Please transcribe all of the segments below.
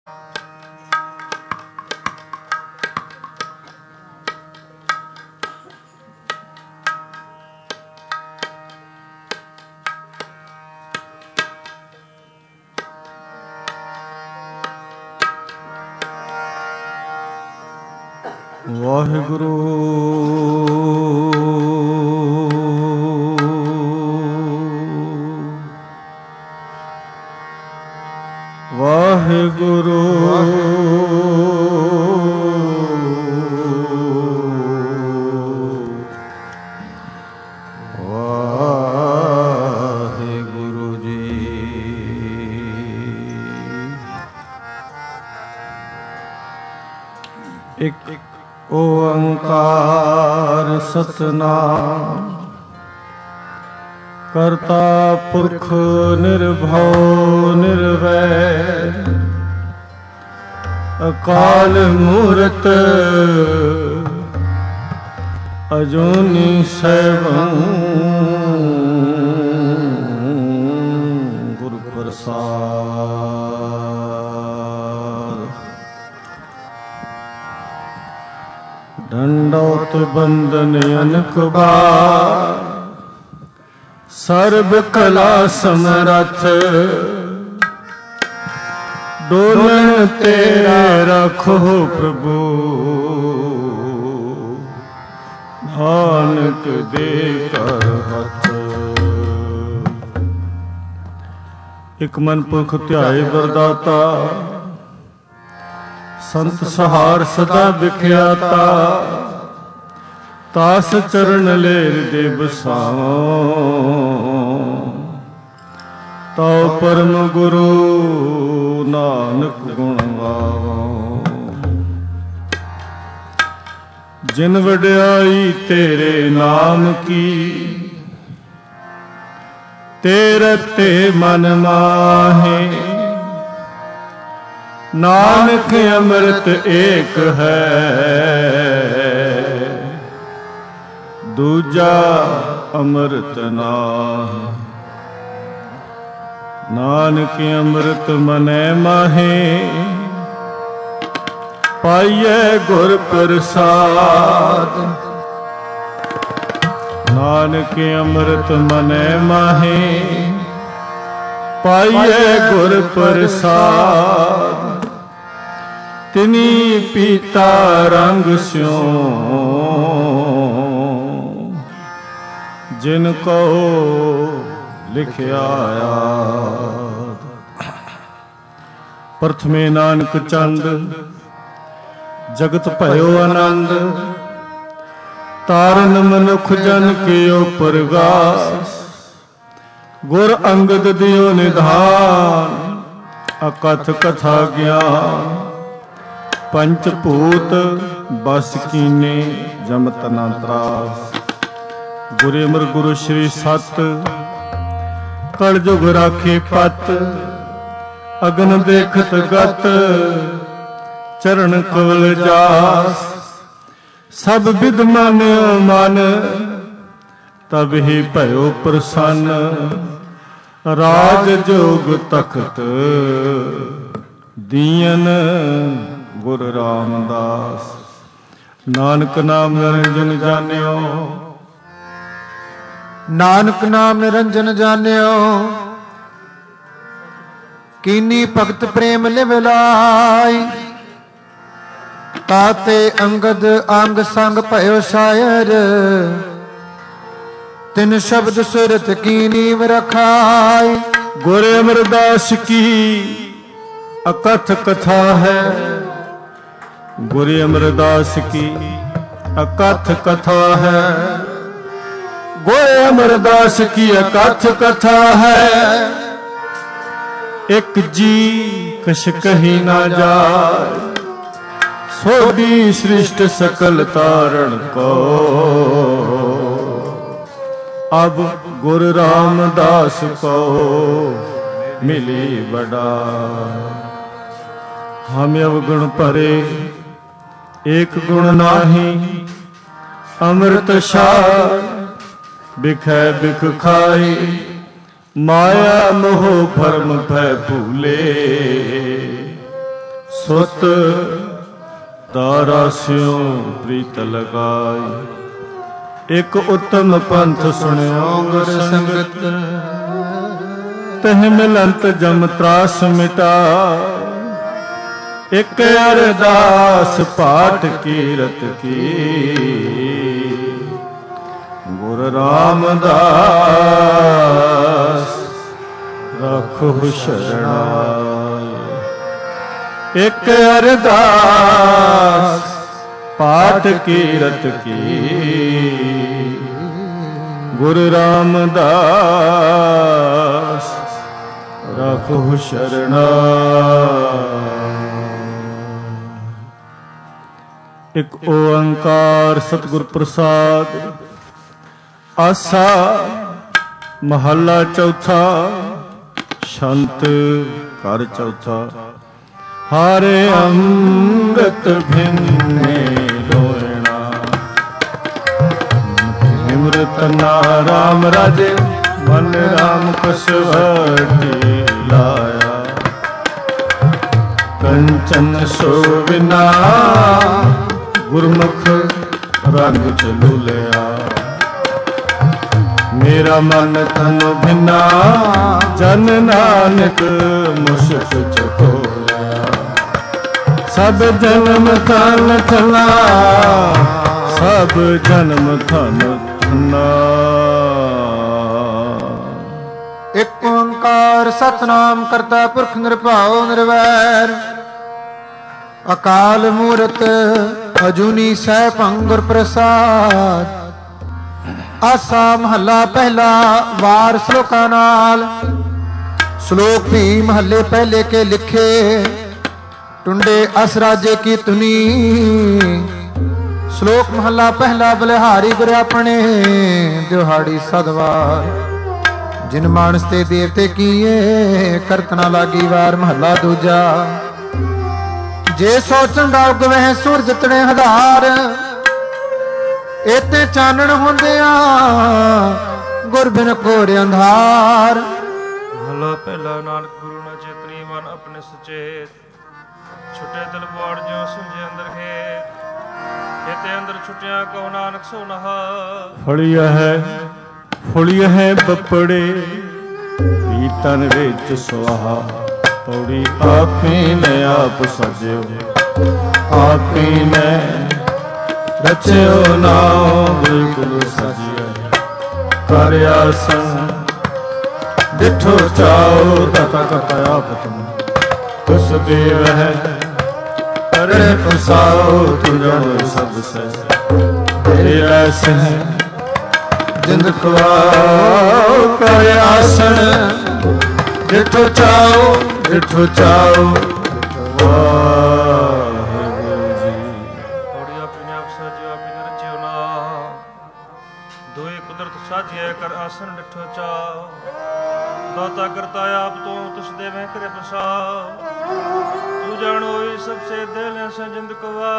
ਵਾਹਿਗੁਰੂ ਵਾਹਿਗੁਰੂ ਵਾਹਿਗੁਰੂ ਜੀ। ਇੱਕ ਓੰਕਾਰ ਸਤਿਨਾਮ ਕਰਤਾ ਪੁਰਖ ਨਿਰਭਉ ਨਿਰਵੈਰ ਅਕਾਲ ਮੂਰਤ ਅਜੂਨੀ ਸੈਭੰ ਗੁਰ ਪ੍ਰਸਾਦ। दंडौत बंदन अनक बार सर्ब कला समरथ डोलन तेरा रखो प्रभु नानक दे कर हथ। एक मन पुरख ध्याए वरदाता संत सहार सदा विख्याता तास चरण लेर दे बसाओ ताओ परम गुरु नानक गुण गावो। जिन वड्याई तेरे नाम की तेरे ते मन माहे नानक अमृत एक है दूजा अमृत नाहि। नानक अमृत मनै माहे पाइयै गुर प्रसाद। नानक अमृत मनै माहे पाइयै गुर प्रसाद। तिनी पीता रंग स्यों जिनको लिखिया याद। प्रथमे नानक चंद जगत भयो आनंद तारन मनुख जन कियो प्रगास। गुर अंगद दियो निधान अकथ कथा ज्ञान पंच भूत बस कीने जमत ना त्रास। गुरु अमर गुरु श्री सत कल जुग राखे पत अगन देखत गत चरण कवल जास। सब विद मान्यो मन तब ही भयो प्रसन्न राज जोग तखत दीन गुरु रामदास। नानक नाम निरंजन जानियो नानक नाम निरंजन जानियो कीनी भगत प्रेम लिव लाई। ताते अंगद अंग संग भयो शायर तिन शब्द सुरत की नीव रखाई। गुरु अमरदास की अकथ कथा है गुरु अमरदास की अकथ कथा है। गुरु अमरदास की अकथ कथा है। एक जी कछ कही ना जाए सोभी सृष्ट सकल तारण को। अब गुरु रामदास को मिली बड़ा। हम अवगुण परे एक गुण नाही अमृत सार बिखै बिख खाई। माया मोह भरम भय भूले ਸੁਤ ਤਾਰਾ ਸਿਉ ਪ੍ਰੀਤ ਲਗਾਈ। ਇੱਕ ਉਤਮ ਪੰਥ ਸੁਣਿਓ ਗੁਰ ਸੰਗਤ, ਤਹ ਮਿਲੰਤ ਜਮ ਤਰਾਸ ਮਿਟਾ। ਇੱਕ ਅਰਦਾਸ ਪਾਠ ਕੀਰਤ ਕੀ, ਗੁਰ ਰਾਮਦਾਸ ਰੱਖੋ ਸ਼ਰਣਾਈ। ਇੱਕ ਅਰਦਾਸ ਪਾਠ ਕੀਰਤ ਕੀ, ਗੁਰ ਰਾਮਦਾਸ ਰੱਖੋ ਸ਼ਰਣਾਈ। ਇੱਕ ਓੰਕਾਰ ਸਤਿਗੁਰ ਪ੍ਰਸਾਦ। ਆਸਾ ਮਹੱਲਾ ਚੌਥਾ। ਸ਼ੰਤ ਘਰ ਚੌਥਾ। ਹਾਰੇ ਅੰਮ੍ਰਿਤ ਭਿੰਨੇ ਲੋਇਣਾ, ਅੰਮ੍ਰਿਤ ਨਾ ਰਾਮ ਰਾਜੇ, ਮਨ ਰਾਮ ਕਸਵਟੀ ਲਾਇਆ। ਕੰਚਨ ਸੋਵਿਨਾ, ਗੁਰਮੁਖ ਰੰਗ ਚਲੂ ਲਿਆ। ਮੇਰਾ ਮਨ ਤਨ ਭਿੰਨਾ, ਜਨ ਨਾਨਕ ਮੁਸ਼ਕ ਚਕੋਰਿਆ। ਸਭ ਜਨਮ ਧਨ ਧਨਾ, ਸਭ ਜਨਮ ਧਨ ਧਨਾ। ਇੱਕ ਓੰਕਾਰ ਸਤਿਨਾਮ ਕਰਤਾ ਪੁਰਖ ਨਿਰਭਉ ਨਿਰਵੈਰ। ਅਕਾਲ ਮੂਰਤ ਅਜੂਨੀ ਸੈਭੰ ਗੁਰ ਪ੍ਰਸਾਦ। ਆਸਾ ਮਹੱਲਾ ਪਹਿਲਾ। ਵਾਰ ਸ਼ਲੋਕਾਂ ਨਾਲ। ਸ਼ਲੋਕ ਵੀ ਮਹੱਲੇ ਪਹਿਲੇ ਕੇ ਲਿਖੇ। ਟੁੰਡੇ ਅਸ ਰਾਜੇ ਕੀ ਤੁਨੀ। ਸ਼ਲੋਕ ਮਹੱਲਾ ਪਹਿਲਾ। ਬਲਿਹਾਰੀ ਗੁਰ ਆਪਣੇ, ਦਿਹਾੜੀ ਸਦਵਾਰ। ਜਿਨ ਮਾਨਸ ਤੇ ਦੇਵਤੇ ਕੀਏ, ਕਰਤ ਨਾ ਲਾਗੀ ਵਾਰ। ਮਹੱਲਾ ਦੂਜਾ। ਜੇ ਸੋਚਣ ਦਾ ਉਗਵਹਿ ਸੂਰਜ ਤਣੇ ਹਜ਼ਾਰ। ਇਤੇ ਚਾਨਣ ਹੁੰਦਿਆਂ, ਗੁਰ ਬਿਨ ਘੋਰ ਅੰਧਾਰ। ਮਹਲਾ ਪਹਿਲਾ। ਨਾਨਕ ਗੁਰੂ ਨਾ ਚੇਤਨੀ, ਮਨ ਆਪਣੇ ਸੁਚੇਤ। ਛੁਟੇ ਦਿਲ ਬਾੜ ਜਿਉ ਸੁਝੇ ਅੰਦਰ ਖੇਤ। ਇਤੇ ਅੰਦਰ ਛੁਟਿਆ ਕਉ ਨਾਨਕ ਸੋ ਨਹਾ। ਫੁੜੀਆ ਹੈ ਬੱਪੜੇ, ਪੀਤਨ ਵਿੱਚ ਸੁਆਹਾ। ਪੌੜੀ ਆਪੀ ਨੇ ਆਪ ਸਜਿਓ, ਆਪੀ ਨੇ ਰਚਿਓ ਨਾਮ। ਬਿਲਕੁਲ ਸਜਿਆ ਕਰ ਆਸਨ, ਡਿਠੋ ਚਾਓ ਤਤਾ ਕਤਾ ਆਪ ਤੁਮ। ਤੁਸ ਦੇਵ ਹੈ ਕਰੇ ਪਸਾਓ, ਤੁਜਨ ਸਭ ਸੇ ਤੇਰੇ ਐਸੇ ਹੈ। ਜਿੰਦ ਖਵਾਓ ਕਰ ਆਸਨ, ਡਿਠੋ ਚਾਓ ਡਿਠੋ ਚਾਓ। ਸਾਜਿਆ ਕਰ ਆਸਨ ਡਿਠੋ ਚਾਓ। ਦਾਤਾ ਕਰਤਾ ਆਪ ਤੋਂ, ਤੁਸ ਦੇਵੇਂ ਕਰੇ ਪ੍ਰਸਾਦ। ਤੂੰ ਜਾਣੋ ਸਭ ਸੇ ਦਿਲ ਸੇ ਜਿੰਦ ਕਵਾ।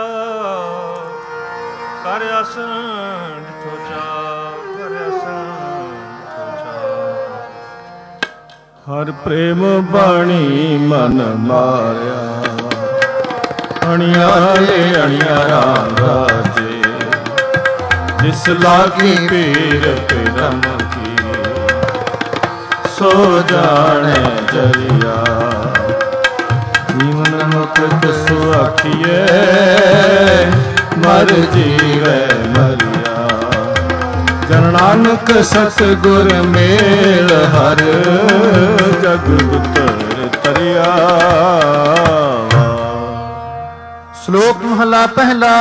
ਕਰ ਆਸਨ ਡਿਠੋ ਚਾਓ, ਕਰ ਆਸਨ ਡਿਠੋ ਚਾਓ। ਹਰ ਪ੍ਰੇਮ ਬਾਣੀ ਮਨ ਮਾਰਿਆ। ਅਣਿਆਰੇ ਅਣਿਆ ਰਾਮ ਰਾਜੇ, ਜਿਸ ਲਾਗੀ ਪੀਰ ਪਿਰਮ ਕੀ। ਸੋ ਜਾਣੇ ਜਰਿਆ, ਜੀਵਨ ਮੁਕਤ ਸੁਆਖੀਏ। ਮਰ ਜੀਵੇ ਮਰਿਆ, ਜਨ ਨਾਨਕ ਸਤਿਗੁਰ ਮੇਲ। ਹਰ ਜਗ ਉਤਰ ਤਰਿਆ। ਸ਼ਲੋਕ ਮਹਲਾ ਪਹਿਲਾ।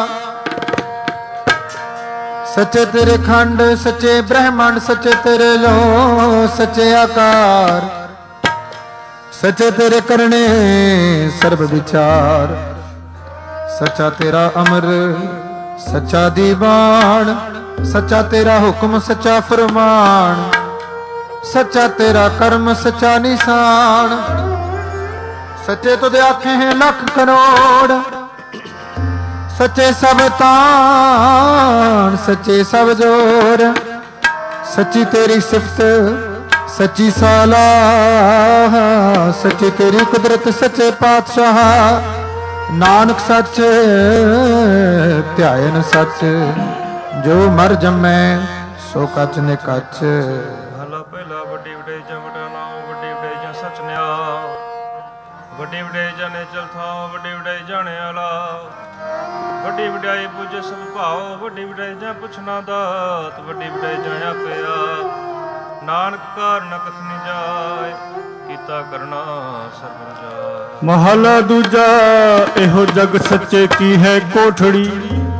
ਸੱਚੇ ਤੇਰੇ ਖੰਡ, ਸੱਚੇ ਬ੍ਰਹਮੰਡ, ਸੱਚੇ ਤੇਰੇ ਲੋ, ਸੱਚੇ ਆਕਾਰ। ਸੱਚੇ ਤੇਰੇ ਕਰਨੇ ਸਰਬ ਵਿਚਾਰ। ਸੱਚਾ ਤੇਰਾ ਅਮਰ, ਸੱਚਾ ਦੀਵਾਨ। ਸੱਚਾ ਤੇਰਾ ਹੁਕਮ, ਸੱਚਾ ਫਰਮਾਨ। ਸੱਚਾ ਤੇਰਾ ਕਰਮ, ਸੱਚਾ ਨਿਸ਼ਾਨ। ਸੱਚੇ ਤੁਧ ਆਖੇ ਹੈ ਲੱਖ ਕਰੋੜ। ਸੱਚੇ ਸਭ ਤਾਣ, ਸੱਚੇ ਸਭ ਜੋਰ। ਸੱਚੀ ਤੇਰੀ ਸਿਫਤ, ਸੱਚੀ ਸਾਲਾਹ। ਸੱਚੀ ਤੇਰੀ ਕੁਦਰਤ, ਸੱਚੇ ਪਾਤਸ਼ਾਹ। ਨਾਨਕ ਸੱਚ ਧਿਆਇਨ ਸੱਚ, ਜੋ ਮਰ ਜੰਮੈ ਸੋ ਕੱਚ ਨਿਕੱਚ। ਹਲਾ ਪਹਿਲਾ ਵੱਡੀ ਵਡੇਈ ਜਾਂ ਵਡਾ ਨਾਮ, ਵੱਡੀ ਵਡੇਈ ਜਾਂ ਸੱਚ ਨਿਆ, ਵੱਡੀ ਵਡੇਈ ਜਾਣੇ ਚਲ ਥਾਂ, ਵੱਡੀ ਵਡੇਈ ਜਾਣੇ ਆਲਾ, ਵੱਡੀ ਵਡਾਈ ਬੁਝ ਸਭ ਭਾਓ, ਵੱਡੀ ਵਡਾਈ ਜਾਂ ਪੁੱਛਣਾ ਦਾਤ, ਵੱਡੀ ਵਡਾਈ ਜਾਂ ਆਪੇ ਆਪ। ਨਾਨਕ ਕਾਰ ਨ ਕਥਨੀ ਜਾਏ, ਕੀਤਾ ਕਰਨਾ ਸਰਬ ਜਾਏ। ਮਹਲਾ ਦੂਜਾ। ਇਹੋ ਜਗ ਸੱਚੇ ਕੀ ਹੈ ਕੋਠੜੀ,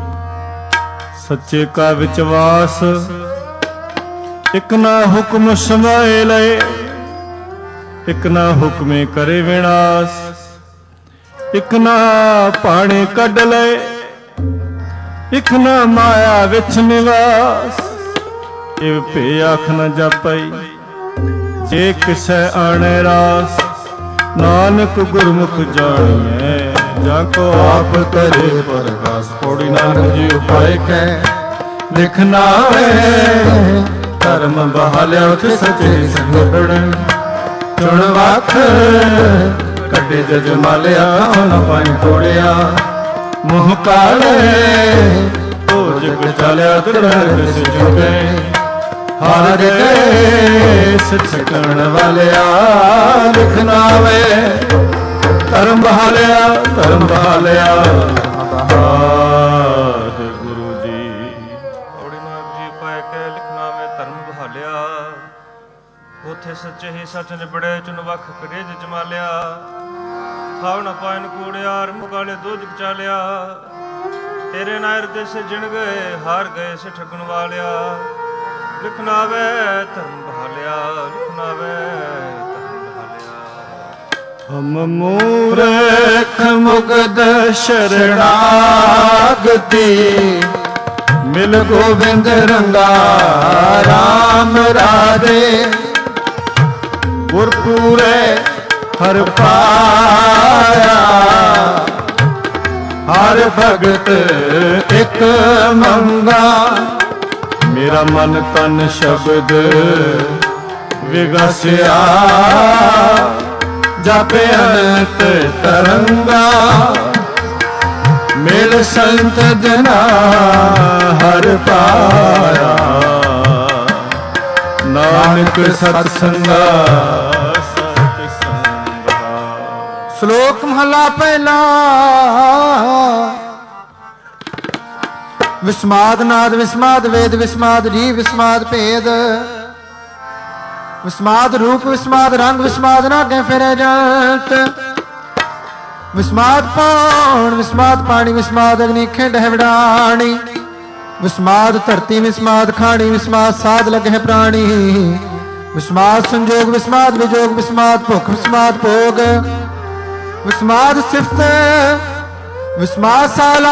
ਸੱਚੇ ਕਾ ਵਿਚਵਾਸ। ਇਕ ਨਾ ਹੁਕਮ ਸਮਾਏ ਲਏ, ਇਕ ਨਾ ਹੁਕਮੇ ਕਰੇ ਵਿਨਾਸ਼। ਇਕ ਨਾ ਪਾਣੇ ਕੱਢ ਲਏ, ਇਕ ਨਾ ਮਾਇਆ ਵਿੱਚ ਨਿਵਾਸ। ਇਵ ਭੇ ਆਖ ਨ ਜਾਪਈ, ਜੇ ਕਿਸੈ ਆਣੈ ਰਾਸ। ਨਾਨਕ ਗੁਰਮੁਖ ਜਾਣੀਐ, ਜਾਂ ਕੋ ਆਪ ਕਰੇ ਪਰਗਾਸ। ਪੌੜੀ ਨਾਨਕ ਜੀ ਉਪਾਇ ਕੈ ਲਿਖ ਨਾਵੇ, ਧਰਮ ਬਹਾਲਿਆ ਉਥੇ ਸੱਚੇ ਸੰਗ ਪੜਨ। ਚੁਣ ਵਖ ਕੱਢੇ ਜਜ ਮਾਲਿਆ, ਨ ਪਾਈ ਤੋੜਿਆ ਮੋਹ ਕਾਲੇ। ਤੋ ਜਗ ਚਾਲਿਆ ਤੜਕ ਸਿਜੁਗੇ, ਹਾਰ ਗਏ ਸਿੱਖਣ ਵਾਲਿਆ। ਲਿਖ ਨਾਵੇ ਧਰਮ ਬਹਾਲਿਆ, ਧਰਮ ਬਹਾਲਿਆ। ਗੁਰੂ ਜੀ ਪੌੜੀ ਨਾਨਕ ਜੀ ਉਪਾਇ ਕੈ ਲਿਖ ਨਾਵੇ, ਧਰਮ ਬਹਾਲਿਆ। ਉਥੇ ਸੱਚੇ ਹੀ ਸੱਚ ਨਿਬੜੇ, ਚੁਨ ਵਖ ਕਰੇ ਜਮਾਲਿਆ। ਥਾਵ ਨ ਪਾਇਨ ਕੂੜਿਆਰ, ਮੁਕਾਲੇ ਦੋਜਕ ਚਾਲਿਆ। ਤੇਰੇ ਨਾਇਰ ਦੇ ਸਿਜਣ ਗਏ, ਹਾਰ ਗਏ ਸੇ ਠਗਣ ਵਾਲਿਆ। ਲਿਖ ਨਾਵੇ ਧਰਮ ਬਹਾਲਿਆ, ਲਿਖ ਨਾਵੇ ਧਰਮ ਬਹਾਲਿਆ। ਹਮ ਮੂਰਖ ਮੁਗਧ ਸ਼ਰਣਾਗਤੀ, ਮਿਲ ਗੋਬਿੰਦ ਰੰਗਾ ਰਾਮ ਰਾਧੇ। ਗੁਰਪੂਰੇ ਹਰ ਪਾਇਆ, ਹਰ ਭਗਤ ਇਕ ਮੰਗਾ। ਮੇਰਾ ਮਨ ਤਨ ਸ਼ਬਦ ਵਿਗਸਿਆ, ਜਪੇ ਅਨੰਤ ਤਰੰਗਾ। ਮਿਲ ਸੰਤ ਜਨਾ ਹਰ ਪਾਇਆ, ਨਾਨਕ ਸਤ ਸੰਗਾ ਸਤ ਸੰਗਾ। ਸ਼ਲੋਕ ਮਹਲਾ ਪਹਿਲਾ। ਵਿਸਮਾਦ ਨਾਦ ਵਿਸਮਾਦ ਵੇਦ, ਵਿਸਮਾਦ ਜੀਵ ਵਿਸਮਾਦ ਭੇਦ। ਵਿਸਮਾਦ ਰੂਪ ਵਿਸਮਾਦ ਰੰਗ, ਵਿਸਮਾਦ ਨਾਗੇ ਫਿਰੇ ਜੰਤ। ਵਿਸਮਾਦ ਪੌਣ ਵਿਸਮਾਦ ਪਾਣੀ, ਵਿਸਮਾਦ ਅਗਨੀ ਖੇਡਹਿ ਵਡਾਣੀ। ਵਿਸਮਾਦ ਧਰਤੀ ਵਿਸਮਾਦ ਖਾਣੀ, ਵਿਸਮਾਦ ਸਾਧ ਲਗਹਿ ਪ੍ਰਾਣੀ। ਵਿਸਮਾਦ ਸੰਜੋਗ ਵਿਸਮਾਦ ਵਿਜੋਗ, ਵਿਸਮਾਦ ਭੁਖ ਵਿਸਮਾਦ ਭੋਗ। ਵਿਸਮਾਦ ਸਿਫਤ ਵਿਸਮਾਦ ਸਾਲਾ,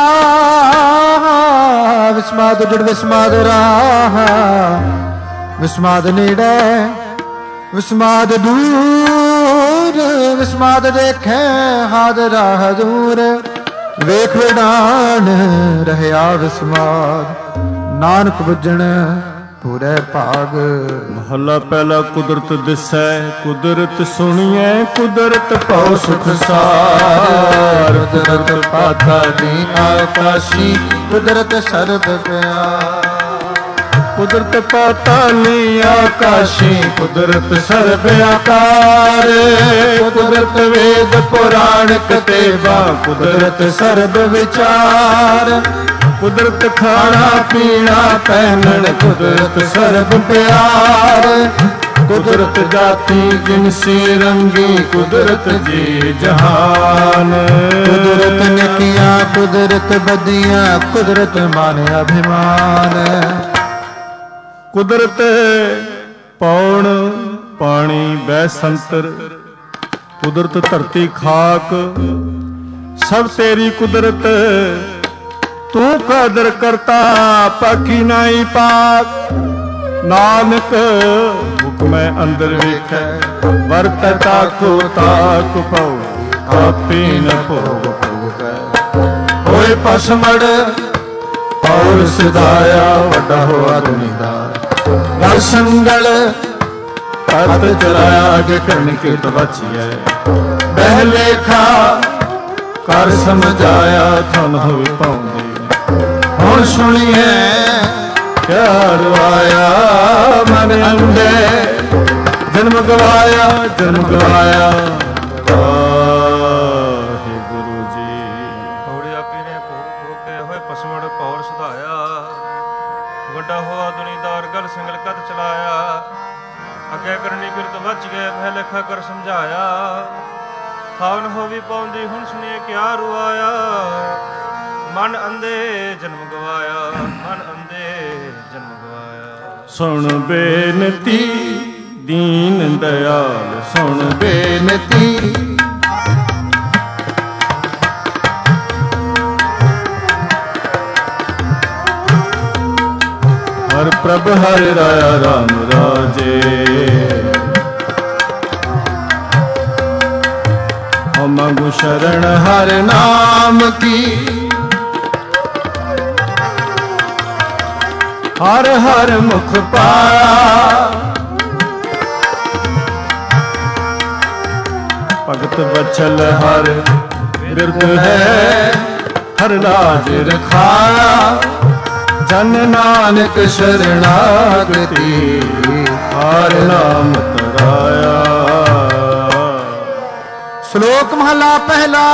ਵਿਸਮਾਦ ਉਜੜ ਵਿਸਮਾਦ ਰਾਹ। ਵਿਸਮਾਦ ਨੇੜੇ ਵਿਸਮਾਦ ਦੂਰ, ਵਿਸਮਾਦ ਦੇਖੈ ਹਾਦ ਰਾਹ ਦੂਰ। ਵੇਖ ਵਿਡਾਣ ਰਹਿਆ ਵਿਸਮਾਦ, ਨਾਨਕ ਬੁੱਝਣ ਪੂਰੇ ਭਾਗ। ਮਹਲਾ ਪਹਿਲਾ। ਕੁਦਰਤ ਦਿਸੈ ਕੁਦਰਤ ਸੁਣੀਐ, ਕੁਦਰਤ ਭਉ ਸੁਖ ਸਾਰ। ਕੁਦਰਤ ਪਾਤਾ ਦੀ ਆਕਾਸ਼ੀ, ਕੁਦਰਤ ਸਰਬ ਪਿਆਰ। ਕੁਦਰਤ ਪਾਤਾਲੀ ਆਕਾਸ਼ੀ, ਕੁਦਰਤ ਸਰਬ ਆਕਾਰ। ਕੁਦਰਤ ਵੇਦ ਪੁਰਾਣ ਕਤੇਬਾ, ਕੁਦਰਤ ਸਰਬ ਵਿਚਾਰ। ਕੁਦਰਤ ਖਾਣਾ ਪੀਣਾ ਪਹਿਨਣ, ਕੁਦਰਤ ਸਰਬ ਪਿਆਰ। ਕੁਦਰਤ ਜਾਤੀ ਜਿਨਸੀ ਰੰਗੀ, ਕੁਦਰਤ ਜੀ ਜਹਾਨ। ਕੁਦਰਤ ਨਿਕੀਆਂ ਕੁਦਰਤ ਬਦੀਆਂ, ਕੁਦਰਤ ਮਾਨ ਅਭਿਮਾਨ। ਕੁਦਰਤ ਪੌਣ ਪਾਣੀ ਬੈ ਸੰਤਰ, ਕੁਦਰਤ ਧਰਤੀ ਖਾਕ ਸਭ ਤੇਰੀ ਕੁਦਰਤ। ਤੂੰ ਕਾਦਰ ਕਰਤਾ ਪਾਕੀ ਨਾਈ ਪਾਕ। ਨਾਨਕ ਹੁਕਮੈ ਅੰਦਰ ਵੇਖੈ, ਵਰਤ ਤਾਕੋ ਤਾਕ ਪਉ। ਆਪੇ ਨ ਭੋਗ ਭੋਗੈ ਹੋਏ ਪਸਮੜ, ਔਰ ਸਿਧਾਇਆ ਵੱਡਾ ਹੋਆ ਦੁਨੀਦਾਰ। ਗਲ ਸੰਗਲ ਤਤ ਚਲਾਇਆ, ਅਗੇ ਕਰਨ ਕੇ ਤਵਚੀਐ। ਬਹਿ ਲੇਖਾ ਕਰ ਸਮਝਾਇਆ ਧਨ ਹੋਵੇ ਪਾਉਂਦੇ। ਹੁਣ ਸੁਣੀਏ ਕਿਆ ਰਵਾਇਆ ਮਨ ਅੰਦੇ, ਜਨਮ ਗਵਾਇਆ ਜਨਮ ਗਵਾਇਆ। ਵਾਹਿਗੁਰੂ ਜੀ। ਹੋੜੀ ਆਪੀ ਨੇ ਭੋਕੇ ਹੋਏ ਪਸਮੜ ਪੌਰ ਸੁਧਾਇਆ, ਵੱਡਾ ਹੋਆ ਦੁਨੀਦਾਰ ਗਲ ਸਿੰਗਲ ਕਦ ਚਲਾਇਆ। ਅੱਗੇ ਕਰਨੀ ਬਿਰਤ ਵੱਜ ਗਏ ਭੈ ਲੇਖਾ ਕਰ ਸਮਝਾਇਆ। ਖਾਵਨ ਹੋਵੀ ਪਾਉਂਦੀ ਹੁਣ ਸੁਣੀਏ ਕਿਆ ਰੁਆਇਆ। ਮਨ ਅੰਦੇ ਜਨਮ ਗਵਾਇਆ, ਮਨ ਅੰਦੇ ਜਨਮ ਗਵਾਇਆ। ਸੁਣ ਬੇਨਤੀ ਦੀਨ ਦਇਆਲ, ਸੁਣ ਬੇਨਤੀ ਹਰ ਪ੍ਰਭ ਹਰ ਰਾਇਆ ਰਾਮ ਰਾਜੇ। ਹਉ ਮੰਗੂ ਸ਼ਰਨ ਹਰ ਨਾਮ ਕੀ, ਹਰ ਹਰ ਮੁਖ ਪਾਇਆ। ਭਗਤ ਬਚਲ ਹਰ ਬਿਰਧ ਹੈ, ਹਰ ਲਾਜ ਰਖਾਇਆ। ਜਨ ਨਾਨਕ ਸ਼ਰਨਾਗਤੀ, ਹਰ ਨਾਮ ਤਰਾਇਆ। ਸ਼ਲੋਕ ਮਹਲਾ ਪਹਿਲਾ।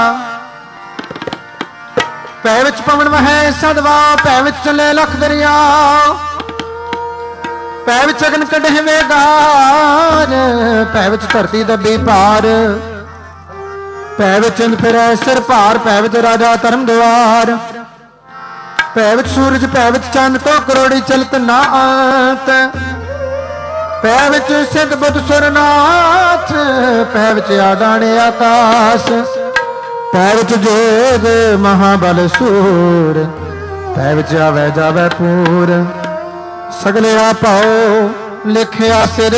ਪੈ ਵਿੱਚ ਪਵਨ ਵਹੈ ਸਦਵਾ, ਪੈ ਵਿੱਚ ਚੱਲੇ ਲਖ ਦਰਿਆ। ਪੈ ਵਿੱਚ ਅਗਨ ਕੱਢੇ ਵੇਗਾਰ, ਪੈ ਵਿੱਚ ਧਰਤੀ ਦੱਬੀ ਪਾਰ। ਪੈ ਵਿੱਚ ਚੰਦ ਫਿਰੈ ਸਿਰ ਭਾਰ, ਪੈ ਵਿੱਚ ਰਾਜਾ ਧਰਮ ਦੁਆਰ। ਪੈ ਵਿੱਚ ਸੂਰਜ, ਪੈ ਵਿੱਚ ਚੰਦ ਕੋ ਕਰੋੜੀ ਚਲਤ ਨਾ ਅੰਤ। ਪੈ ਵਿੱਚ ਸਿੱਧ ਬੁੱਧ ਸੁਰਨਾਥ, ਪੈ ਵਿੱਚ ਆਦਾਨ ਆਕਾਸ਼। ਪੈ ਵਿੱਚ ਜੋਗ ਮਹਾਬਲ ਸੂਰ, ਪੈ ਵਿੱਚ ਆਵੈ ਜਾਵੈ ਪੂਰ। ਸਗਲੇ ਆਪਾਓ ਲਿਖਿਆ ਸਿਰ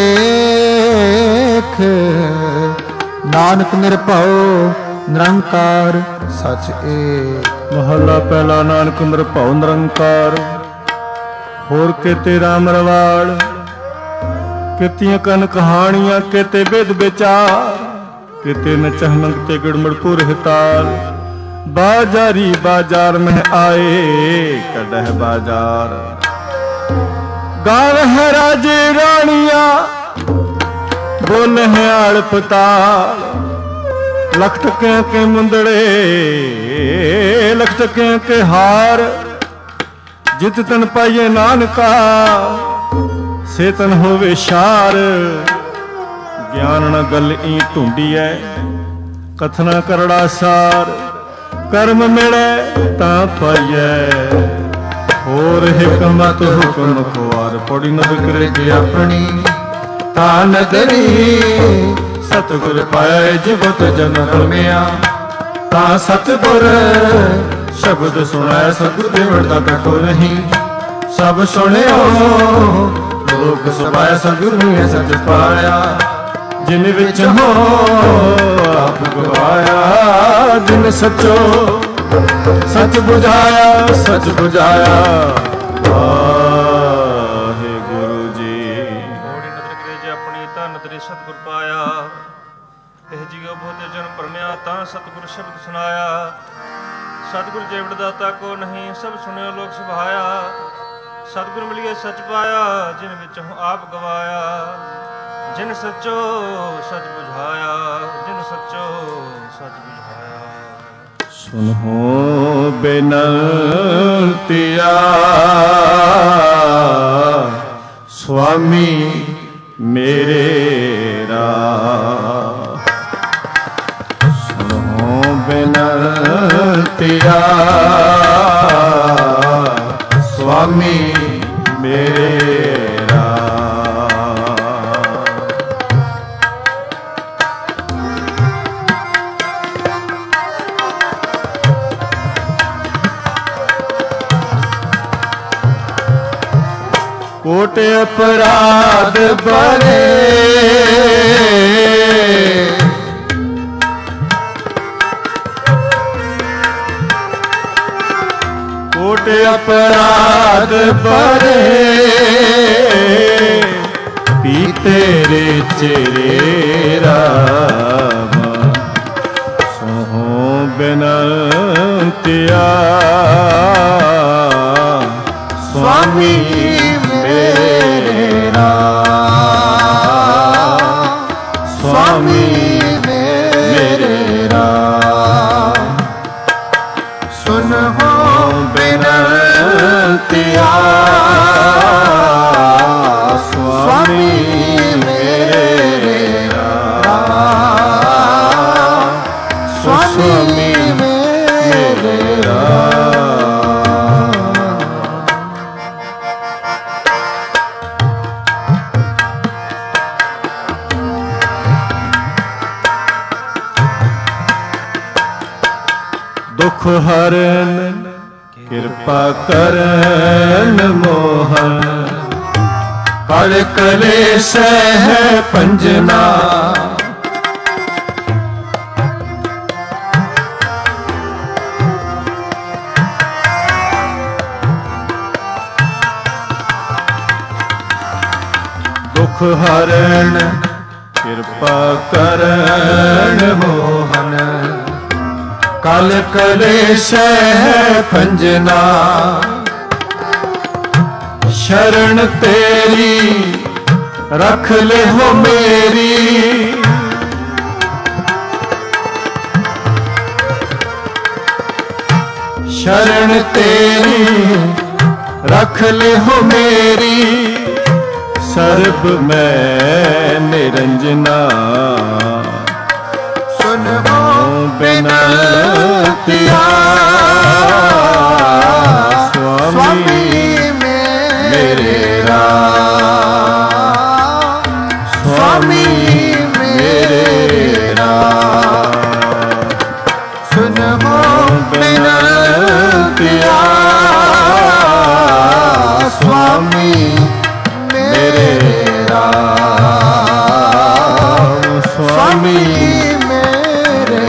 ਲੇਖ, ਨਾਨਕ ਨਿਰਭਉ ਨਿਰੰਕਾਰ ਸਚ ਏਕ। ਮਹੱਲਾ ਪਹਿਲਾ। ਨਾਨਕ ਨਿਰਭਉ ਨਿਰੰਕਾਰ, ਹੋਰ ਕਿਤੇ ਰਾਮ ਰਵਾੜ। ਕਿਤੀਆਂ ਕਨ ਕਹਾਣੀਆਂ, ਕਿਤੇ ਬਿਦ ਵਿਚਾਰ। ਕਿਤੇ ਨਚਹ ਮੰਗਤੇ ਗਿੜਮੜਪੁਰ ਹਿਤਾਲ। ਬਾਜ਼ਾਰੀ ਬਾਜ਼ਾਰ ਮਹਿ ਆਏ, ਕਢਹ ਬਾਜ਼ਾਰ। ਗਾਵਹਿ ਰਾਜੇ ਰਾਣੀਆਂ, ਬੋਲਹਿ ਆਲ ਪਤਾਲ। ਲਖ ਟਕਿਆਂ ਕੇ ਮੁੰਦੜੇ, ਲਖ ਟਕਿਆਂ ਕੇ ਹਾਰ। ਜਿਤ ਤਨ ਪਾਈਏ ਨਾਨਕਾ, ਸੇ ਤਨ ਹੋਵੇ ਸ਼ਾਰ। ਗਿਆਨ ਨ ਗੱਲ ਈ ਢੂੰਡੀਐ, ਕਥਨਾ ਕਰੜਾ ਸਾਰ। ਕਰਮ ਮਿਲੈ ਤਾਂ ਪਾਈਐ, ਹੋਰ ਹਿਕਮਤ ਹੁਕਮ ਖੁਆਰ। ਪੌੜੀ ਨ ਵਿਕਰੇ ਜੇ ਆਪਣੀ, ਤਾਂ ਨਦਰੀ। ਸਤਿਗੁਰ ਪਾਇਆ ਜਿਵਤ ਜਨ ਰਮਿਆ, ਤਾਂ ਸਤਿਗੁਰ ਸ਼ਬਦ ਸੁਣਾਇਆ। ਸਤਿਗੁਰ ਦੇ ਵਰਦਾ ਕਟੋ ਨਹੀਂ, ਸਭ ਸੁਣਿਓ ਲੋਕ ਸਭਾਇਆ। ਸਤਿਗੁਰ ਨੇ ਸਚ ਪਾਇਆ, ਜਿਨ ਵਿੱਚ ਹੋ ਆਪ ਗਵਾਇਆ। ਜਿਨ ਸਚੋ ਸਚ ਬੁਝਾਇਆ, ਸਚ ਬੁਝਾਇਆ। ਵਾਹਿਗੁਰੂ ਜੀ। ਹੋੜੀ ਨਦਰ ਕਰੇ ਜੇ ਆਪਣੀ, ਤਾਂ ਨਦਰੀ ਸਤਿਗੁਰ ਪਾਇਆ। ਇਹ ਜੀਉ ਬਹੁਤੇ ਜਨਮ ਭਰਮਿਆ, ਤਾਂ ਸਤਿਗੁਰ ਸ਼ਬਦ ਸੁਣਾਇਆ। ਸਤਿਗੁਰ ਜੇਵੜ ਦਾਤਾ ਕੋ ਨਹੀਂ, ਸਭ ਸੁਣਿਓ ਲੋਕ ਸੁਭਾਇਆ। ਸਤਿਗੁਰ ਮਿਲਿਏ ਸਚ ਪਾਇਆ, ਜਿਨ ਵਿੱਚੋਂ ਆਪ ਗਵਾਇਆ। ਜਿਨ ਸੱਚੋ ਸਚ ਬੁਝਾਇਆ, ਜਿਨ ਸੱਚੋ ਸਚ ਬੁਝਾਇਆ। ਸੁਨੋ ਬੇਨੰਤੀਆ, ਸੁਆਮੀ ਮੇਰੇ ਰਾਮ। ਸੁਨੋ ਬੇਨੰਤੀਆ, ਸੁਆਮੀ ਮੇਰੇ ਕੋਟ ਅਪਰਾਧ ਬਰੇ, ਕੋਟ ਅਪਰਾਧ ਬਰੇ। ਪੀ ਤੇਰੇ ਚੇਰੇ ਰਾਮ, ਸੋਹ स्वामी मेरे दुख हरन कृपा करन मोहन कल कलेश है पंजना दुख हरण कृपा करन मोहन कल कलेश है पंजना शरण तेरी रख ले हो मेरी शरण तेरी रख ले हो मेरी सर्ब में निरंजना सुन बिनतिया स्वामी मेरे स्वामी मेरे सुन बिनतिया स्वामी मेरे स्वामी मेरे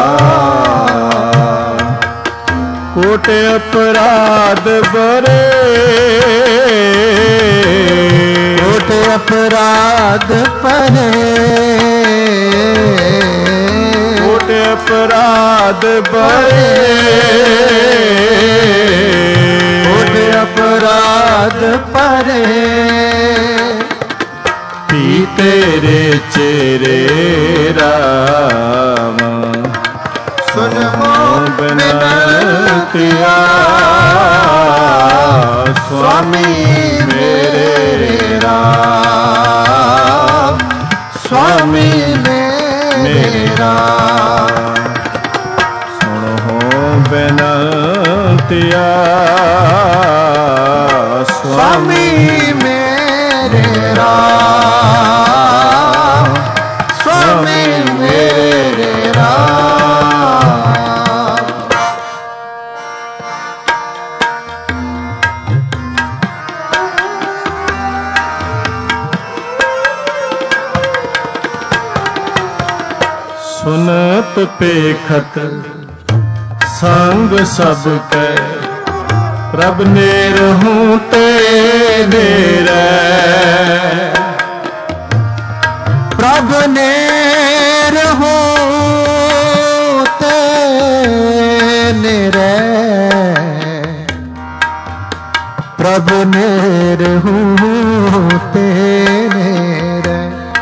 कोट अपराध बरे कोट अपराध परे कोट अपराध बरे कोट अपराध परे पी तेरे चेरे राम सुन बिनतिया स्वामी मेरे स्वामी मेरा सुनो बिनतिया स्वामी मेरे स्वामी मेरे सुनत पेखत संग सब के प्रभ ने रहूं तेरे प्रभ ने रहूं तेरे प्रभ ने रहूं तेरे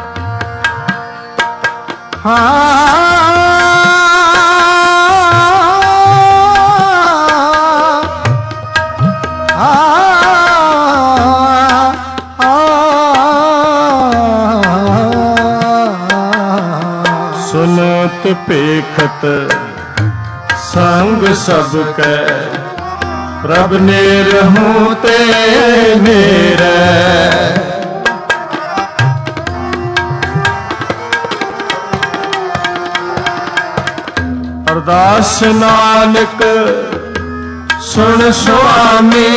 सुनत पेखत संग सब के प्रभ ने रहूं तेरे अरदास नानक सुन स्वामी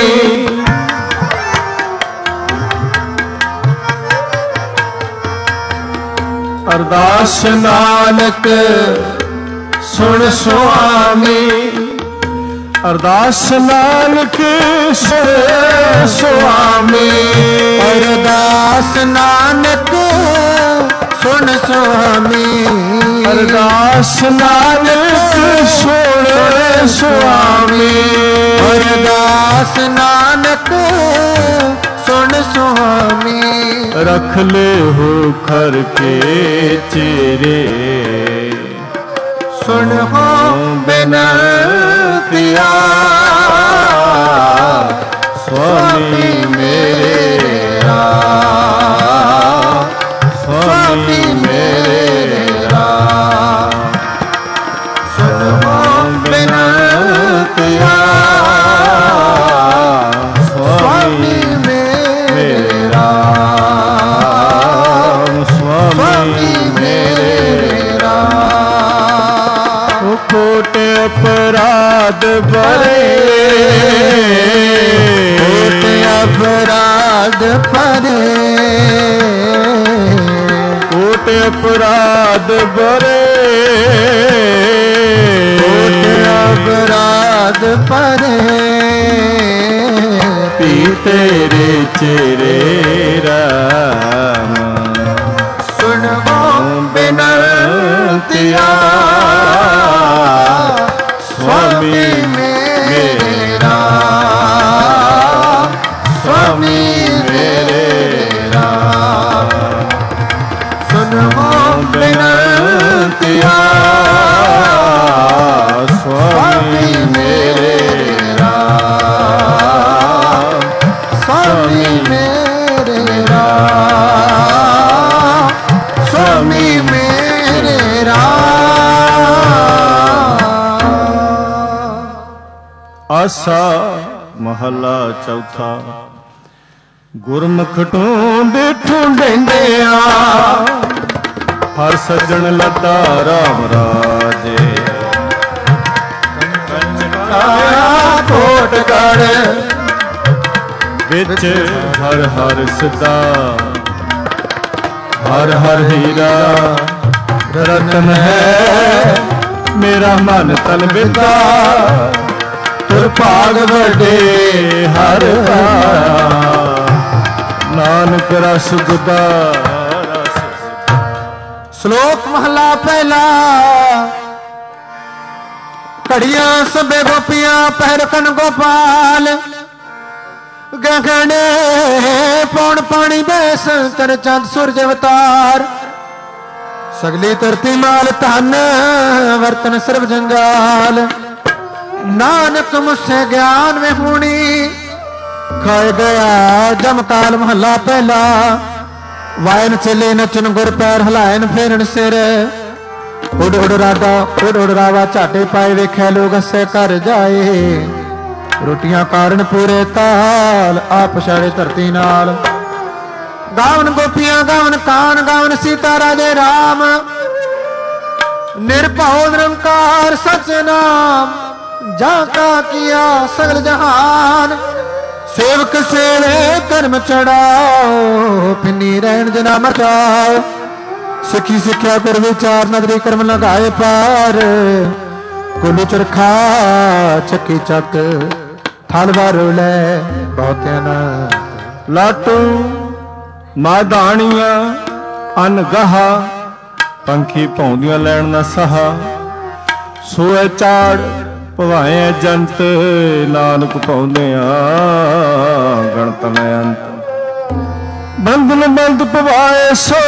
अरदास नानक सुन स्वामी अरदास नानक सुन स्वामी अरदास नानक सुन स्वामी अरदास नानक सुन स्वामी अरदास नानक सुन स्वामी रख ले हो खर के चेरे सुन हो बिनतिया स्वामी मेरा स्वामी मेरा कोट अपराध भरे, कोट अपराध भरे, कोट अपराध भरे, कोट अपराध भरे, पी तेरे चेरे राम, सुनवो बिनतिया स्वामी मेरा, स्वामी मेरा, सुनवो बिनतिया स्वामी मेरा, स्वामी मेरा, स्वामी मेरा। आसा महला चौथा। गुरमुख ढूंढ ढूंढिंदिया हर सज्जन लता राम राजे, कोटगढ़ बिच हर हर सदा, हर हर हीरा रतन है मेरा मन तन बिदा, तुर भाग वडे हर का नानक रस गुदा। श्लोक महला पहला। घड़िया सबे गोपियां पहरकन गोपाल, गगने पौन पानी बेस कर चंद सूरज अवतार, सगली धरती माल धन वर्तन सर्व जंगाल, नानक मुझसे ज्ञान में हुणी, खाए गया जमकाल महला पहला। वायन चले नचन गुर पैर हलायन फेरन सिर, उड़ उड़ राधा उड़ उड़ रावा झाटे पाए वेखे लोग हसे कर जाए, रोटियां कारण पूरे ताल आप छाड़े धरती नाल। गावन गोपियां गावन कान गावन सीता राजे राम, निर्भव निरंकार सच नाम, जाका किया सगल जहान। सेवक सेवे कर्म चढ़ाओ, फिनी रहन जना मचाओ, सिखी सिख्या कर विचार नदरी कर्म लगाए पार। कुलू चरखा चक्की चक थल वारोले बहुत अनंत। लाटू मादानिया अनगहा, पंखी भौंदियां लैन न सहा, सोए चाड़ भवाए जंत, नानक पाउंदिया गणत न अंत। बंधन बंद पवाए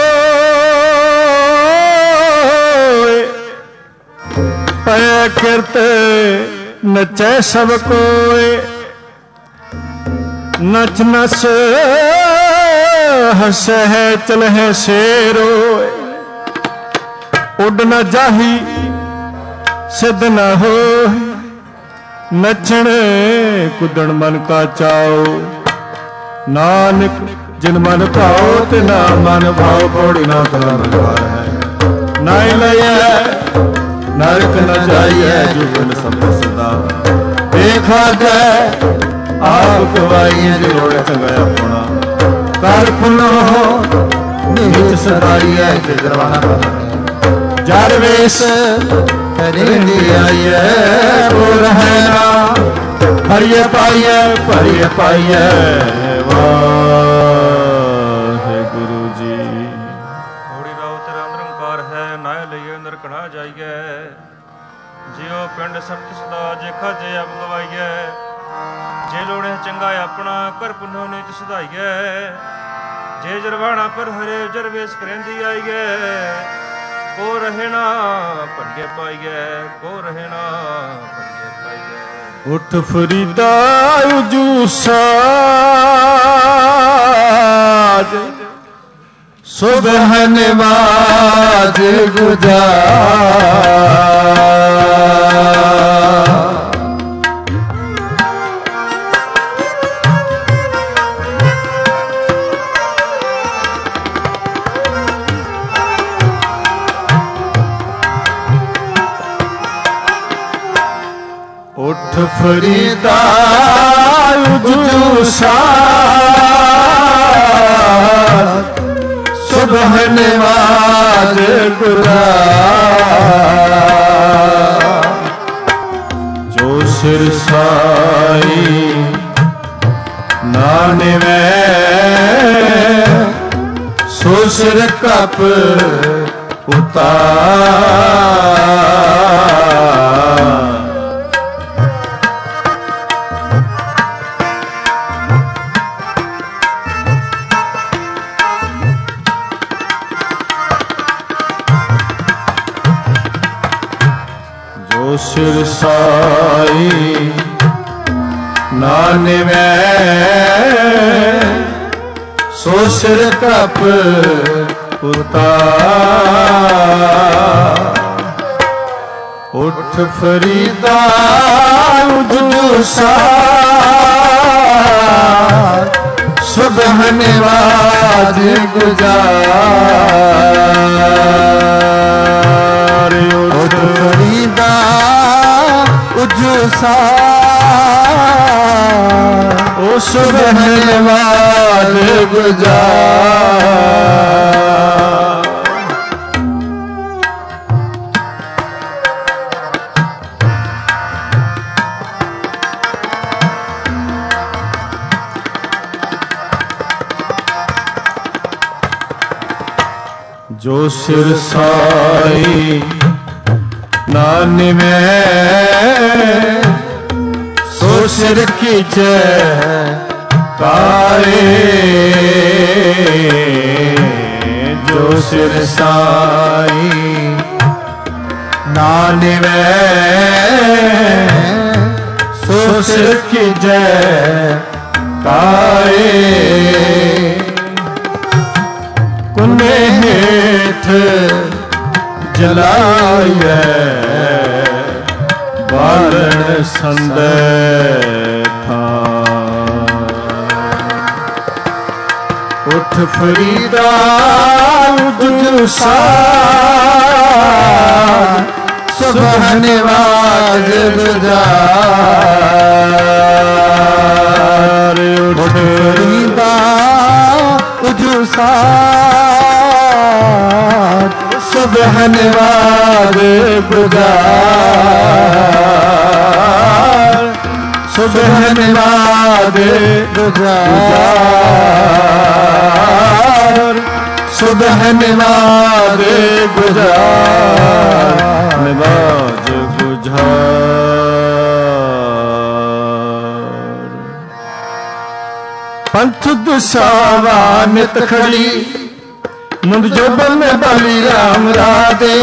सोए, पै किरत नचै सब कोय, नच नस हसे है चल है शेरोय, उड न जाही सिद्ध न हो, नचण कुदण मन का चाओ, नानक जिन मन भाओ तिना मन भाओ, घोड़ी ना तलवार है नाई लइए, नरक न जाइए जुगन सब सदा, देखा गए आप गवाइए जोड़ गए अपना, कर पुनो नीच सदाइए जरवाना जार वेश करेंदी आइए, वो रहना हरिये पाइए भरिये पाइए। वाहे गुरु जी। होड़ी राव तेरा निरंकार है, नाय लइए नरक ना जाइए, जियो पिंड सप्त सदा जे खाजे अब गवाइए, जे लोड़े चंगा अपना कर पुनो नीच सदाइए, जे जरवाना पर हरे जरवेश करेंदी आइए, को रहना भरिये पाइए, को रहना भरिये पाइए। उठ फरीदा उजूसाज, सुबह नवाज गुजार, उठ फरीदा उजूसा सुबह नवाज गुजार जो सिर साई नानिवे सो सिर कप उतार जो सिर साई नानिवे सो सिर कप उतार उठ फरीदा उजूसा सुबह नवाज गुजार उठ फरीदा उजूसा ओ सुबह नवाज गुजार जो सिर साई नानिवे सो सिर कीचे काए जो सिर साई नानिवे सो सिर कीचे काए कुने हेठ जलाए बालन संदे था उठ फरीदा उजूसा सुबह नवाज गुजार उठ फरीदा उजूसा सुबह नवाज गुजार सुबह नवाज गुजार सुबह नवाज गुजार नवाज गुजार पंथ दुसावा नित खड़ी मुंद जोबन में बली राम राधे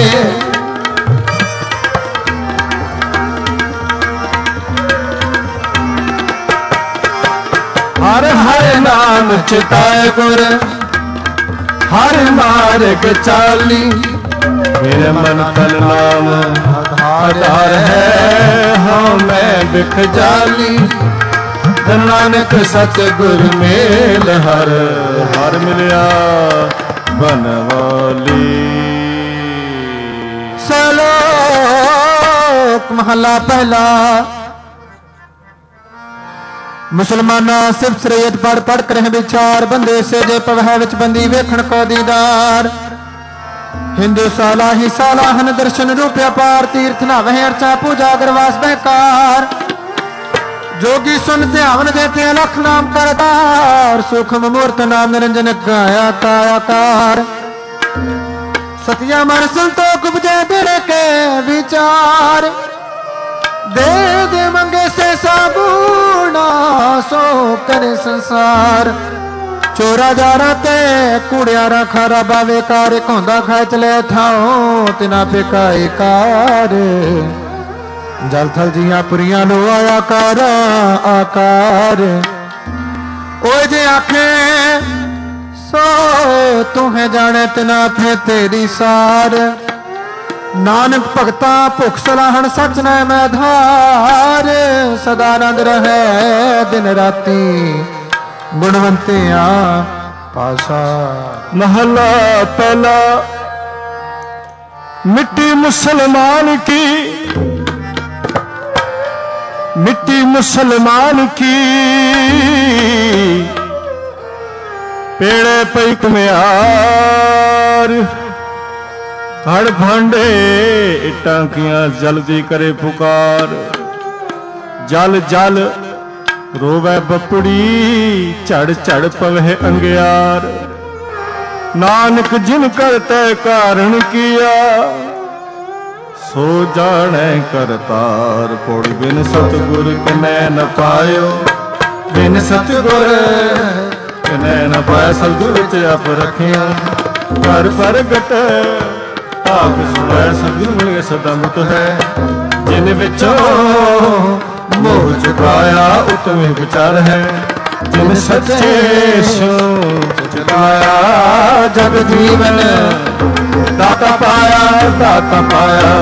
हर हर नाम चिताए गुर हर मार्ग चाली मेरे मन तन नाम आधार है हाँ मैं बिख जाली नानक सतगुर मेल हर हर मिलिया बनवाली सलोक महला पहला मुसलमाना सिर्फ शरीयत पढ़ पढ़ कर विचार बंदे से जे पवह विच बंदी वेखण को दीदार हिंदू साला ही साला हन दर्शन रूपया पार तीर्थ ना वह अर्चा पूजा गरवास बेकार जोगी सुन ध्यान देते लख नाम करतार सूक्ष्म मूर्त नाम निरंजन गाया कायाकार सतिया मन संतोख बुझे दिल के विचार दे दे मंगे से साबुना सो करे संसार चोरा जा रते कुड़ियारा खारा बावे कार कोंदा खाए चले थाओ तिना पे काए कार जल थल जिया पुरिया लो आया कार आकार ओ जे आखे सो तुम्हें जाने तना थे तेरी सार नानक भगता भुख सलाहन सच न मैं धार सदानंद रहे दिन राती गुणवंतिया पासा महला पहला मिट्टी मुसलमान की मुसलमान की पेड़े पई कुम्यार हड़ भांडे टांकियां जल्दी करे पुकार जल जल रोवे बपड़ी झड़ झड़ पवे अंगियार नानक जिन कर तय कारण किया सो जाने करतार पुड़ बिन सतगुर कनै न पायो बिन सतगुर कनै न पाया सतगुर विच आप रखिया घर प्रगट आप सुनै सतगुर मिल गए सदा मुत है जिन विचों मोह चुकाया उत्तम विचार है जिन सच्चे सो चुकाया जग जीवन दाता पाया दाता पाया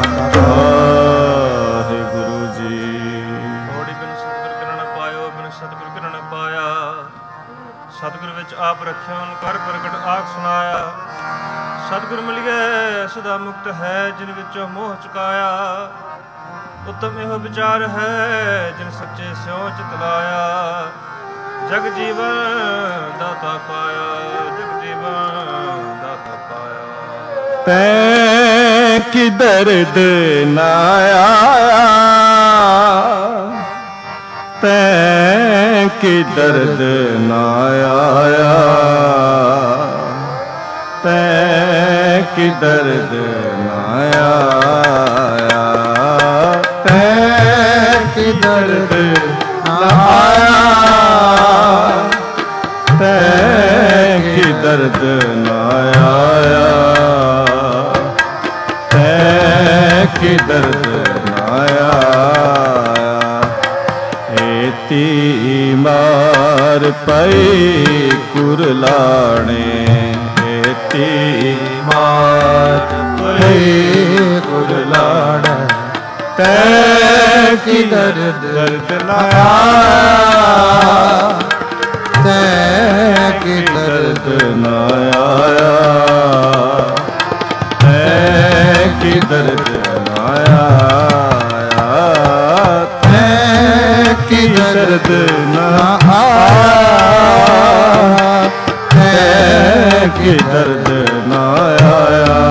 हे गुरु जी थोड़ी बिन सतगुर किरण पायो बिन सतगुर किरण पाया सतगुर विच आप रखियो कर प्रगट आख सुनाया सतगुर मिल गए सदा मुक्त है जिन विचों मोह चुकाया उत्तम एहो विचार है जिन सच्चे स्यों चित लाया जग जीवन दाता पाया जग जीवन दाता पाया तैं की दर्द न आया तैं की दर्द न आया तैं की दर्द न आया दर्द न आया तैं की दर्द न आया तैं की दर्द न आया एती मार पई कुरलाने एती मार पई कुरलाने तैं की दर्द दर्द न आया तैं की दर्द न आया तैं की दर्द न आया तैं की दर्द न आया तैं की दर्द न आया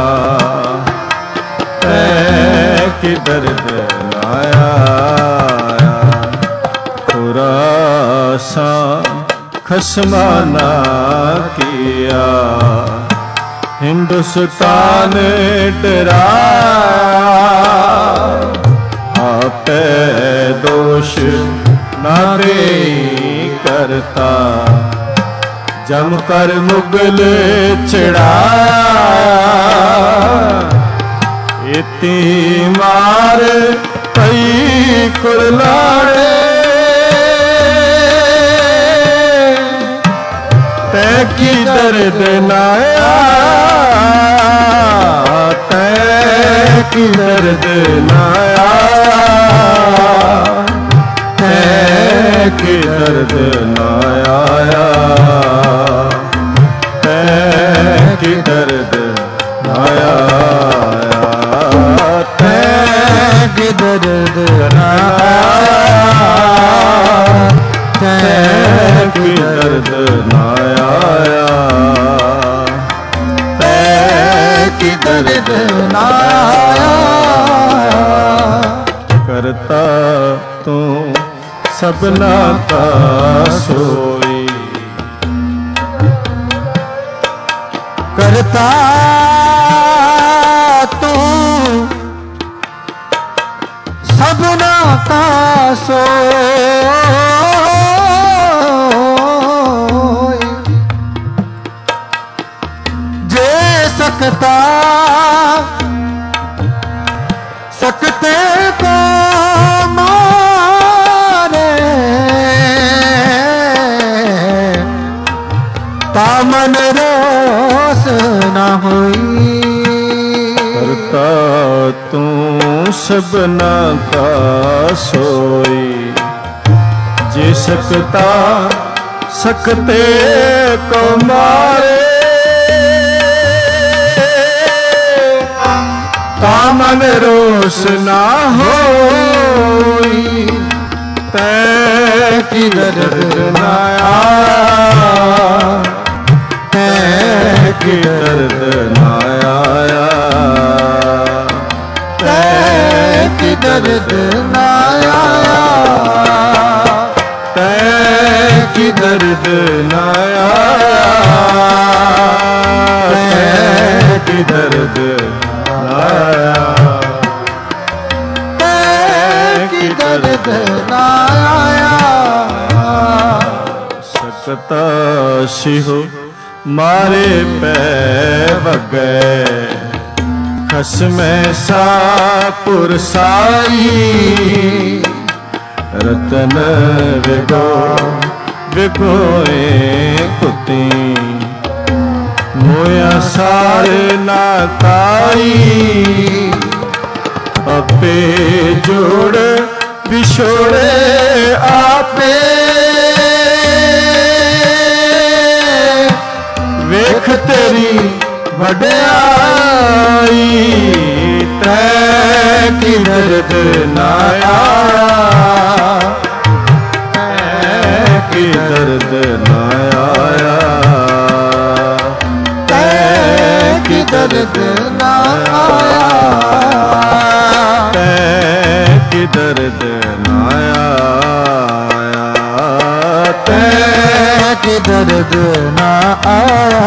तैं की दर्द न आया खुरासान खसमाना किया हिंदुस्तान डराया आपे दोष न दे करता जम कर मुगल चढ़ाया इतनी मार पई कुरलाड़े तैं की दर्द न आया तैं की दर्द न आया तैं की दर्द न आया तैं की दर्द न आया तैं की दर्द न आया तैं की दर्द न आया तैं की दर्द न आया करता तू सबना का सोई करता तू सबना का सोई जे सकता सकते को मारे तामन रोस न हुई करता तू सबना का सोई जे सकता सकते को मारे तामन रोस ना होई ਤੈ ਕੀ ਦਰਦ ਨਾ ਆਇਆ, ਤੈ ਕੀ ਦਰਦ ਨਾ ਆਇਆ, ਤੈ ਕੀ ਦਰਦ ਨਾ ਆਇਆ, ਤੈ ਕੀ ਦਰਦ ਨਾ ਆਇਆ, ਤੈ ਕੀ ਦਰਦ ਨਾ ਆਇਆ, ਤੈ ਕੀ ਦਰਦ ਨਾ ਆਇਆ। ਸਕਤਾ ਸਿਹੋ ਮਾਰੇ ਪੈ ਵਗੈ, ਖਸਮੈ ਸਾਪੁਰ ਸਾਈ, ਰਤਨ ਵਿਗੋ ਵਿਗੋਏ ਕੁੱਤੀ, ਮੋਇਆ ਸਾਰ ਨਾ ਤਾਈ, ਆਪੇ ਜੋੜ ਵਿਛੋੜੇ ਆਪੇ, ਵੇਖ ਤੇਰੀ ਵਡਿਆਈ, ਤੈ ਕੀ ਦਰਦ ਨਾ ਆਇਆ, ਤੈ ਕੀ ਦਰਦ ਨਾ ਆਇਆ, ਤੈ ਕੀ ਦਰਦ ਨਾ ਆਇਆ, ਤੈ ਕੀ ਦਰਦ ਨਾ ਆਇਆ, ਤੈ ਕੀ ਦਰਦ ਨਾ ਆਇਆ,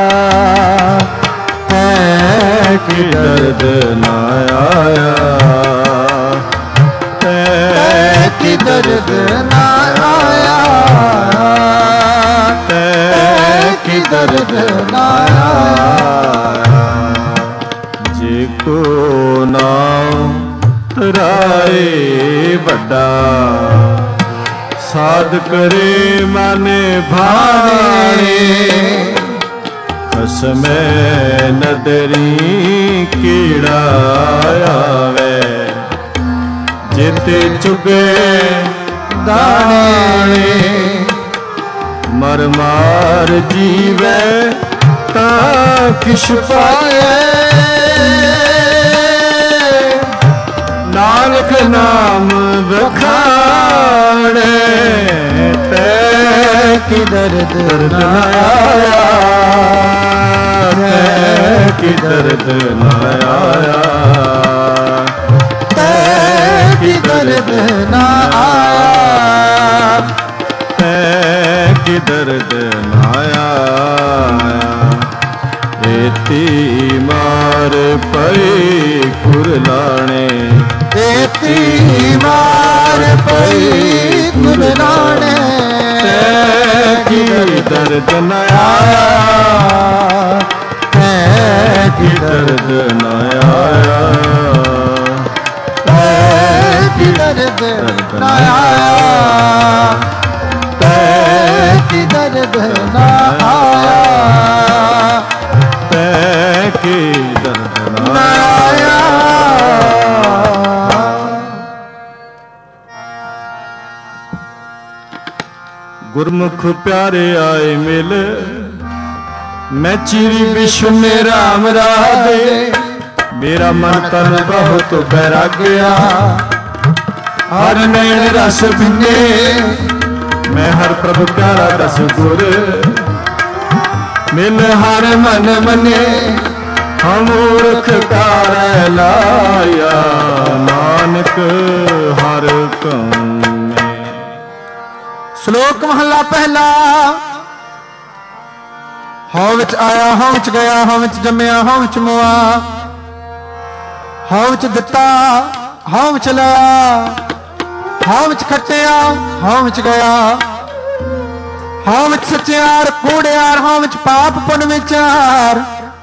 ਤੈ ਕੀ ਦਰਦ ਨਾ ਆਇਆ, ਤੈ ਕੀ ਦਰਦ ਨਾ ਆਇਆ, ਤੈ ਕੀ ਦਰਦ ਨਾ ਆਇਆ। ਜੇ ਕੋ ਨਾਮ ਰਾਏ ਵੱਡਾ, ਸਾਧ ਕਰੇ ਮਨ ਭਾਣੇ, ਖਸਮੈ ਨਦਰੀ ਕੀੜਾ ਆਵੇ, ਜਿਤੇ ਚੁਗੇ ਦਾਣੇ, ਮਰ ਮਾਰ ਜੀਵੈ ਤਾਂ ਕਿਛ ਪਾਏ, ਨਾਨਕ ਨਾਮ ਵਖਾਣੇ, ਤੈ ਕੀ ਦਰਦ ਨਾ ਆਇਆ, ਤੈ ਕੀ ਦਰਦ ਨਾ ਆਇਆ, ਤੈ ਕੀ ਦਰਦ ਨਾ ਆਇਆ, ਤੈ ਕੀ ਦਰਦ ਨਾ ਆਇਆ। ਏਤੀ ਮਾਰ ਪਈ ਕੁਰਲਾਣੇ, ਏਤੀ ਮਾਰ ਪਈ ਕੁਰਲਾਣੇ, ਤੈ ਕੀ ਦਰਦ ਨਾ ਆਇਆ, ਤੈ ਕੀ ਦਰਦ ਨਾ ਆਇਆ, ਤੈ ਕੀ ਦਰਦ ਨਾ ਆਇਆ, ਤੈ ਕੀ ਦਰਦ ਨਾ ਆਇਆ, ਤੈ ਕੀ ਦਰਦ ਨਾ ਆਇਆ। ਗੁਰਮੁਖ ਪਿਆਰੇ ਆਏ ਮਿਲ, ਮੈਂ ਚੀਰੀ ਵਿਸ਼ਵ ਮੇ ਰਾਮ ਰਾਧੇ, ਮੇਰਾ ਮਨ ਤਨ ਬਹੁਤ ਬੈਰਾਗਿਆ, ਹਰ ਨੈਣ ਰਸ ਬਿੰਨੇ, ਮੈਂ ਹਰ ਪ੍ਰਭ ਪਿਆਰਾ ਦਸ ਗੁਰ, ਮਿਲ ਹਰ ਮਨ ਮਨੇ, ਹਮ ਮੂਰਖ ਕਾਰੈ ਲਾਇਆ, ਨਾਨਕ ਹਰ ਕਉ। ਸ਼ਲੋਕ ਮਹਲਾ ਪਹਿਲਾ। ਹਉ ਵਿੱਚ ਆਇਆ ਹਉ ਵਿੱਚ ਗਿਆ, ਹਉ ਵਿੱਚ ਜੰਮਿਆ ਹਉ ਵਿੱਚ ਮੁਆ, ਹਉ ਵਿੱਚ ਦਿੱਤਾ ਹਉ ਵਿੱਚ ਲਿਆ, ਹਉ ਵਿੱਚ ਖੱਟਿਆ ਹਉ ਵਿੱਚ ਗਿਆ, ਹਉ ਵਿੱਚ ਸੱਚਿਆਰ ਕੂੜਿਆਰ, ਹਉ ਵਿੱਚ ਪਾਪ ਪੁੰਨ ਵਿਚਾਰ,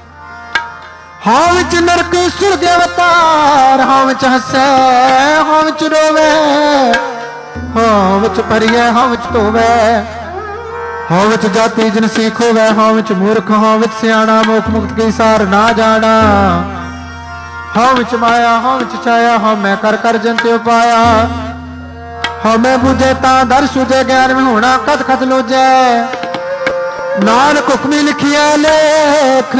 ਹਉ ਵਿੱਚ ਨਰਕ ਸੁਰਗ ਅਵਤਾਰ, ਹਉ ਵਿੱਚ ਹੱਸੈ ਹਉ ਵਿੱਚ ਰੋਵੇ, ਹਉ ਵਿੱਚ ਭਰੀਐ ਹਉ ਵਿੱਚ ਧੋਵੈ, ਹਉ ਵਿੱਚ ਜਾਤੀ ਜਿਨਸੀ ਖੋਵੈ, ਹਉ ਵਿੱਚ ਮੂਰਖ ਹਉ ਵਿੱਚ ਸਿਆਣਾ, ਮੁਖ ਮੁਕਤ ਕੀ ਸਾਰ ਨਾ ਜਾਣਾ, ਹਉ ਵਿੱਚ ਮਾਇਆ ਹਉ ਵਿੱਚ ਛਾਇਆ, ਹਉ ਮੈਂ ਕਰ ਕਰ ਜੰਤਿ ਉਪਾਇਆ, ਹਉ ਮੈਂ ਬੁਝੇ ਤਾਂ ਦਰ ਸੁਝੇ, ਗਿਆਨ में ਹੋਣਾ ਕਦ ਕਦ ਲੋਜੈ, ਨਾਨਕ ਹੁਕਮੀ ਲਿਖਿਆ ਲੇਖ,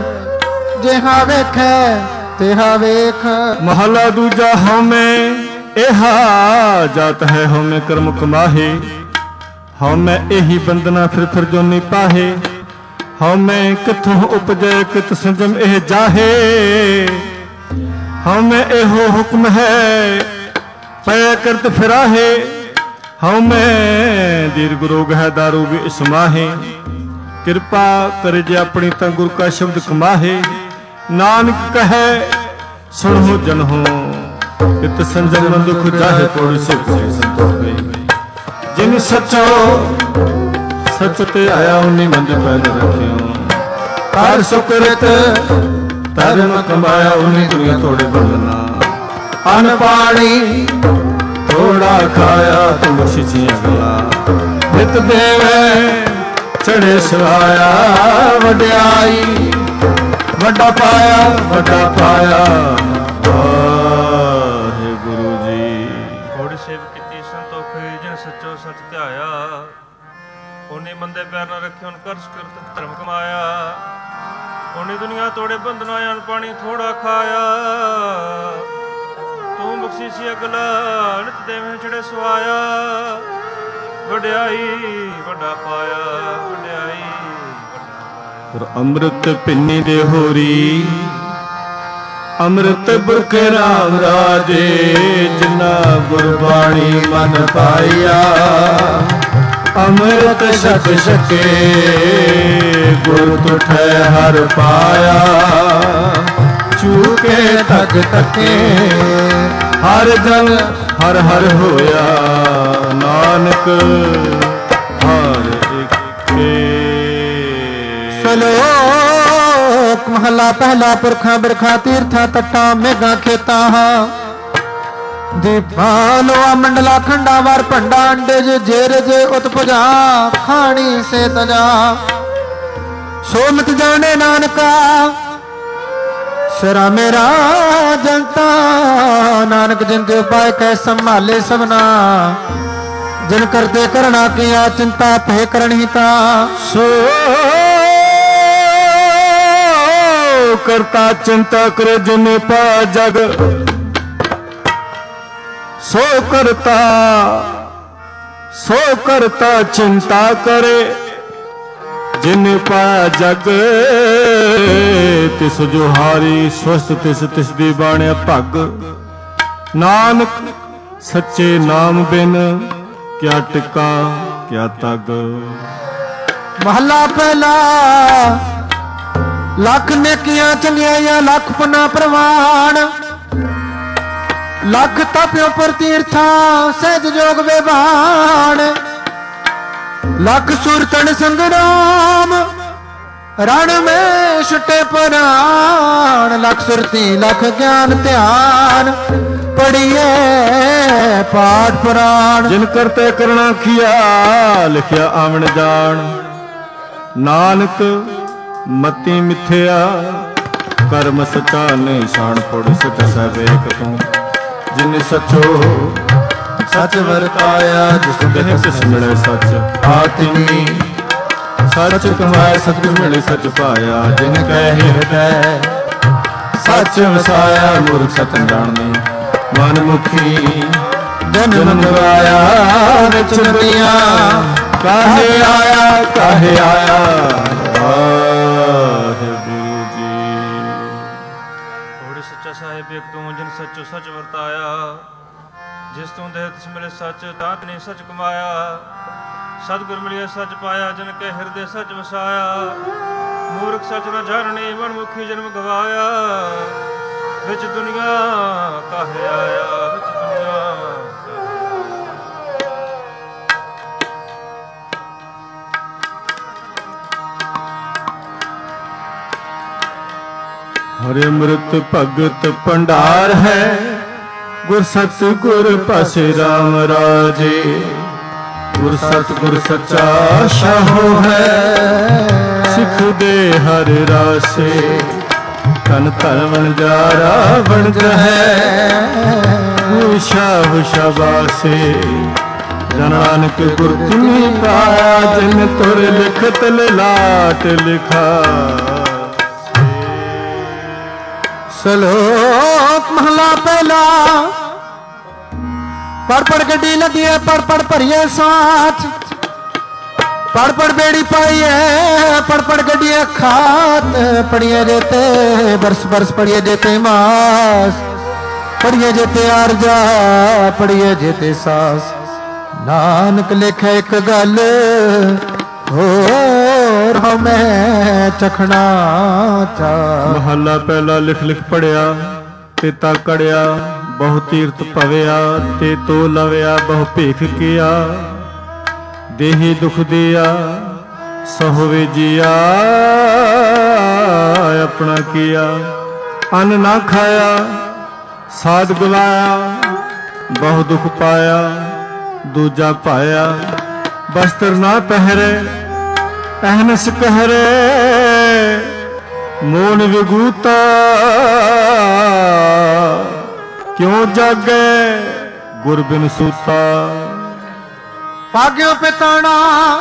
ਜਿਹਾ ਵੇਖੈ ਤਿਹਾ ਵੇਖ। ਮਹਲਾ ਦੂਜਾ। ਹਉ ਮੈਂ एहा जात है हो में कर्म कमाहे, हौ मैं एही बंदना फिर जोनी पाहे। हौ मैं किथों उपजे कित संजम एह जाहे, हौ मैं एहो हुक्म है पै करत फिराहे। हौ मैं दीर्घ रोग है दारू भी इसमाहे, किरपा कर जे अपनी ता गुरु का शब्द कमाहे। नानक कहे सुनो जन हो इत संजम दुख जाहे कोड़ से संतोखे। जिन सचो सच ते आया उन्हीं मंद पैद रखियो, कर सुकृत धर्म कमाया उन्हीं दुनिया थोड़े बंदना। अन पानी थोड़ा खाया तुम बख्शिया गला, हित देवे चढ़े सवाया वड्याई। वड्डा पाया वाहे गुरु जी। घोड़ सेव कीती संतोखे, जिन सचो सच ध्याया उन्हीं मंदे पैर न रखे उन कर सुकृत धर्म कमाया। उन्हीं दुनिया तोड़े बंधना अन पानी थोड़ा खाया। तू बख्शीसी अगला नित देवें चढ़े सवाया, वड्याई वड्डा पाया वड्याई। अमृत पिन्नी दे होरी अमृत बुरख राम राजे, जिना गुरबाणी मन पाया। अमृत शक शके गुर तुठे हर पाया। चूके तक तके हर जन हर हर होया। नानक हर इके। सलोक महला पहला पुरखा बिरखा तीर्था तट्टा मेघा खेता। दीपा लोआ मंडला खंडा वार भंडा अंडे जे जेर जे उत्पजा खानी से तजा। सो मत जाने नानका सिरा मेरा जनता। नानक जिन के उपाय कै संभाले सबना, जिन करते करना किया चिंता पे करनी का। सो करता चिंता करे जिन पा जग, सो करता चिंता करे जिन पा जग। तिस जो हारी स्वस्थ तिस तिस दी बाणे भग। नानक सच्चे नाम बिन क्या टिका क्या तग। महला पहला लख नेकियां चंगियां लख पुना प्रवान। लख तप्यो पर तीर्था सहज जोग विभान। लख सुरतन संग्राम रण में छुटे प्राण। लख सुरती लख ज्ञान ध्यान पढ़िए पाठ पुराण। जिन करते करना किया लिखिया आवन जान। नानक मती मिथ्या कर्म सचा निशान पुड़ सच सब एक तू। जिन सचो सच वरताया जिस देह तिस मिले सच आत्मी। सच कमाए सतगुर मिले सच पाया। जिन कहे हृदय सच वसाया। मूर्ख सत जाने मन मुखी जन्म गवाया। रच दुनिया काहे आया काहे आया। साहिब एक तू जिन सचो सच वरताया। जिस तू देह तिस मिले सच दात ने सच कमाया। सतगुर मिलिया सच पाया। जिन के हृदय सच वसाया। मूर्ख सच न जानने मन मुखी जन्म गवाया। विच दुनिया काहे आया विच दुनिया। हरे अमृत भगत भंडार है। गुर सतगुर पासे राम राजे। गुर सतगुर सच्चा शाहो है। सिख दे हर रासे। तन धर्म जारा बन है। शाह शाबासे। नानक गुर तुम्ही पाया। जिन तुर लिखत लाट लिखा। सलोक महला पहला पढ़ पढ़ गड्डी लगी है, पढ़ पढ़ भरिए साथ, पढ़ पढ़ बेड़ी पाई है, पढ़ पढ़ गड्डी खात, पढ़िए जेते बरस बरस, पढ़िए जेते मास, पढ़िए जेते आरजा, पढ़िए जेते सास। नानक लिखे एक गल होर मैं चखना चा। महला पहला लिख लिख पढ़िया, पिता कड़िया बहु तीर्थ पविया, ते तो लविया बहु भीख किया, देही दुख दिया सहोवे जिया, अपना किया अन्न ना खाया, साध गवाया बहु दुख पाया, दूजा पाया वस्त्र ना पहरे, अहनस कहरे मोन विगूता, क्यों जागे गुर बिन सूता। भाग्यो पिताना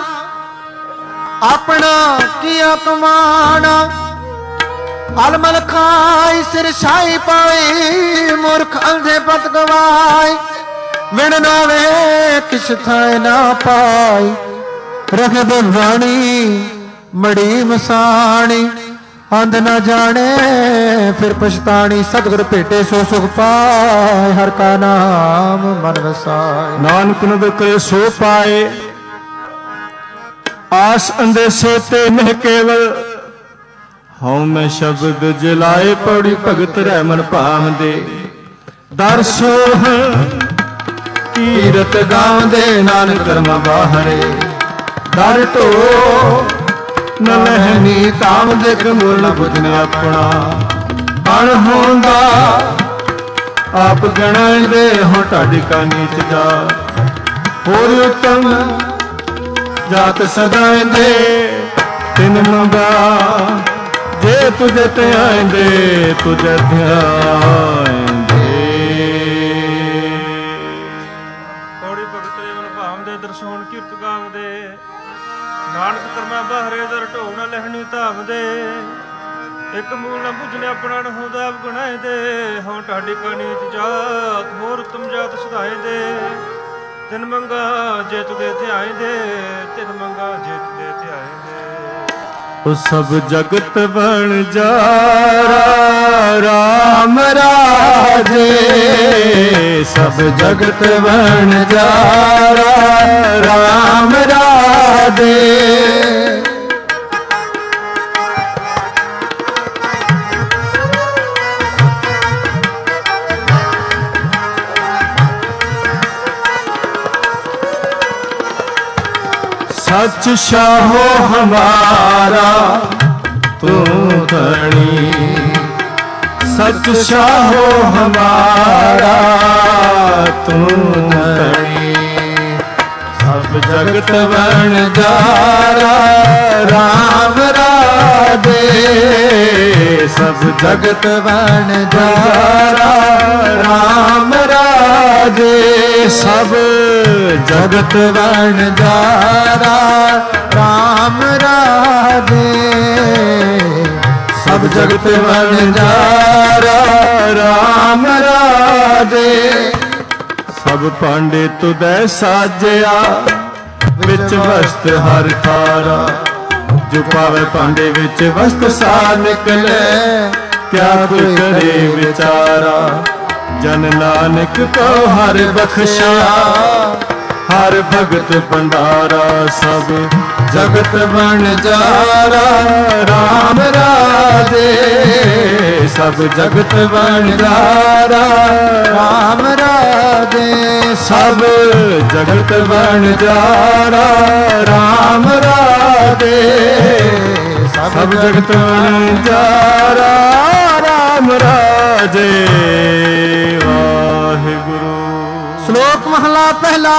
अपना किया कमाना, अलमल खाई सिर शाही पाई, मूर्ख अंधे पत गवाई, विण नावे किस थाए ना पाई, रख दे वाणी मड़ी मसाणी, अंध न जाने फिर पछतानी, सतगुर भेटे सो सुख पाए, हर का नाम मन वसाए। नानक नद करे सो पाए, आस अंदेसे ते नहीं केवल, हूँ मैं शब्द जलाए पौड़ी भगत रह मन भाव दे, दर सोह कीरत गाँव दे, नानक कर्म बाहरे दर ढो न लहनी ताम देख, मुल बुझने अपना अण होंदा, आप गणाए दे हो ढाडी का नीच जा, होर उत्तम जात सदाए दे तिन मंगा, जे तुझे ध्यान दे तुझे ध्यान दे। पौड़ी भगत रे मन भाव दे, दर्शन कीर्त गाव दे, नानक कर्मा बाहरे दर ढो न लहनी धाम दे, एक मूल न बुझने अपना न होंदा आप गणाए दे, हों ढाडी का नीच जात, होर उत्तम जात सदाए दे, तिन मंगा जे तुदे ध्याए दे, तिन मंगा जे तुदे ध्याए दे। ओ सब जगत बन जारा राम राजे, सब जगत बन जारा राम राजे। सच शाहो हमारा तू धनी, सच शाहो हमारा तू धनी, सब जगत बन जारा राम राधे, सब जगत बन जारा राम राधे, सब जगत बन जारा राम राधे, सब जगत बन जारा राम राधे। सब पांडे तुदै साजया विच वस्त हर थारा, जो पावे पांडे विच वस्त सा निकले, क्या कोई करे विचारा, जन नानक को हर बख्शा, हर भगत भंडारा, सब जगत बन जारा राम राधे, सब जगत बन जारा राम राधे, सब जगत बन जारा राम राधे, सब जगत बन जारा राम राधे। वाहिगुरु। श्लोक महला पहला।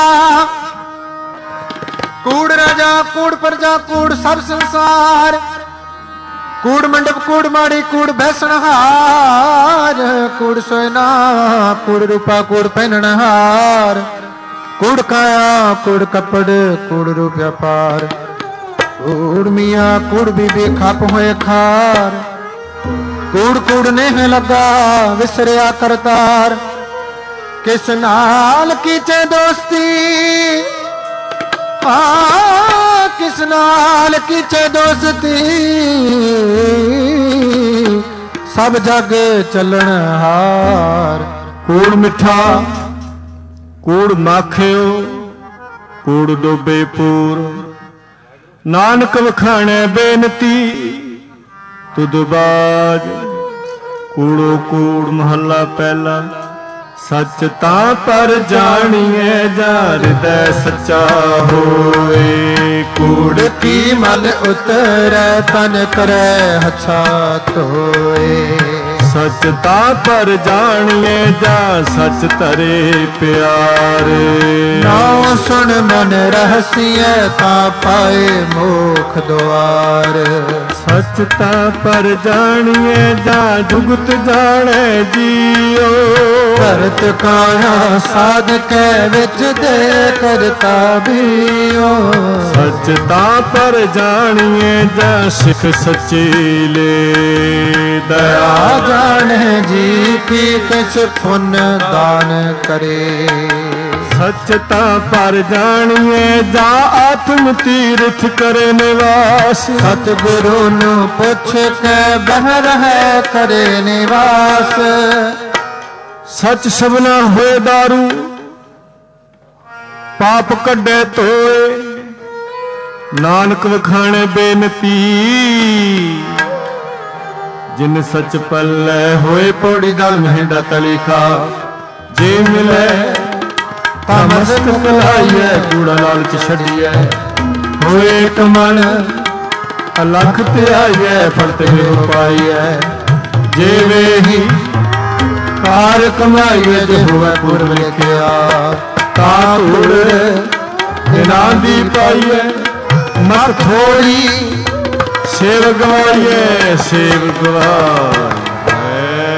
कूड़ राजा कूड़ प्रजा कूड़ सब संसार, कूड़ मंडप कूड़ माड़ी कूड़ भैसनहार, कूड़ सोयना कूड़ रूपा कूड़ पहननहार, कूड़ काया कूड़ कपड़ कूड़ रूप व्यापार, कूड़ मियाँ कूड़ बीबी खाप होए खार, कूड़ कूड़ नेह लगा विसरिया करतार, किस नाल कीचे दोस्ती, किस नाल कीचे दोस्ती, सब जग चलन हार। कूड़ मिठा कूड़ माखियो, कूड़ डोबे पूर, नानक वखाणे बेनती, तुद बाज। कूड़ो कूड़ महला पहला, सच तां पर जानिए जा हृदय सच्चा होए। कूड़ की मल उतरै तन करे हच्छा धोए। सच तां पर जानिए जा सच तरे प्यार। नाम सुन मन रहसिए ता पाए मोख द्वार। सच तां पर जानिए जा जुगत जाने जियो। करत काया साध के विच दे करता बियो। सच तां पर जानिए जा सिख सच्ची ले दया। जाने जी की किस पुण्य दान करे। सच तां पर जानिए जा आत्म तीर्थ करे निवास। सतगुरु नु पुछ के बह रहे करे निवास। सच सबना होए दारू, पाप कड्डे तोए, नानक वखाणे बेनती। जिन सच पल्ले होए पौड़ी दल महेंदा तलीखा। जे मिले मस्त कलाइए, कूड़ा लालच छड़िए, होए कमन अलख ते आइए, फड़ते हो पाइए। जे वे ही कार कमाइए, जे होवे पूर्व लिखिया, ता धूड़ इना दी पाइए। मत थोड़ी सेव गवाइए, सेव गवाइए।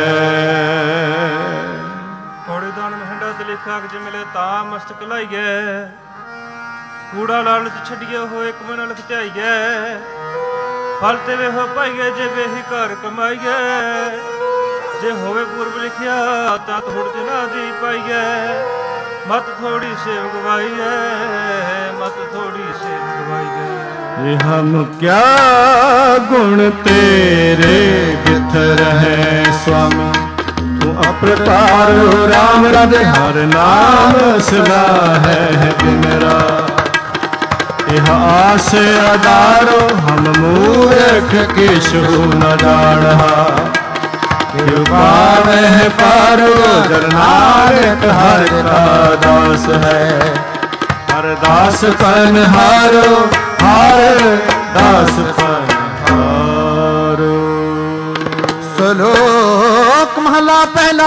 थोड़ी दान महंडा दलिखा जे मिले ता मस्त कलाइए। कूड़ा लालच छड़िए होए कमन अलख जाइए। फल ते वे हो पाइए, जे वे ही घर कमाइए। जे होवे पूर्व लिखिया ता थोड़ दिना दी पाइए। मत थोड़ी सेव गवाइए, मत थोड़ी सेव गवाइए। ये हम क्या गुण तेरे बिथर है स्वामी। तू अप्रकार राम रज हर नाम सदा है बिनरा। यह आस अदारो हम मूर्ख किशु न जाना। कृपा वह पारो जन नानक हर का दास है। हर दास पन हारो, हर दास पन हारो। श्लोक महला पहला।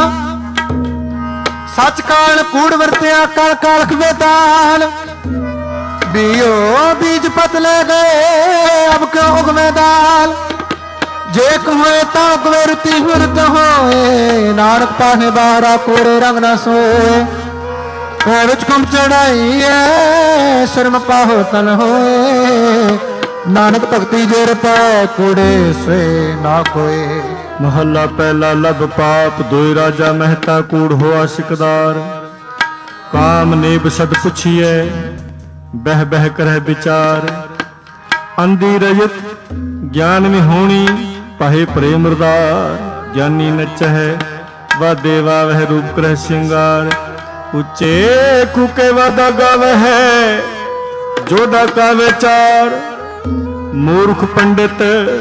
सच काल कूड़ वरत्या काल कालख वेताल। बियो बीज पत ले गए अब क्यों उगवे दाल। जे कहोए ता उगवे रुति हुरत होए। नानक पाहे बारा कोड़े रंग न सोए। पैर विच कुम चढ़ाई है शर्म पाहो तन होए। नानक भगती जेर पै कूड़े से ना कोए। महला पहला लब पाप दोई राजा महता कूड़ होआ सिकदार। काम नेब सद पुछिए बह बह करह विचार। अंधी रजत ज्ञान में होनी पाहे प्रेम रदार। ज्ञानी नचह व देवा वह रूप करह श्रृंगार। उच्चे कुके वादा गावह जोदा का विचार। मूर्ख पंडित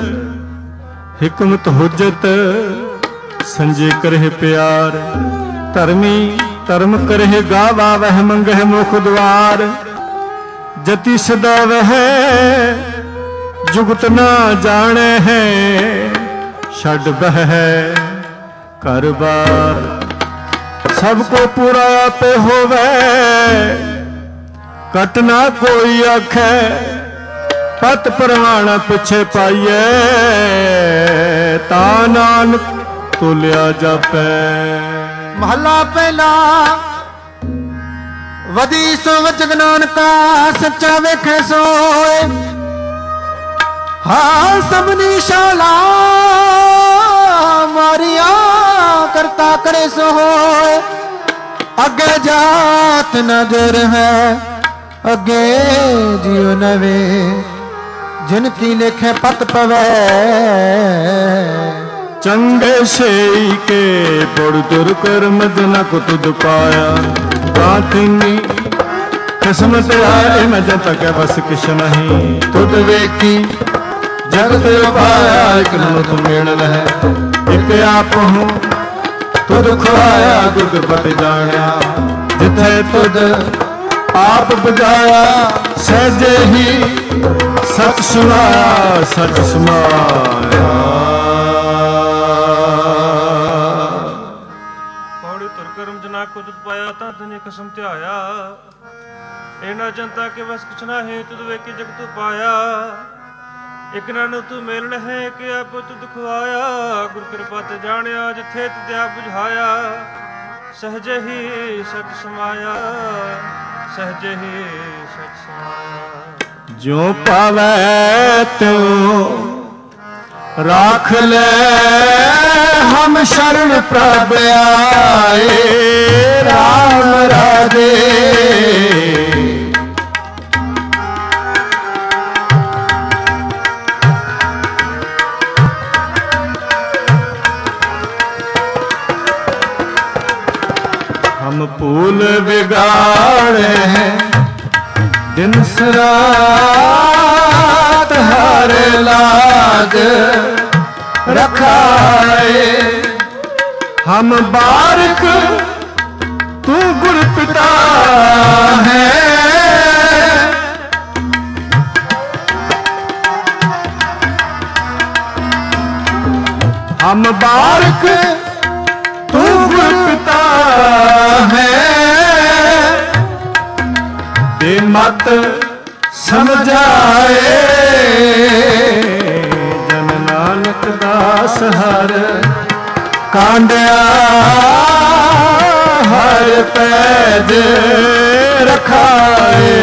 हिकमत हुज्जत संजय करह प्यार। धर्मी धर्म करह गावा वह मंगह मुख द्वार। जति सदा वह जुगत ना जाने है। छड़ बह घर बार सबको पूरा पे होवे। कट ना कोई आखे पत परवाना पिछे पाइए। ता नानक तुलिया जापै। महला पहला। वदी सो वचन नानका सच्चा वेखे सोए। हाँ सबनी शाला मारिया करता करे सो होए। ਅੱਗੇ ਜਾਤ ਨਜ਼ਰ ਹੈ ਅੱਗੇ ਜਿਉ ਨਵੇ ਜਿਨ ਕੀ ਲਿਖੇ ਪਤ ਪਵੈ ਚੰਗੇ ਸੇਈ ਕੇ ਪੁੜ ਦੁਰ ਕਰਮ ਜਨ ਕੋ ਤੁਧ ਪਾਇਆ ਕਾਤਿਨੀ ਕਿਸਮਤ ਆਏ ਮੈਂ ਜਨ ਤੱਕ ਬਸ ਕਿਛ ਨਹੀਂ ਤੁਧ ਵੇਖੀ ਜਗਤ ਉਪਾਇਆ ਇਕ ਨੂੰ ਤੁਮ ਮਿਲ ਹੈ ਇਕ ਆਪ ਹੂੰ ਤੁਧ ਖਵਾਇਆ ਗੁਰਪਤਿ ਜਾਣਿਆ ਜਿੱਥੇ ਤੁਧ ਆਪ ਬੁਝਾਇਆ ਸਹਿਜੇ ਹੀ ਸਚ ਸੁਨਾਇਆ ਸਚ ਸਮਾਇਆ ਪੌੜੀ ਤੁਰ ਕਰਮ ਜਨਾ ਕੋ ਤੁਧ ਪਾਇਆ ਤਾਂ ਤਨੇ ਕਸਮ ਧਿਆਇਆ ਇਹਨਾਂ ਜਨਤਾ ਕੇ ਵਸ ਕਿਛ ਨਾ ਹੈ ਤੁਧ ਵੇਖੀ ਜਗਤ ਪਾਇਆ ਇਕ ਨਨ ਤੂੰ ਮੇਲਣ ਹੈ ਕਿ ਆਪ ਤੁਧ ਖਵਾਇਆ ਗੁਰ ਕਿਰਪਾ ਤੇ ਜਾਣਿਆ ਜਿੱਥੇ ਤੁਧ ਆਪ ਬੁਝਾਇਆ ਸਹਜੇ ਹੀ ਸਚ ਸਮਾਇਆ ਸਹਜੇ ਹੀ ਸਚ ਸਮਾਇਆ ਜਿਉ ਪਾਵੈ ਤਿਉ ਰਾਖ ਲੈ ਹਮ ਸ਼ਰਨ ਪ੍ਰਭ ਆਏ ਰਾਮ ਰਾਜੇ हम भूल बिगाड़े दिन रात हर लाज रखाए हम बारक तू गुर पिता है हम बारक तू गुर पिता है ते मत समझाए जन नानक दास हर कांडिया हर पैज रखाए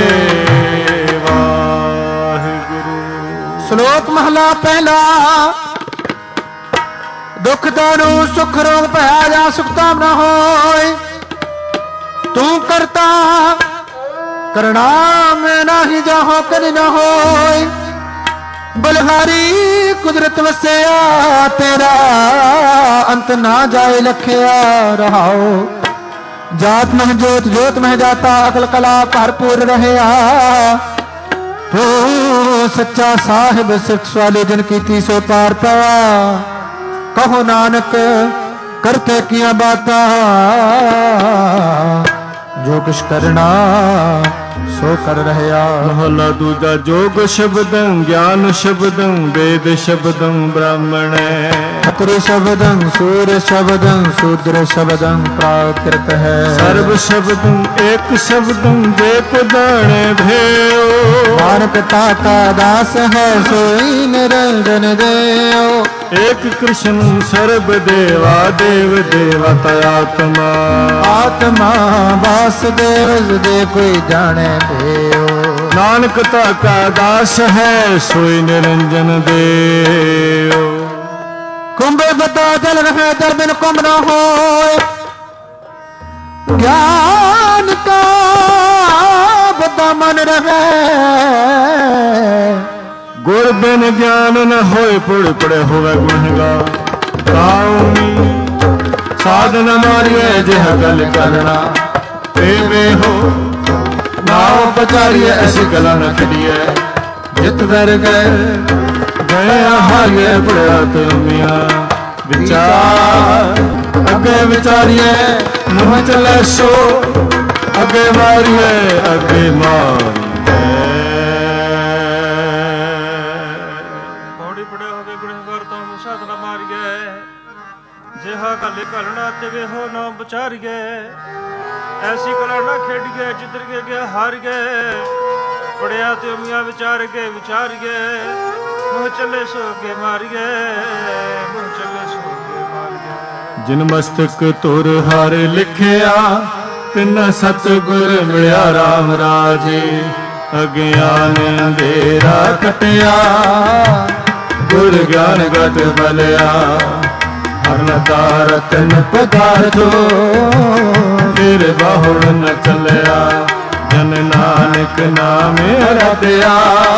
वाहिगुरु। श्लोक महला पहला दुख दारू सुख रोग भया जा सुखता न होय तू करता करना में नाही जाहो कभी न होय बलहारी कुदरत वसया तेरा अंत ना जाए लखया रहाओ जात मह जोत जोत मह जाता अकल कला भरपूर रहया तू सच्चा साहिब सिख सवाले जिन कीती सो पार पाया कहो नानक करते किया बाता जो कुछ करना सो कर रहया। महला दूजा जोग शब्दं ज्ञान शब्दं वेद शब्दं ब्राह्मण ठकुर शब्दं सूर शब्दं शूद्र शब्दं प्राकृत है सर्व शब्दं एक शब्दं जे को जाने भेओ नानक ताका दास है सोई निरंजन देओ एक कृष्ण सर्व देवा देव देवता आत्मा आत्मा वासुदेव दे कोई जाने देओ नानक ताका दास है सोई निरंजन देओ। कुंभ बता जल रहे दर बिन कुंभ न होए ज्ञान का बता मन रहे गुर बिन ज्ञान न होए पुड़ पड़े होवे गुणगा ताऊनी साधन मारिए जिह गल करना तेवे हो नाव पचारिए ऐसी गला न खड़िए जित दर गए हारिए पड़िया तुमिया विचार अगे विचारिए मुँह चले सो अगे मारिए अगे मारिए गल करना तेवे हो ना बचारिए ऐसी कला ना खेड गए जिधर के गया हार गए पड़िया ते मियाँ विचार गए मुँह चले सो के मार गए मुँह चले सो के मार गए। जिन मस्तक तुर हार लिखिया तिन सतगुर मिलिया राम राजे अज्ञान अंधेरा कटिया गुर ज्ञान गट बलिया हरन तारतन पदार्थो ਤੇਰੇ ਬਾਹੁੜ ਨ ਚੱਲਿਆ, ਜਨ ਨਾਨਕ ਨਾਮੇ ਅਰਾਧਿਆ,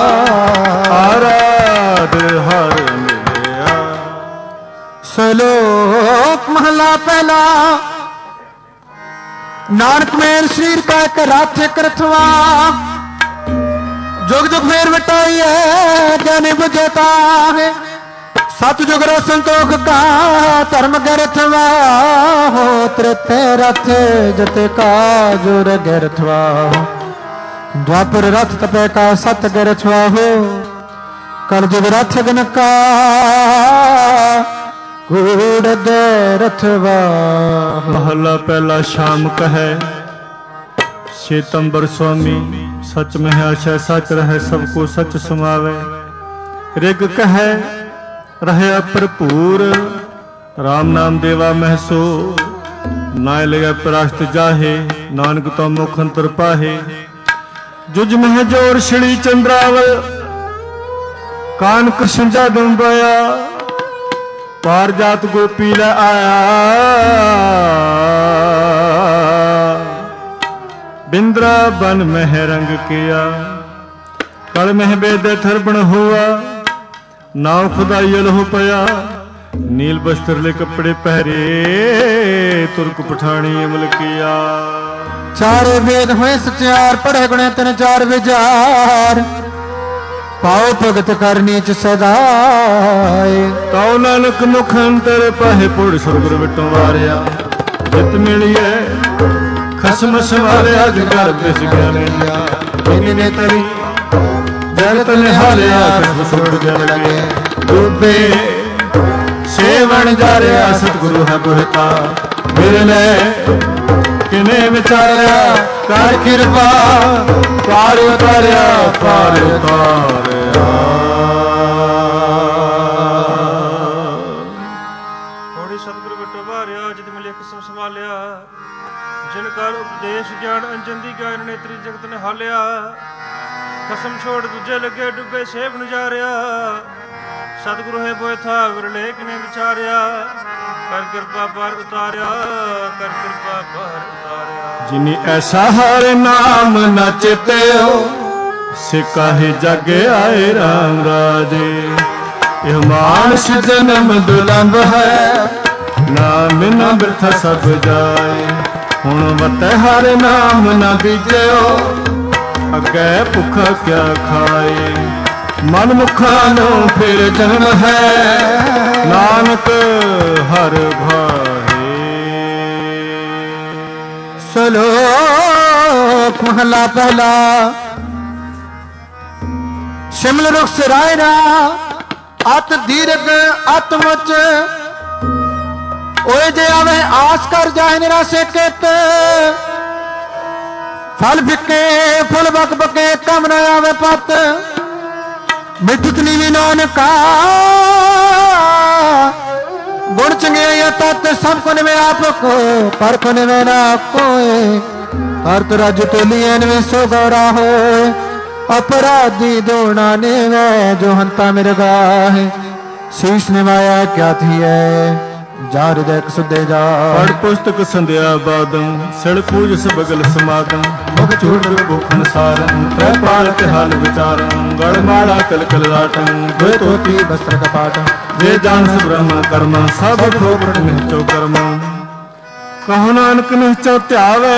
ਆਰਾਧ ਹਰ ਮਿਲਿਆ। ਸ਼ਲੋਕ ਮਹਲਾ ਪਹਿਲਾ। ਨਾਨਕ ਮੇਰ ਸਰੀਰ ਕਾ ਇੱਕ ਰੱਥ ਇੱਕ ਰਥਵਾ, ਜੁਗ ਜੁਗ ਫੇਰ ਵਟਾਈਏ ਗਿਆਨੀ ਬੁਝੇ ਤਾਹੇ। ਸਤ ਜੁਗ ਰ ਸੰਤੋਖ ਕਾ ਧਰਮ ਗਰਥਵਾ, ਹੋ ਤ੍ਰਿਤੇ ਰਥ ਜਤੇ ਕਾ ਜੁਰ ਗਰਥਵਾ। द्वापर रथ तपे का सत गरथवा हो, कर जुग रथ गन का घोड़ गरथवा। महला पहला शाम कहे श्वेतंबर स्वामी, सच में आशा सच रहे सबको सच समावे। ऋग कहे रहे भरपूर, राम नाम देवा महसो। नाय लगे प्राश्त जाहे, नानक तो मुख अंतर पाहे। जुज मह जोर श्री चंद्रावल, कान कृष्ण जादम बया। पार जात गोपी ला आया, बिंद्रा बन मह रंग किया। कल मह बेद थरबण हुआ, नाव खुदाई लहो पया। नील बस्त्र ले कपड़े पहरे, तुर्क पठानी अमल किया। चारे वेद हुए सचार, पढ़े गुणे तिन चार विचार। पाओ भगत कर नीच सदाए, ताओ नानक मुख अंतर पाहे पुड़ सुरगुर विटों वारिया। जित मिलिए खसम संवारिया, जगर बिस ज्ञानिया। इन्ने तरी जगत निहालिया, खसम सुर जगे। डूबे सेवन जारिया, सतगुरु है गुहता। बिरले किने विचारिया, कर कृपा पार उतारिया, पार उतारिया। होड़ी सतगुरु बिटो बारिया, जित मिले किसम संभालिया। जिन कर उपदेश ज्ञान अंजन दी ज्ञान नेत्री जगत ने हालिया। कसम छोड़ दूजे लगे डुबे सेव नजारिया। सतगुरु है बोए था विरले किने विचारिया। कर कृपा पर उतारिया, कर कृपा पर उतारिया। जिनी ऐसा हर नाम न चित्यो, सिकाहे जग आए राम राजे। यह मानस जन्म दुलंभ है, नाम न बिरथा सब जाए। हुण वत हर नाम न बीजो, अगे भुखा क्या खाए। मन मुखा नो फिर जन्म है, नानक हर भाए। श्लोक महला पहला। शिमल रुख सिरायरा, अत दीर्घ अत मुच। ओए जे आवे आस कर जाए निराशे केत। फल फिके फुल बक बके, कम न आवे पत। मिठुत नीवी नानका, गुण चंगे तत् सब को निवे आपको। पर को निवे ना कोय, हर तो राज तोलिए निवे सो गौरा हो। अपराधी दोना निवे, जो हंता मेरे गाहे। शीश निवाया क्या थी है, जा हृदय सुधे जा। पढ़ पुस्तक संध्या बादम, सिर पूज सबगल समागम। मुख चूड़ भूखन सारम, त्रैपाल के हाल विचारम। गढ़माला कल कल राटम, द्वे तोती वस्त्र कपाट। जे जानस ब्रह्म कर्म, सब ठोकर निश्चो कर्म। कहो नानक निश्चो त्यावे,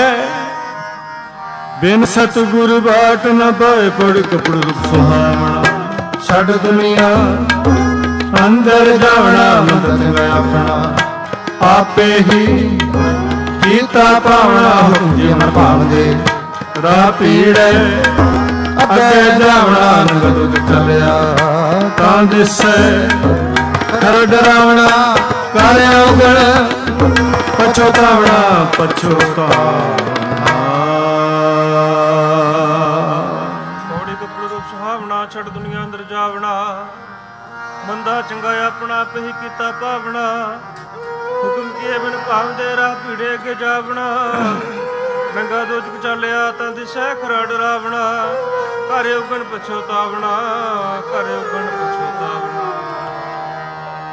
बिन सतगुरु बाट न पाए। पड़ कपड़ रूप सुहावना, छड़ दुनिया अंदर जावना। मंद चंगा अपना, आपे ही कीता पावना। हुक्म जीवन भाव दे, राह पीड़े अगे जावना। नंग दुख चलिया तां दिसे, कर डरावना। कर अवगण पछोतावना, पछोतावना। थोड़ी कपड़े रूप सुहावना, छड़ दुनिया अंदर जावना। मंदा चंगा अपना पे ही कीता पावना। हुक्म किए बिन भाव दे, राह पीड़े अगे जावना। नंगा दो जुग चलिया तां दिसै खरा डरावना। घर उगन पछोतावना, घर उगन पछोतावना।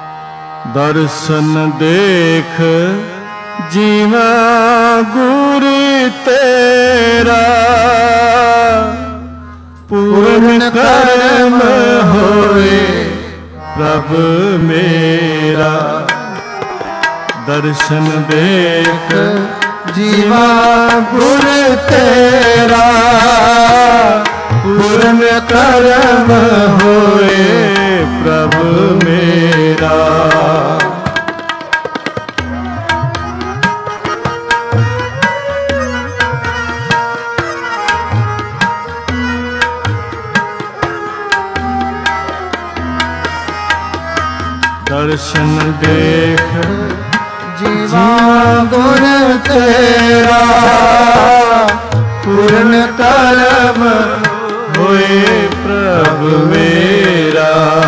दर्शन देख जीवा गुर तेरा पूर्ण कर्म होए प्रभु मेरा। दर्शन देख जीवा गुर तेरा पूर्ण कर्म होए प्रभु मेरा। दर्शन देख जीवा गुर तेरा पूर्ण कर्म होए प्रभु मेरा।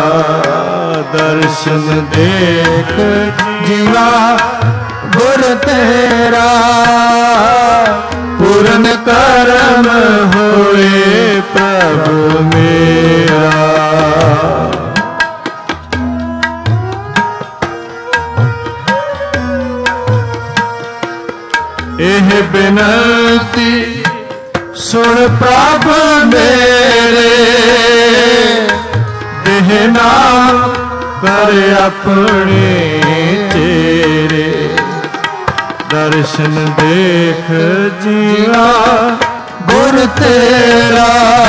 दर्शन देख जीवा गुर तेरा पूर्ण कर्म होए प्रभु मेरा। एह बिनती सुन प्रभ मेरे, देह नाम कर अपने तेरे। दर्शन देख जीवा गुर तेरा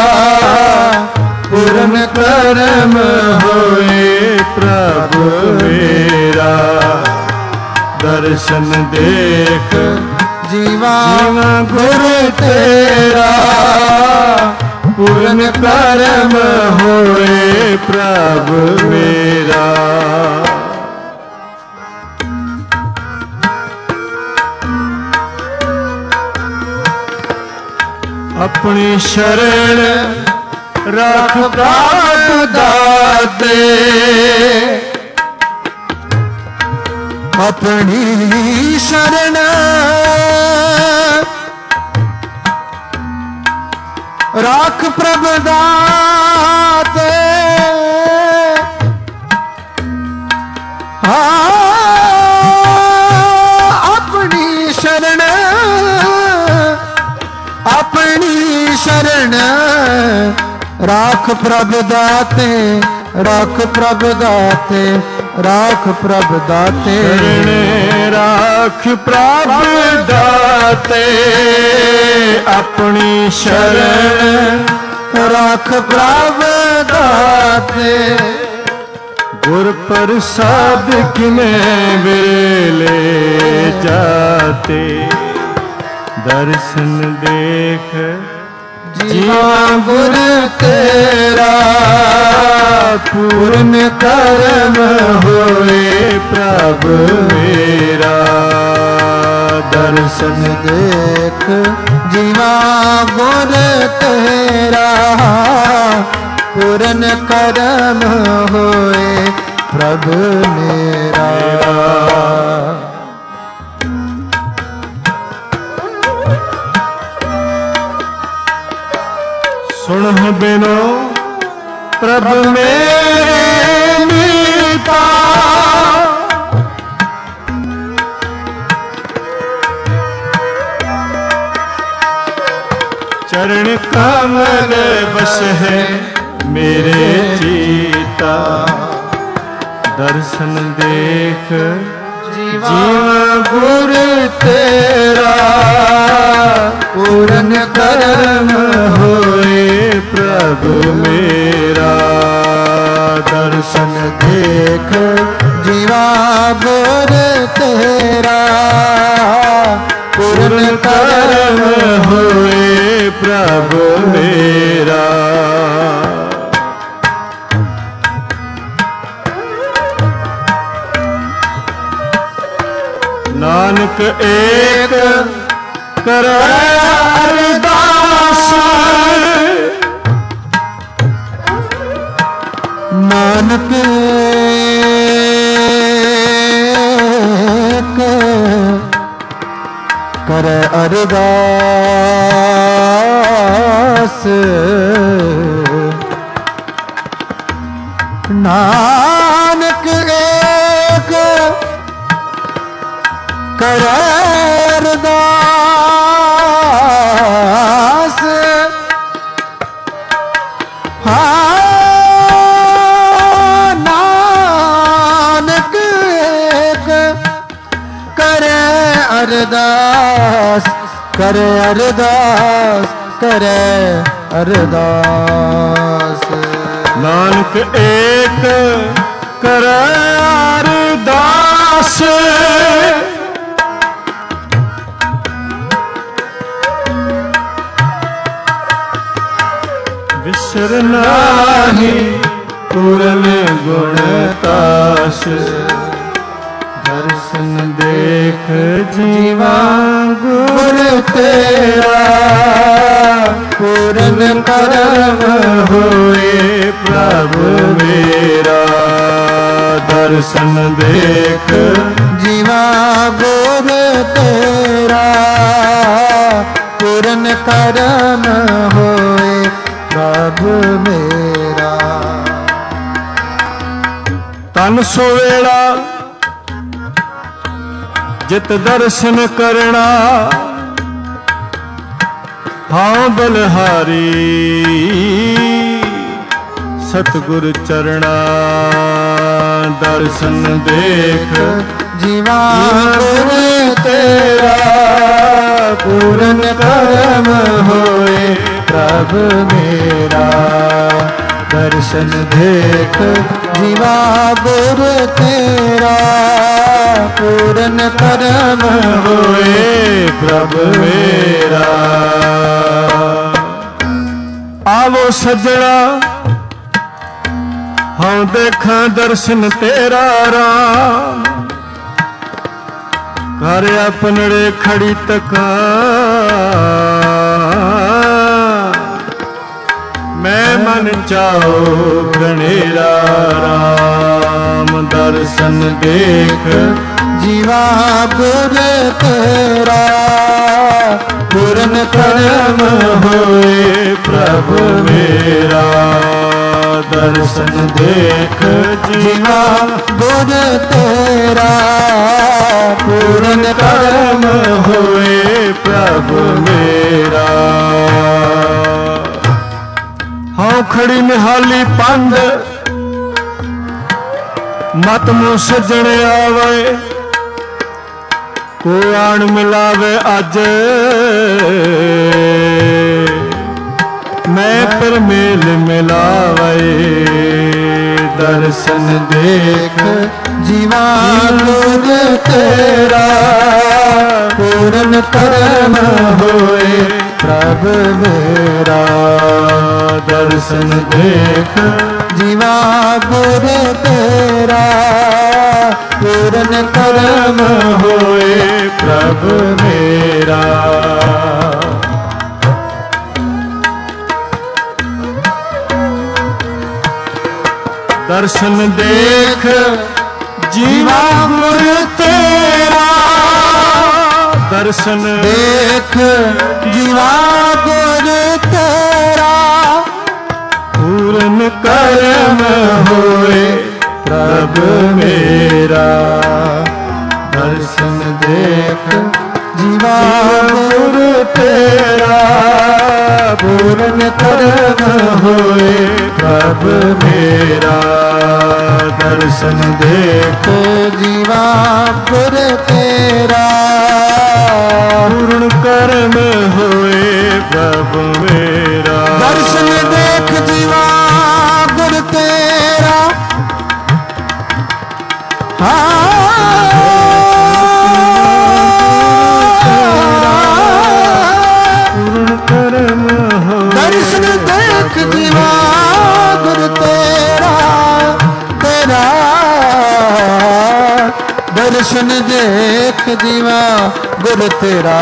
पूर्ण कर्म होए प्रभु मेरा। दर्शन देख जीवा गुर तेरा पूर्ण कर्म होए प्रभु मेरा। अपनी शरण रख प्रभु दाते, अपनी शरण राख प्रभु दाते। अपनी शरण राख प्रभु दाते, राख प्रभु दाते, राख प्रभु दाते। राख प्रभु दाते अपनी शरण राख प्रभु दाते। गुर प्रसाद किने विरले जाते। दर्शन देख जीवा गुर तेरा पूर्ण कर्म होए प्रभु मेरा। दर्शन देख जीवा गुर तेरा पूर्ण कर्म होए प्रभु मेरा। सुन बिनो प्रभु मेरे मीता, चरण कमल बस है मेरे जीता। दर्शन देख जीवा गुर तेरा पूर्ण कर्म होए प्रभु मेरा। दर्शन देख जीवा गुर तेरा पूर्ण कर्म होए प्रभु मेरा। नानक एक करे अरदास, नानक करे अरदास। नानक एक करे अरदास, करे अरदास करे अरदास। नानक एक करे अरदास विसर नाही पूरन गुण तास। दर्शन देख जीवा गुर तेरा पूरन करम होए प्रभु मेरा। दर्शन देख जीवा गुर तेरा पूरन करम होए प्रभु मेरा। तन सोवेला जित दर्शन करना हाँ बलहारी। सतगुर चरणा दर्शन देख जीवा गुर तेरा पूरन करम होए प्रभु मेरा। दर्शन देख जीवा गुर तेरा पूरन करम होए प्रभु मेरा। आवो सजना हाँ देखा दर्शन तेरा राम। कर अपनड़े खड़ी तका मैं मन चाहो गणेरा राम। दर्शन देख जीवा गुर तेरा पूरन करम होए प्रभु मेरा। दर्शन देख जीवा गुर तेरा पूरन करम होए प्रभु मेरा। हाँ खड़ी निहाली पंद मत मुँह सजण आवे। को आन मिलावे अज मैं पर मेल मिलावे। दर्शन देख जीवा गुर तेरा पूरन करम होए प्रभु मेरा। दर्शन देख जीवा गुर तेरा पूरन करम होए प्रभु मेरा। दर्शन देख जीवा गुर तेरा। दर्शन देख जीवा गुर तेरा पूरन करम होए प्रभु मेरा। दर्शन देख जीवा गुर तेरा पूरन करम होए प्रभु मेरा। दर्शन देख जीवा गुर तेरा पूर्ण कर्म होए प्रभु मेरा। दर्शन देख जीवा गुर तेरा पूर्ण कर्म हो। दर्शन देख जीवा गुर तेरा तेरा। दर्शन देख जीवा गुर तेरा।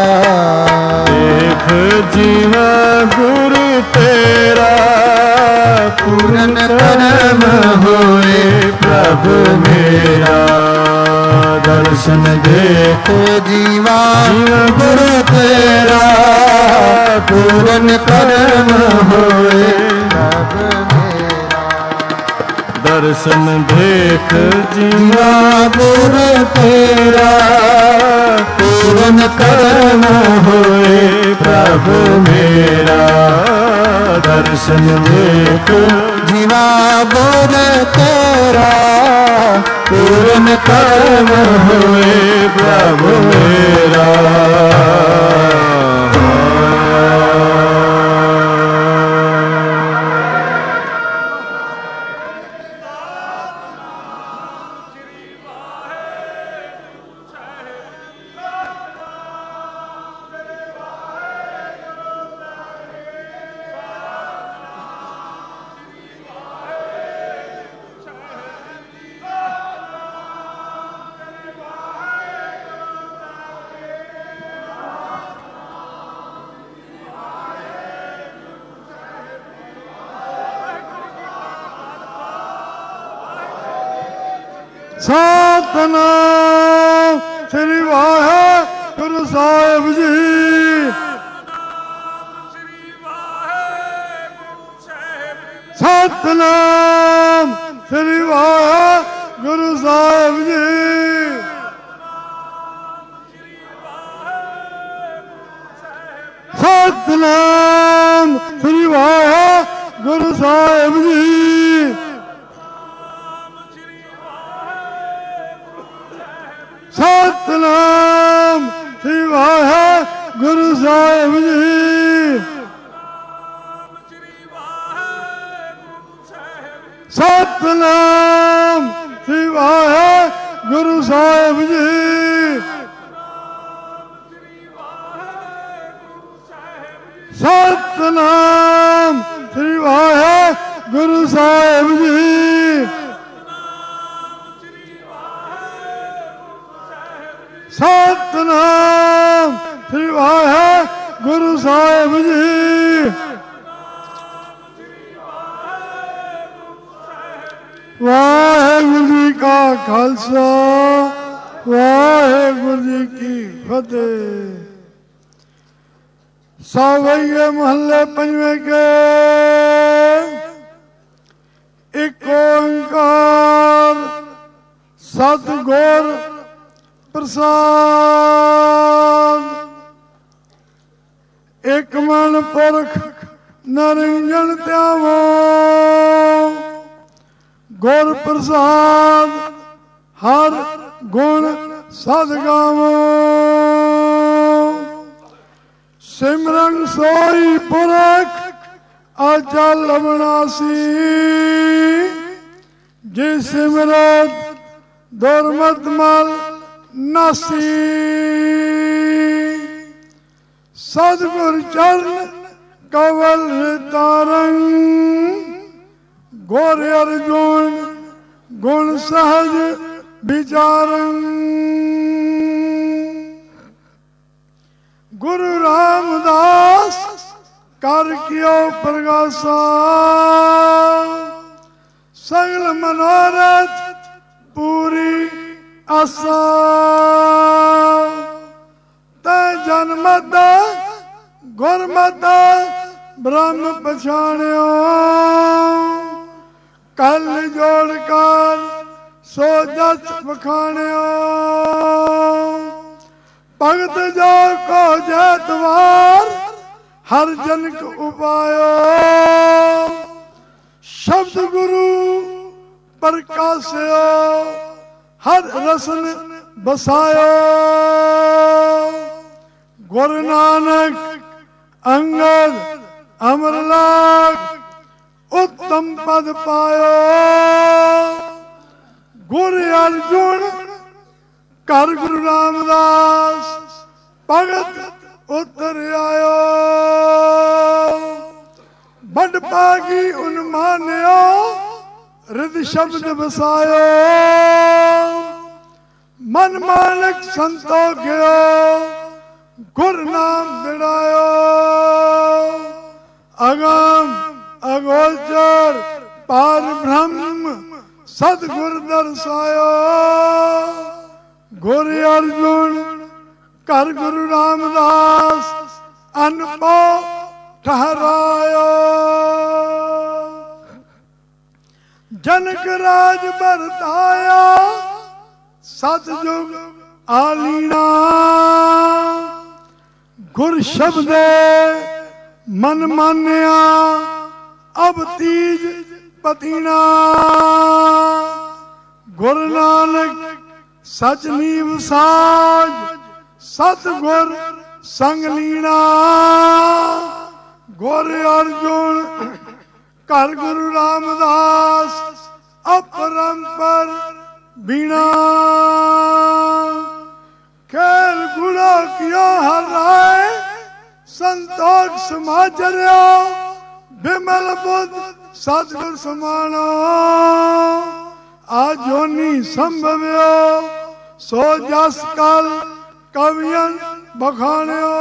देख जीवा गुरु तेरा पूरन कर्म होए प्रभु मेरा। दर्शन देख जीवा गुरु तेरा पूरन कर्म होए प्रभु मेरा। दर्शन देख जीवा गुर तेरा पूरन कर्म होए प्रभु मेरा। दर्शन देख जीवा बोल तेरा पूर्ण कर्म हुए प्रभु मेरा। ਸਤਿਨਾਮ ਸ੍ਰੀ ਵਾਹਿਗੁਰੂ ਸਾਹਿਬ ਜੀ। ਸਤਿਨਾਮ ਸ੍ਰੀ ਵਾਹਿਗੁਰੂ ਸਾਹਿਬ ਜੀ। ਸਤਿਨਾਮ ਸ੍ਰੀ ਵਾਹਿਗੁਰੂ ਸਾਹਿਬ ਜੀ। ਸਤਿਨਾਮ ਸ੍ਰੀ ਵਾਹਿਗੁਰੂ ਸਾਹਿਬ ਜੀ। ਸਤਿਨਾਮ ਸ੍ਰੀ ਵਾਹਿਗੁਰੂ ਸਾਹਿਬ ਜੀ। ਸਤਿਨਾਮ ਸ੍ਰੀ ਵਾਹਿਗੁਰੂ ਸਾਹਿਬ ਜੀ। ਸਤਿਨਾਮ ਸ੍ਰੀ ਵਾਹਿਗੁਰੂ ਸਾਹਿਬ ਜੀ। ਵਾਹਿਗੁਰੂ ਜੀ ਕਾ ਖਾਲਸਾ ਵਾਹਿਗੁਰੂ ਜੀ ਕੀ ਫਤਿਹ। ਸਾਵਈਏ ਮਹੱਲੇ ਪੰਜਵੇਂ ਕੇ ਇੱਕ ਓੰਕਾਰ ਸਤਿਗੁਰ ਪ੍ਰਸਾਦ। ਇੱਕ ਮਨ ਪੁਰਖ ਨਿਰੰਜਨ ਧਿਆਵੋ ਗੁਰ ਪ੍ਰਸਾਦ ਹਰ ਗੁਣ ਸਦ ਗਾਵੋ। ਸਿਮਰਨ ਸੋਈ ਪੁਰਖ ਅਚਲ ਅਬਨਾਸੀ ਜੇ ਸਿਮਰਤ ਦੁਰਮਤ ਮਲ ਨਾਸੀ। ਸਤਿਗੁਰ ਚਰਨ ਕਵਲ ਤਾਰੰ ਗੁਰ ਅਰਜੁਨ ਗੁਣ ਸਹਜ ਵਿਚਾਰੰ। ਗੁਰੂ ਰਾਮਦਾਸ ਕਰ ਕਿਓ ਪ੍ਰਗਾਸਾ ਸਗਲ ਮਨੋਰਥ ਪੂਰੀ ਆਸਾ। ਤੈ ਜਨਮਤ ਗੁਰਮਤ ਬ੍ਰਹਮ ਪਛਾਣਿਓ ਕਲ ਜੋੜ ਕਰ ਸੋ ਜਸ ਵਖਾਣਿਓ। ਭਗਤ ਜੋ ਕੋ ਜੈਤਵਾਰ ਹਰ ਜਨਕ ਉਪਾਇਓ। ਸ਼ਬਦ ਗੁਰੂ ਪ੍ਰਕਾਸ਼ਿਓ ਹਰ ਰਸਨ ਬਸਾਇਓ। ਗੁਰੂ ਨਾਨਕ ਅੰਗਦ ਅਮਰਨਾਥ ਉੱਤਮ ਪਦ ਪਾਇਓ। ਗੁਰੂ ਅਰਜੁਨ ਕਰ ਗੁਰੂ ਰਾਮਦਾਸ ਭਗਤ ਉਤਰ ਆਇਓ। ਵੱਡ ਪਾਗੀ ਉਨਮਾਨਿਓ ਰਿਦ ਸ਼ਬਦ ਵਸਾਇਓ। ਮਨ ਮਾਨਕ ਸੰਤੋਖਿਓ ਗੁਰ ਨਾਮ ਵਿੜਾਇਓ। ਅਗਮ ਅਗੋਚਰ ਪਾਰ ਬ੍ਰਹਮ ਸਤਿਗੁਰ ਦਰਸਾਇਓ। ਗੁਰ ਅਰਜੁਨ ਕਰ ਗੁਰੂ ਰਾਮਦਾਸ ਅਨਪੋ ਠਹਰਾਇਓ। ਜਨਕ ਰਾਜ ਵਰਤਾਇਆ ਸਤਿਜੁਗ ਆਲੀਣਾ। ਗੁਰ ਸ਼ਬਦੇ ਮਨ ਮਾਨਿਆ ਅਬ ਤੀਜ ਪਤੀਣਾ। ਗੁਰੂ ਨਾਨਕ ਸਚ ਨੀਵ ਸਾਜ, ਸਤਿਗੁਰ ਸੰਗ ਲੀਣਾ। ਗੁਰ ਅਰਜੁਨ ਘਰ ਗੁਰੂ ਰਾਮਦਾਸ, ਅਪਰੰਪਰ ਬੀਣਾ। ਖੇਲ ਗੁਣਾ ਕਿਆ ਹਰ ਰਾਏ, ਸੰਤੋਖ ਸਮਾਚਰਿਆ। ਬਿਮਲ ਬੁੱਧ ਸਤਿਗੁਰ ਸਮਾਣਾ, ਆਜੋਨੀ ਸੰਭਵਿਓ। ਸੋ ਜਸ ਕਲ ਕਵੀਆਂ ਬਖਾਣਿਓ।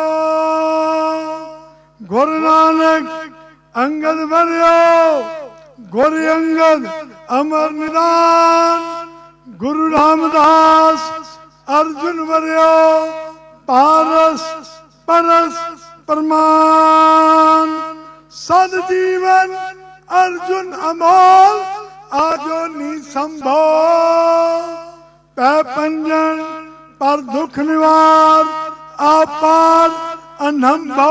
ਗੁਰੂ ਨਾਨਕ ਅੰਗਦ ਵਰਿਓ, ਗੁਰ ਅੰਗਦ ਅਮਰ ਨਿਦਾਨ। ਗੁਰੂ ਰਾਮਦਾਸ ਅਰਜੁਨ ਵਰਿਓ, ਪਾਰਸ ਪਰਸ ਪ੍ਰਮਾਨ। ਸਦ ਜੀਵਨ ਅਰਜੁਨ ਅਮੋਲ, ਆਜੋਨੀ ਸੰਭੋ। ਪੈ ਪੰਜਨ ਪਰ ਦੁਖ ਨਿਵਾਰ, ਆਪਾਰ ਅਨੰਭੋ।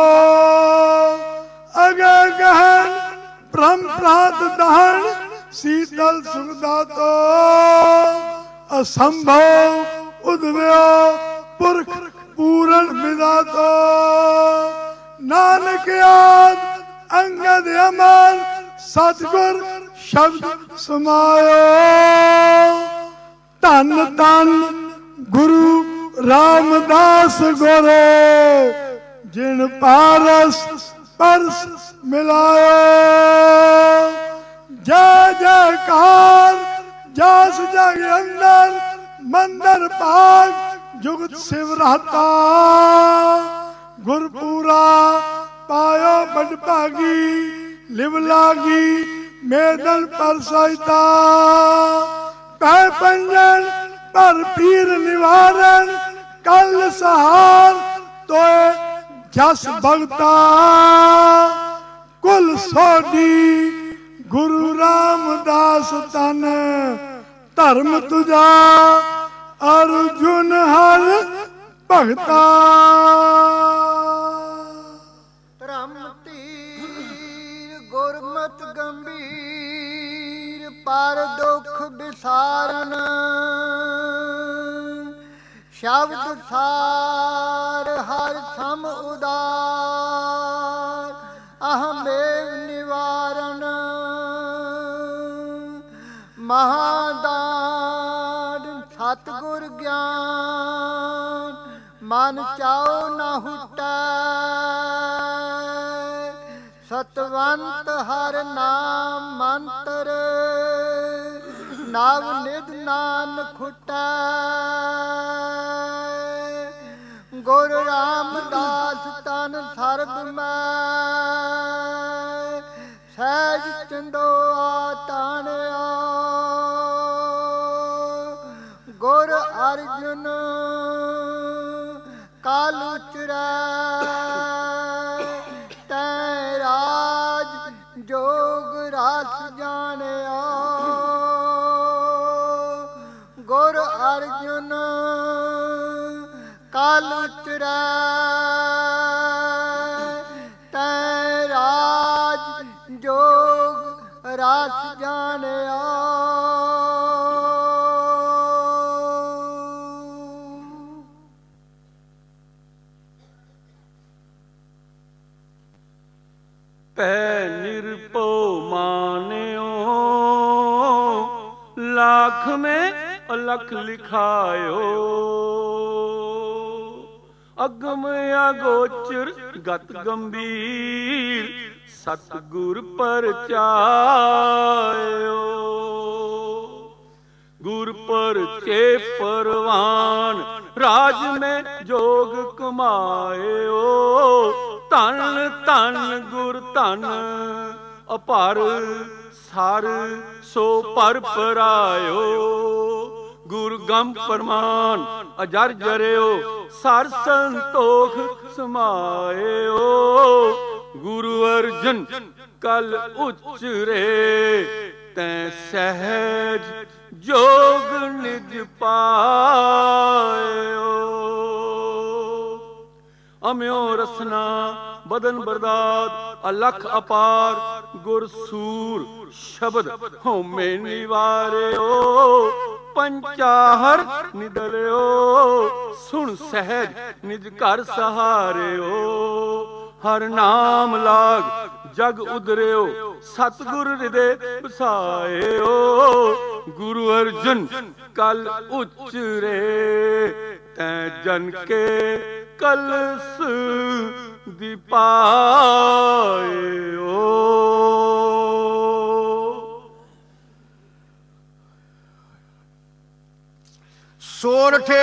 ਅਗੇ ਗਹਨ ਬ੍ਰਹਮ ਪ੍ਰਾਤ ਦਹਨ, ਸੀਤਲ ਸੁਖ ਦਾਤੋ। ਅਸੰਭਵ ਉਦਵਿਓ, ਪੁਰਖ ਪੂਰਨ ਵਿਦਾਤੋ। ਨਾਨਕ ਆਦ ਅੰਗਦ ਅਮਰ, ਸਤਿਗੁਰ ਸ਼ਬਦ ਸਮਾਇਓ। ਧੰਨ ਧੰਨ ਗੁਰੂ ਰਾਮਦਾਸ ਗੁਰ, ਜਿਨ ਪਾਰਸ ਪਰਸ ਮਿਲਾਇਓ। ਜੈ ਜੈਕਾਰ ਜਸ ਜਗ ਅੰਦਰ, ਮੰਦਰ ਭਾਗ ਜੁਗਤ ਸਿਵ ਰਹਤਾ। ਗੁਰਪੂਰਾ ਪਾਇਓ ਬੜ ਭਾਗੀ, ਲਿਵ ਲਾਗੀ ਮੇਦਨ ਪਰ ਸਹਿਤਾ। ਪੈ ਪੰਜਨ ਪਰ ਪੀਰ ਨਿਵਾਰਨ, ਕਲ ਸਹਾਰ ਤੋਏ ਜਸ ਭਗਤਾ। ਕੁਲ ਸੋਢੀ ਗੁਰੂ ਰਾਮਦਾਸ ਤਨ, ਧਰਮ ਤੁਝਾ ਅਰਜੁਨ ਹਰ ਭਗਤਾ। ਧਰਮ ਧੀਰ ਗੁਰਮਤਿ ਗੰਭੀਰ, ਪਰ ਦੁਖ ਵਿਸਾਰਨ। ਸ਼ਬਦ ਸਾਰ ਹਰ ਸਮ ਉਦਾਰ, ਅਹਮੇਵ ਨਿਵਾਰਨ। ਮਹਾਦਾਨ ਸਤਿਗੁਰ ਗਿਆਨ, ਮਨ ਚਾਉ ਨਾ ਹੁਟੈ। ਸਤਵੰਤ ਹਰ ਨਾਮ ਮੰਤਰ, ਨਵ ਨਿਧ ਨਾਨਕ ਖੁਟੈ। ਗੁਰੂ ਰਾਮਦਾਸ ਤਨ ਸਰਬ ਮੈਂ, ਸਹਿਜ ਚੰਦੋਆ ਤਾਣਿਆ। ਗੁਰ ਅਰਜੁਨ ਕਾਲ ਉਚਰੈ, ਤੈ ਰਾਜ ਜੋਗ ਰਾਸ ਜਾਣਿਆ। ਗੁਰ ਅਰਜੁਨ ਕਾਲ ਉਚਰੈ, ਤੈ ਰਾਜ ਜੋਗ ਰਾਸ ਜਾਣਿਆ। ਪੈ ਨਿਰਭਉ ਮਾਨਿਓ, ਲਾਖ ਮੈਂ ਅਲਖ ਲਿਖਾਇਓ। ਅਗਮ ਅਗੋਚਰ ਗਤ ਗੰਭੀਰ, ਸਤਿਗੁਰ ਪਰਚਾਇਓ। ਗੁਰ ਪਰਚੇ ਪਰਵਾਨ, ਰਾਜ ਮੈਂ ਜੋਗ ਕਮਾਇਓ। ਧਨ ਧਨ ਗੁਰ ਧਨ, ਅਪਰ ਸਰ ਸੋ ਪਰ ਪਰਾਇਓ। ਗੁਰ ਗੰਮ ਪਰਮਾਨ ਅਜਰ ਜਰਿਓ, ਸਰ ਸੰਤੋਖ ਸਮਾਇਓ। ਗੁਰੂ ਅਰਜਨ ਕਲ ਉਚਰੇ, ਤੈ ਸਹਿਜ ਜੋਗ ਨਿਜ ਪਾਇਓ। ਅਮਿਓ ਰਸਨਾ ਬਦਨ ਬਰਦਾਤ ਅਲਖ ਅਪਾਰ ਗੁਰ ਸੂਰ ਸ਼ਬਦ ਹਉਮੈ ਨਿਵਾਰਿਓ ਪੰਚਾਹਰ ਨਿਦਲਿਓ ਸੁਣ ਸਹਿਜ ਨਿਜ ਘਰ ਸਹਾਰਿਓ ਹਰ ਨਾਮ ਲਾਗ ਜਗ ਉਦਰਿਓ ਸਤਿਗੁਰ ਹਿਰਦੇ ਵਸਾਇਓ ਗੁਰੂ ਅਰਜਨ ਕਲ ਉਚਰੇ ਤੈ ਜਨ ਕੇ ਕਲਸ ਦੀਪਾਇਓ। ਸੋਰਠੇ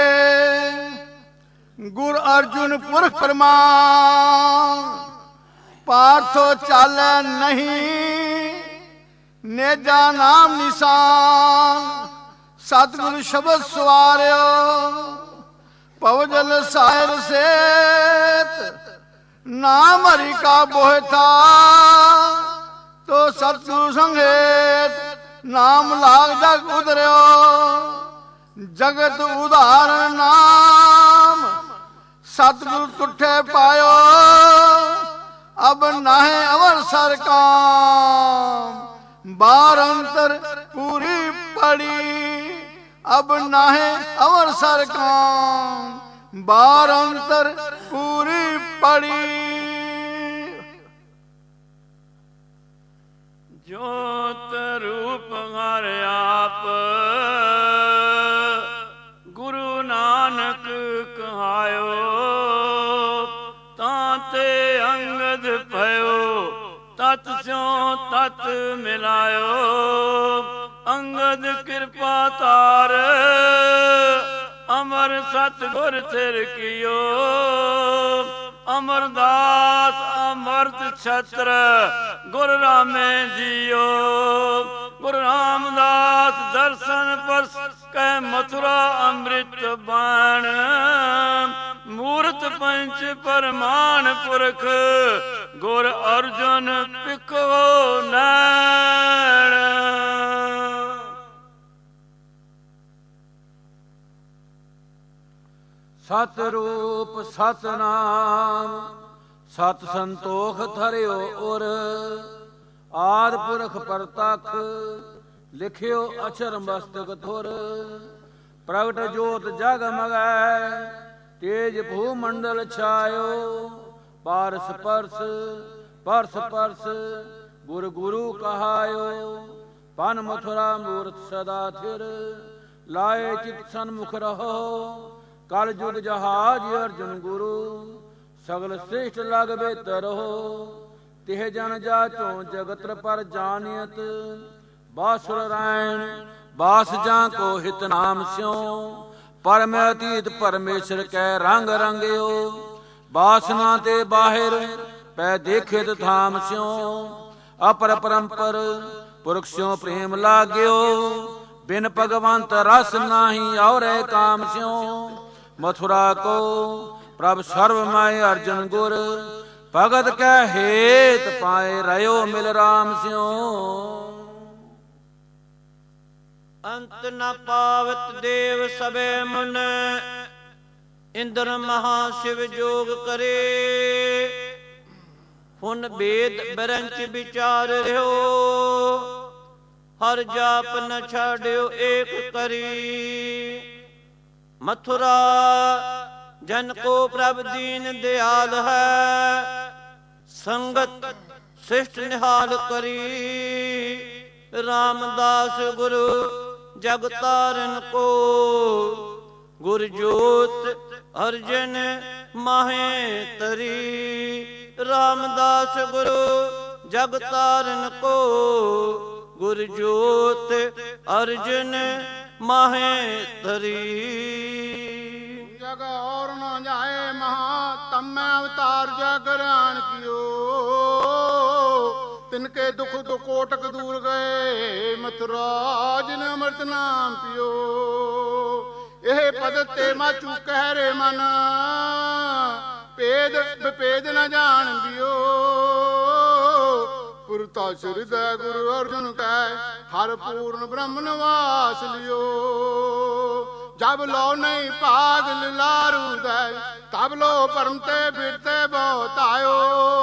ਗੁਰ ਅਰਜੁਨ ਪੁਰਖ ਪ੍ਰਮਾਨ ਪਾਰਥੋ ਚਾਲੈ ਨਹੀਂ ਨੇਜਾ ਨਾਮ ਨਿਸ਼ਾਨ ਸਤਿਗੁਰ ਸ਼ਬਦ ਸਵਾਰਿਓ ਪਵਜਲ ਸਾਹਿਰ ਸੇਤ ਨਾਮ ਹਰਿ ਕਾ ਬੋਹਿਥਾ ਤੋ ਸਤਿਗੁਰ ਸੰਗੇਤ ਨਾਮ ਲਾਗ ਜਗ ਉਦਰਿਓ ਜਗਤ ਉਧਾਰਨ ਨਾਮ ਸਤਿਗੁਰ ਤੁਠੇ ਪਾਇਓ ਅਬ ਨਾਹੇ ਅਵਰਸਰ ਕਾਮ ਬਾਰ ਅੰਤਰ ਪੂਰੀ ਪੜੀ ਅਬ ਨਾਹੇ ਅਵਰਸਰ ਕਾਮ ਬਾਰ ਅੰਤਰ ਪੂਰੀ ਪੜੀ। ਜੋਤ ਰੂਪ ਹਰ ਆਪ ਗੁਰੂ ਨਾਨਕ ਕਹਾਇਓ ਤਾਂ ਤੇ ਅੰਗਦ ਭਇਓ ਤਤ ਸਿਉ ਤਤ ਮਿਲਾਇਓ ਅੰਗਦ ਕਿਰਪਾ ਤਾਰ ਅਮਰ ਸਤਿਗੁਰ ਥਿਰ ਕੀਓ ਅਮਰਦਾਸ ਅਮਰਤ ਛਤਰ ਗੁਰ ਰਾਮੇ ਜੀਓ ਗੁਰੂ ਰਾਮਦਾਸ ਦਰਸ਼ਨ ਪਰਸ ਕੈ ਮਥੁਰਾ ਅੰਮ੍ਰਿਤ ਬਾਣ ਮੂਰਤ ਪੰਚ ਪਰਮਾਨ ਪੁਰਖ ਗੁਰ ਅਰਜੁਨ ਪਿਖੋ ਨੈਣ। ਸਤ ਰੂਪ ਸਤ ਨਾਮ ਸਤ ਸੰਤੋਖ ਧਰਿਓ ਉਰ ਆਦਿ ਪੁਰਖ ਪਰਤਖ ਲਿਖਿਓ ਅਛਰ ਮਸਤਕ ਧੁਰ ਪ੍ਰਗਟ ਜੋਤ ਜਗ ਮਗੈ ਤੇਜ ਭੂ ਮੰਡਲ ਛਾਇਓ ਪਾਰਸ ਪਰਸ ਪਰਸ ਪਰਸ ਗੁਰ ਗੁਰੂ ਕਹਾਇਓ ਪਨ ਮਥੁਰਾ ਮੂਰਤ ਸਦਾ ਥਿਰ ਲਾਏ ਚਿਤ ਸਨਮੁਖ ਰਹੋ ਕਲ ਜੁਗ ਜਹਾਜ ਅਰਜੁਨ ਗੁਰੂ ਸਗਲ ਸ੍ਰੇਸ਼ਟ ਲਗ ਬੇਤਰੋ ਤਿਹ ਜਨ ਜਾਚੋ ਜਗਤ ਪਰ ਜਾਣਿਤ ਬਾਸੁਰ ਰਾਇਣ ਬਾਸ ਜਾਂ ਕੋ ਹਿਤ ਨਾਮ ਸਿਉ ਪਰਮ ਅਤੀਤ ਪਰਮੇਸ਼ਰ ਕੈ ਰੰਗ ਰੰਗਿਓ ਬਾਸਨਾ ਤੇ ਬਾਹਿਰ ਪੈ ਦੇਖਿਤ ਥਾਮ ਸਿਉ ਅਪਰ ਪਰੰਪਰ ਪੁਰਖ ਸਿਉ ਪ੍ਰੇਮ ਲਾਗਿਓ ਬਿਨ ਭਗਵੰਤ ਰਸ ਨਾਹੀ ਔਰੇ ਕਾਮ ਸਿਉ ਮਥੁਰਾ ਕੋ ਪ੍ਰਭ ਸਰਵ ਮਾਇ ਅਰਜਨ ਗੁਰ ਭਗਤ ਕੈ ਹੇਤ ਪਾਏ ਰਹਿਓ ਮਿਲ ਰਾਮ ਸਿਉ ਅੰਤ ਨ ਪਾਵਤ ਦੇਵ ਸਭੇ ਮੁਨ ਇੰਦਰ ਮਹਾ ਸ਼ਿਵ ਜੋਗ ਕਰੇ ਹੁਣ ਬੇਦ ਬਰੰਚ ਵਿਚਾਰ ਰਿਓ ਹਰ ਜਾਪ ਨ ਛਾੜਿਓ ਏਕ ਕਰੀ ਮਥੁਰਾ ਜਨ ਕੋ ਪ੍ਰਭ ਦੀਨ ਦਿਆਲ ਹੈ ਸੰਗਤ ਸਿਸ਼ਟ ਨਿਹਾਲ ਕਰੀ ਰਾਮਦਾਸ ਗੁਰੂ ਜਗ ਤਾਰਨ ਕੋ ਗੁਰ ਜੋਤ ਅਰਜਨ ਮਾਹੇ ਤਰੀ ਰਾਮਦਾਸ ਗੁਰੂ ਜਗ ਤਾਰਨ ਕੋ ਗੁਰ ਜੋਤ ਅਰਜਨ ਮਾਹੇ ਤਰੀ ਜਗ ਔਰ ਨ ਜਾਏ ਮਹਾ ਤਮੈ ਅਵਤਾਰ ਜਗਰਾਨ ਕੀਓ ਤਿਨਕੇ ਦੁਖ ਦੁਕੋਟਕ ਦੂਰ ਗਏ ਮਥੁਰਾ ਜਿਨ ਅੰਮ੍ਰਿਤ ਨਾਮ ਪਿਓ ਇਹ ਪਦ ਤੇ ਮਾਚੂ ਕਹਿ ਰੇ ਮਨ ਭੇਦ ਵਿਭੇਦ ਨ ਜਾਣ ਦਿਓ ਪੁਰਤਾ ਸ਼ਿਰਦੈ ਗੁਰੂ ਅਰਜੁਨ ਕੈ ਹਰ ਪੂਰਨ ਬ੍ਰਹਮ ਨਿਵਾਸ ਲਿਓ जब लो नहीं भाग लारू दे तब लो परमते फिरते बहुत आयो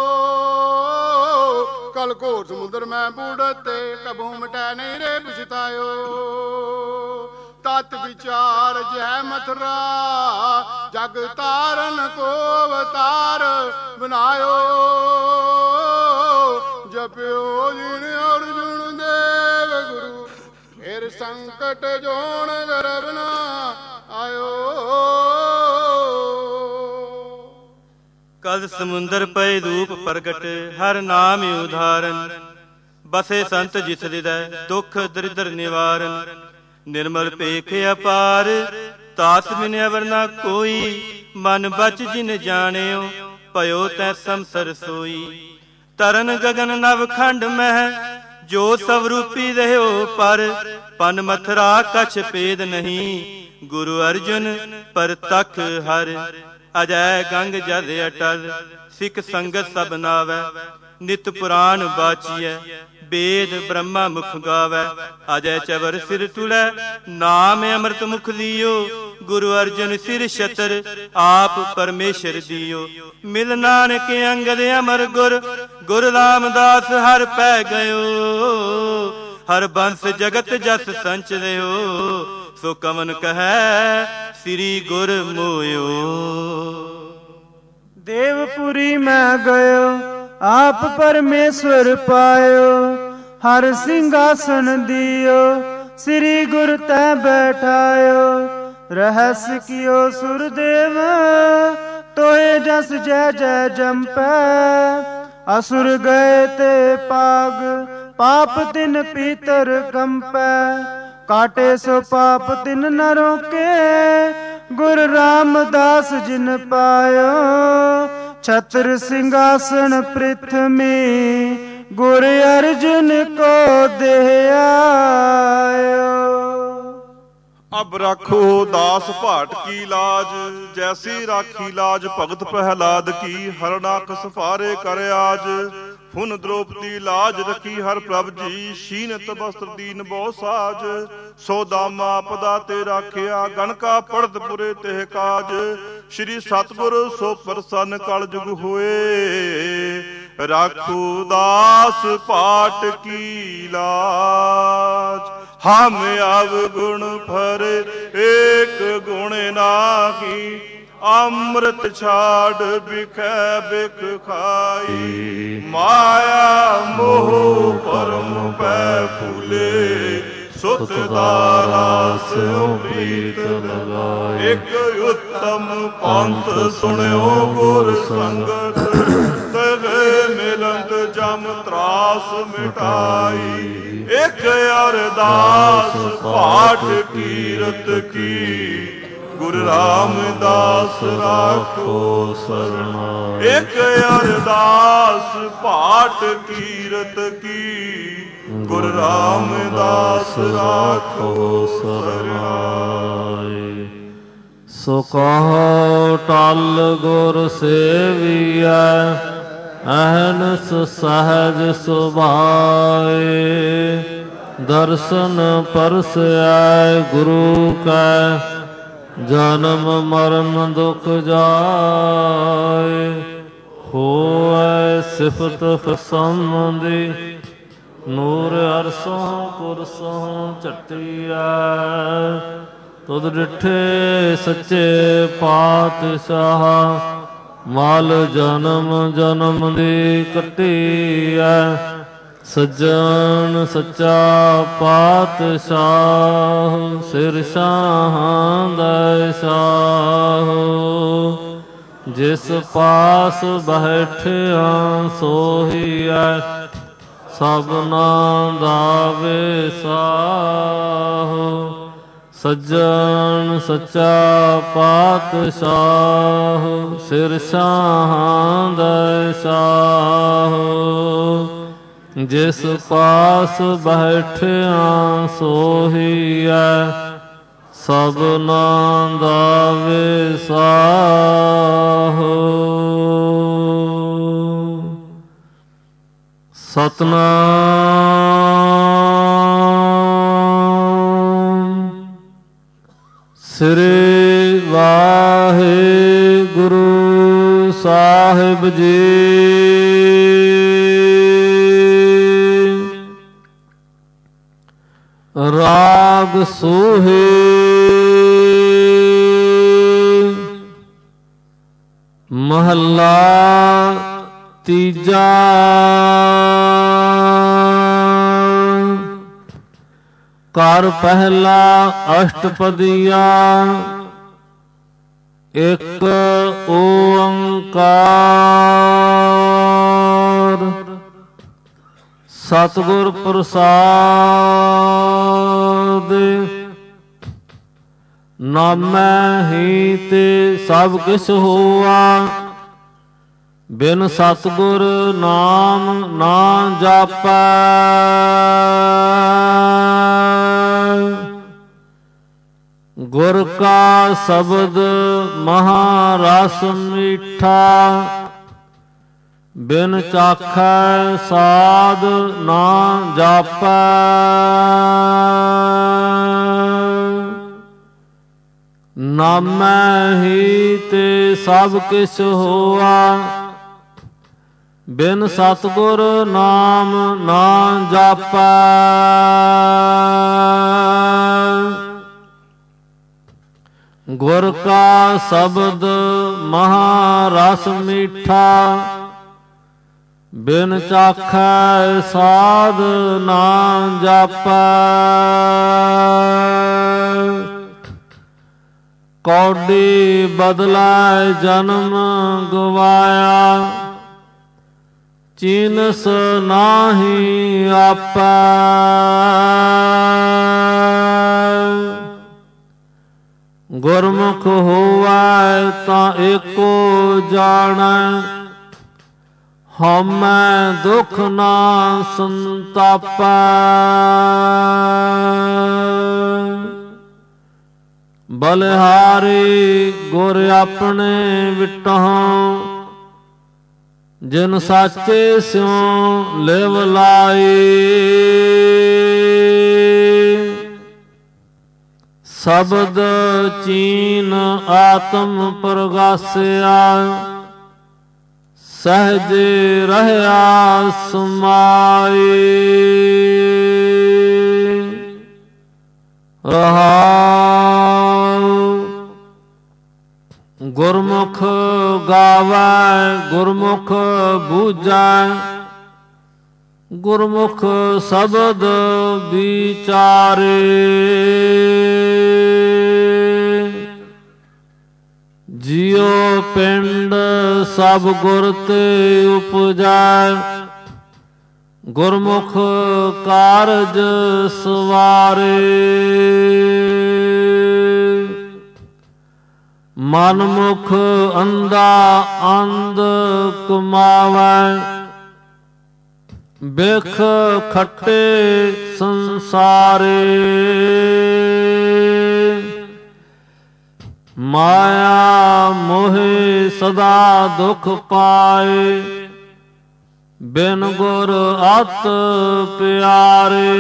कल को समुद्र में बूढ़ते कबू मिटे नहीं रे पछतायो तत् विचार जय मथुरा जग तारन को अवतार बनायो जप्यो जिन अर्जुन देव गुरु फिर संकट जोन गर्भ न आयो। कल समुंदर पै रूप प्रगट हर नाम उदाहरण बसे संत जिस हृदय दुख दरिद्र निवारण निर्मल पेख अपार तास बिन अवर न कोई मन बच जिन जानियो पयो तै समसर सोई तरन गगन नव खंड मह जो स्वरूपी रहो पर पन मथुरा कछ पेद नहीं गुरु अर्जुन पर तख हर अजय गंग जद अटल सिख संगत सब नावै नित पुराण बाचिय वेद ब्रह्मा मुख गावै अजय चवर सिर तुलै नाम अमृत मुख लियो गुरु अर्जुन सिर छतर आप परमेश्वर दियो मिल नानक अंगद अमर गुर गुरु रामदास हर पै गयो हर बंस जगत जस संच रहो सो कमन कहै श्री गुर मोयो। देवपुरी में गयो आप परमेश्वर पायो हर सिंहासन दियो श्री गुरु तै बैठायो रहस्य कियो सुरदेव तोहे जस जय जय जम्पै असुर गए ते पाग पाप तिन पीतर कंपै काटे सो पाप तिन न रोके गुरु रामदास जिन पायो छत्र सिंहासन पृथ्वी गुरु अर्जुन को दे आयो। अब राखो दास भाट की लाज जैसी राखी लाज भगत प्रहलाद की हरनाक सफारे कर आज फुन द्रौपदी लाज रखी हर प्रभ जी शीनत वस्त्र दीन बहु साज सो दामा आपदा ते राखिया गणका पड़त पुरे तेह काज श्री सतगुर सो प्रसन्न कल जुग होए राखो दास पाट की लाज हम अवगुण फर एक गुण नाही अमृत छाड़ बिखै बिख खाई माया मोह परम पै फूले सुत दारास प्रीत लगाए एक उत्तम पंथ सुनियो गुर संगत तवे मिलंद जम त्रास मिटाई एक अरदास पाठ कीरत की गुरु रामदास राखो सरना एक अरदास पाठ कीरत की गुरु रामदास राखो सरनाए। सो कहो टल गुर सेविया अहनस सहज सुभाए दर्शन परस आए गुरु का जन्म मरण दुख जाए होए सिफत फसमदी नूर अरसों कुरसों चटिया तुद डिठे सच्चे पातशाह माल जन्म जन्म दी कटिया सज्जन सच्चा पातशाह सिर शाहां दै शाह जिस पास बैठिया सोहिया सबना दावे साह सज्जन सच्चा पातशाह सिर शाहां दै शाह जिस पास बैठिया सोहिया सबना दावे साहो। सतनाम ਸ੍ਰੀ ਵਾਹਿਗੁਰੂ ਸਾਹਿਬ ਜੀ। ਰਾਗ ਸੋਹੇ ਮਹੱਲਾ ਤੀਜਾ। ਘਰ ਪਹਿਲਾ ਅਸ਼ਟਪਦੀਆ। ਇੱਕ ਓੰਕਾਰ ਸਤਿਗੁਰ ਪ੍ਰਸਾਦਿ। ਨਾਮੈ ਹੀ ਤੇ ਸਭ ਕਿਛ ਹੋਆ, ਬਿਨ ਸਤਿਗੁਰ ਨਾਮ ਨਾ ਜਾਪੈ। ਗੁਰ ਕਾ ਸ਼ਬਦ ਮਹਾ ਰਸ ਮੀਠਾ, ਬਿਨ ਚਾਖੈ ਸਾਧ ਨਾ ਜਾਪੈ। ਨਾਮੈ ਹੀ ਤੇ ਸਭ ਕਿਛ ਹੋਆ, ਬਿਨ ਸਤਿਗੁਰ ਨਾਮ ਨਾ ਜਾਪੈ। ਗੁਰ ਕਾ ਸ਼ਬਦ ਮਹਾ ਰਸ ਮੀਠਾ, ਬਿਨ ਚਾਖੈ ਸਾਧ ਨਾ ਜਾਪੈ। ਕੌਡੀ ਬਦਲੈ ਜਨਮ ਗਵਾਇਆ, ਚੀਨਸ ਨਾਹੀ ਆਪੈ। ਗੁਰਮੁਖ ਹੋਵੈ ਤਾਂ ਏਕੋ ਜਾਣੈ, ਹਉਮੈ ਦੁਖ ਨਾ ਸੰਤਾਪੈ। ਬਲਿਹਾਰੀ ਗੁਰ ਆਪਣੇ ਵਿਟਹੁ, ਜਿਨ ਸਾਚੇ ਸਿਉ ਲਿਵ ਲਾਈ। ਸ਼ਬਦ ਚੀਨ ਆਤਮ ਪ੍ਰਗਾਸਿਆ, ਸਹਿਜ ਰਹਿਆ ਸਮਾਈ। ਰਹਾਉ ਗੁਰਮੁਖ ਗਾਵੈ, ਗੁਰਮੁਖ ਬੂਝੈ, ਗੁਰਮੁਖ ਸ਼ਬਦ ਵਿਚਾਰੇ। ਜਿਉ ਪਿੰਡ ਸਭ ਗੁਰ ਤੇ ਉਪਜੈ, ਗੁਰਮੁਖ ਕਾਰਜ ਸਵਾਰੇ। ਮਨਮੁਖ ਅੰਧਾ ਅੰਧ ਕਮਾਵੈ, ਬਿਖ ਖੱਟੇ ਸੰਸਾਰੇ। ਮਾਇਆ ਮੋਹਿ ਸਦਾ ਦੁਖ ਪਾਏ, ਬਿਨ ਗੁਰ ਅਤ ਪਿਆਰੇ।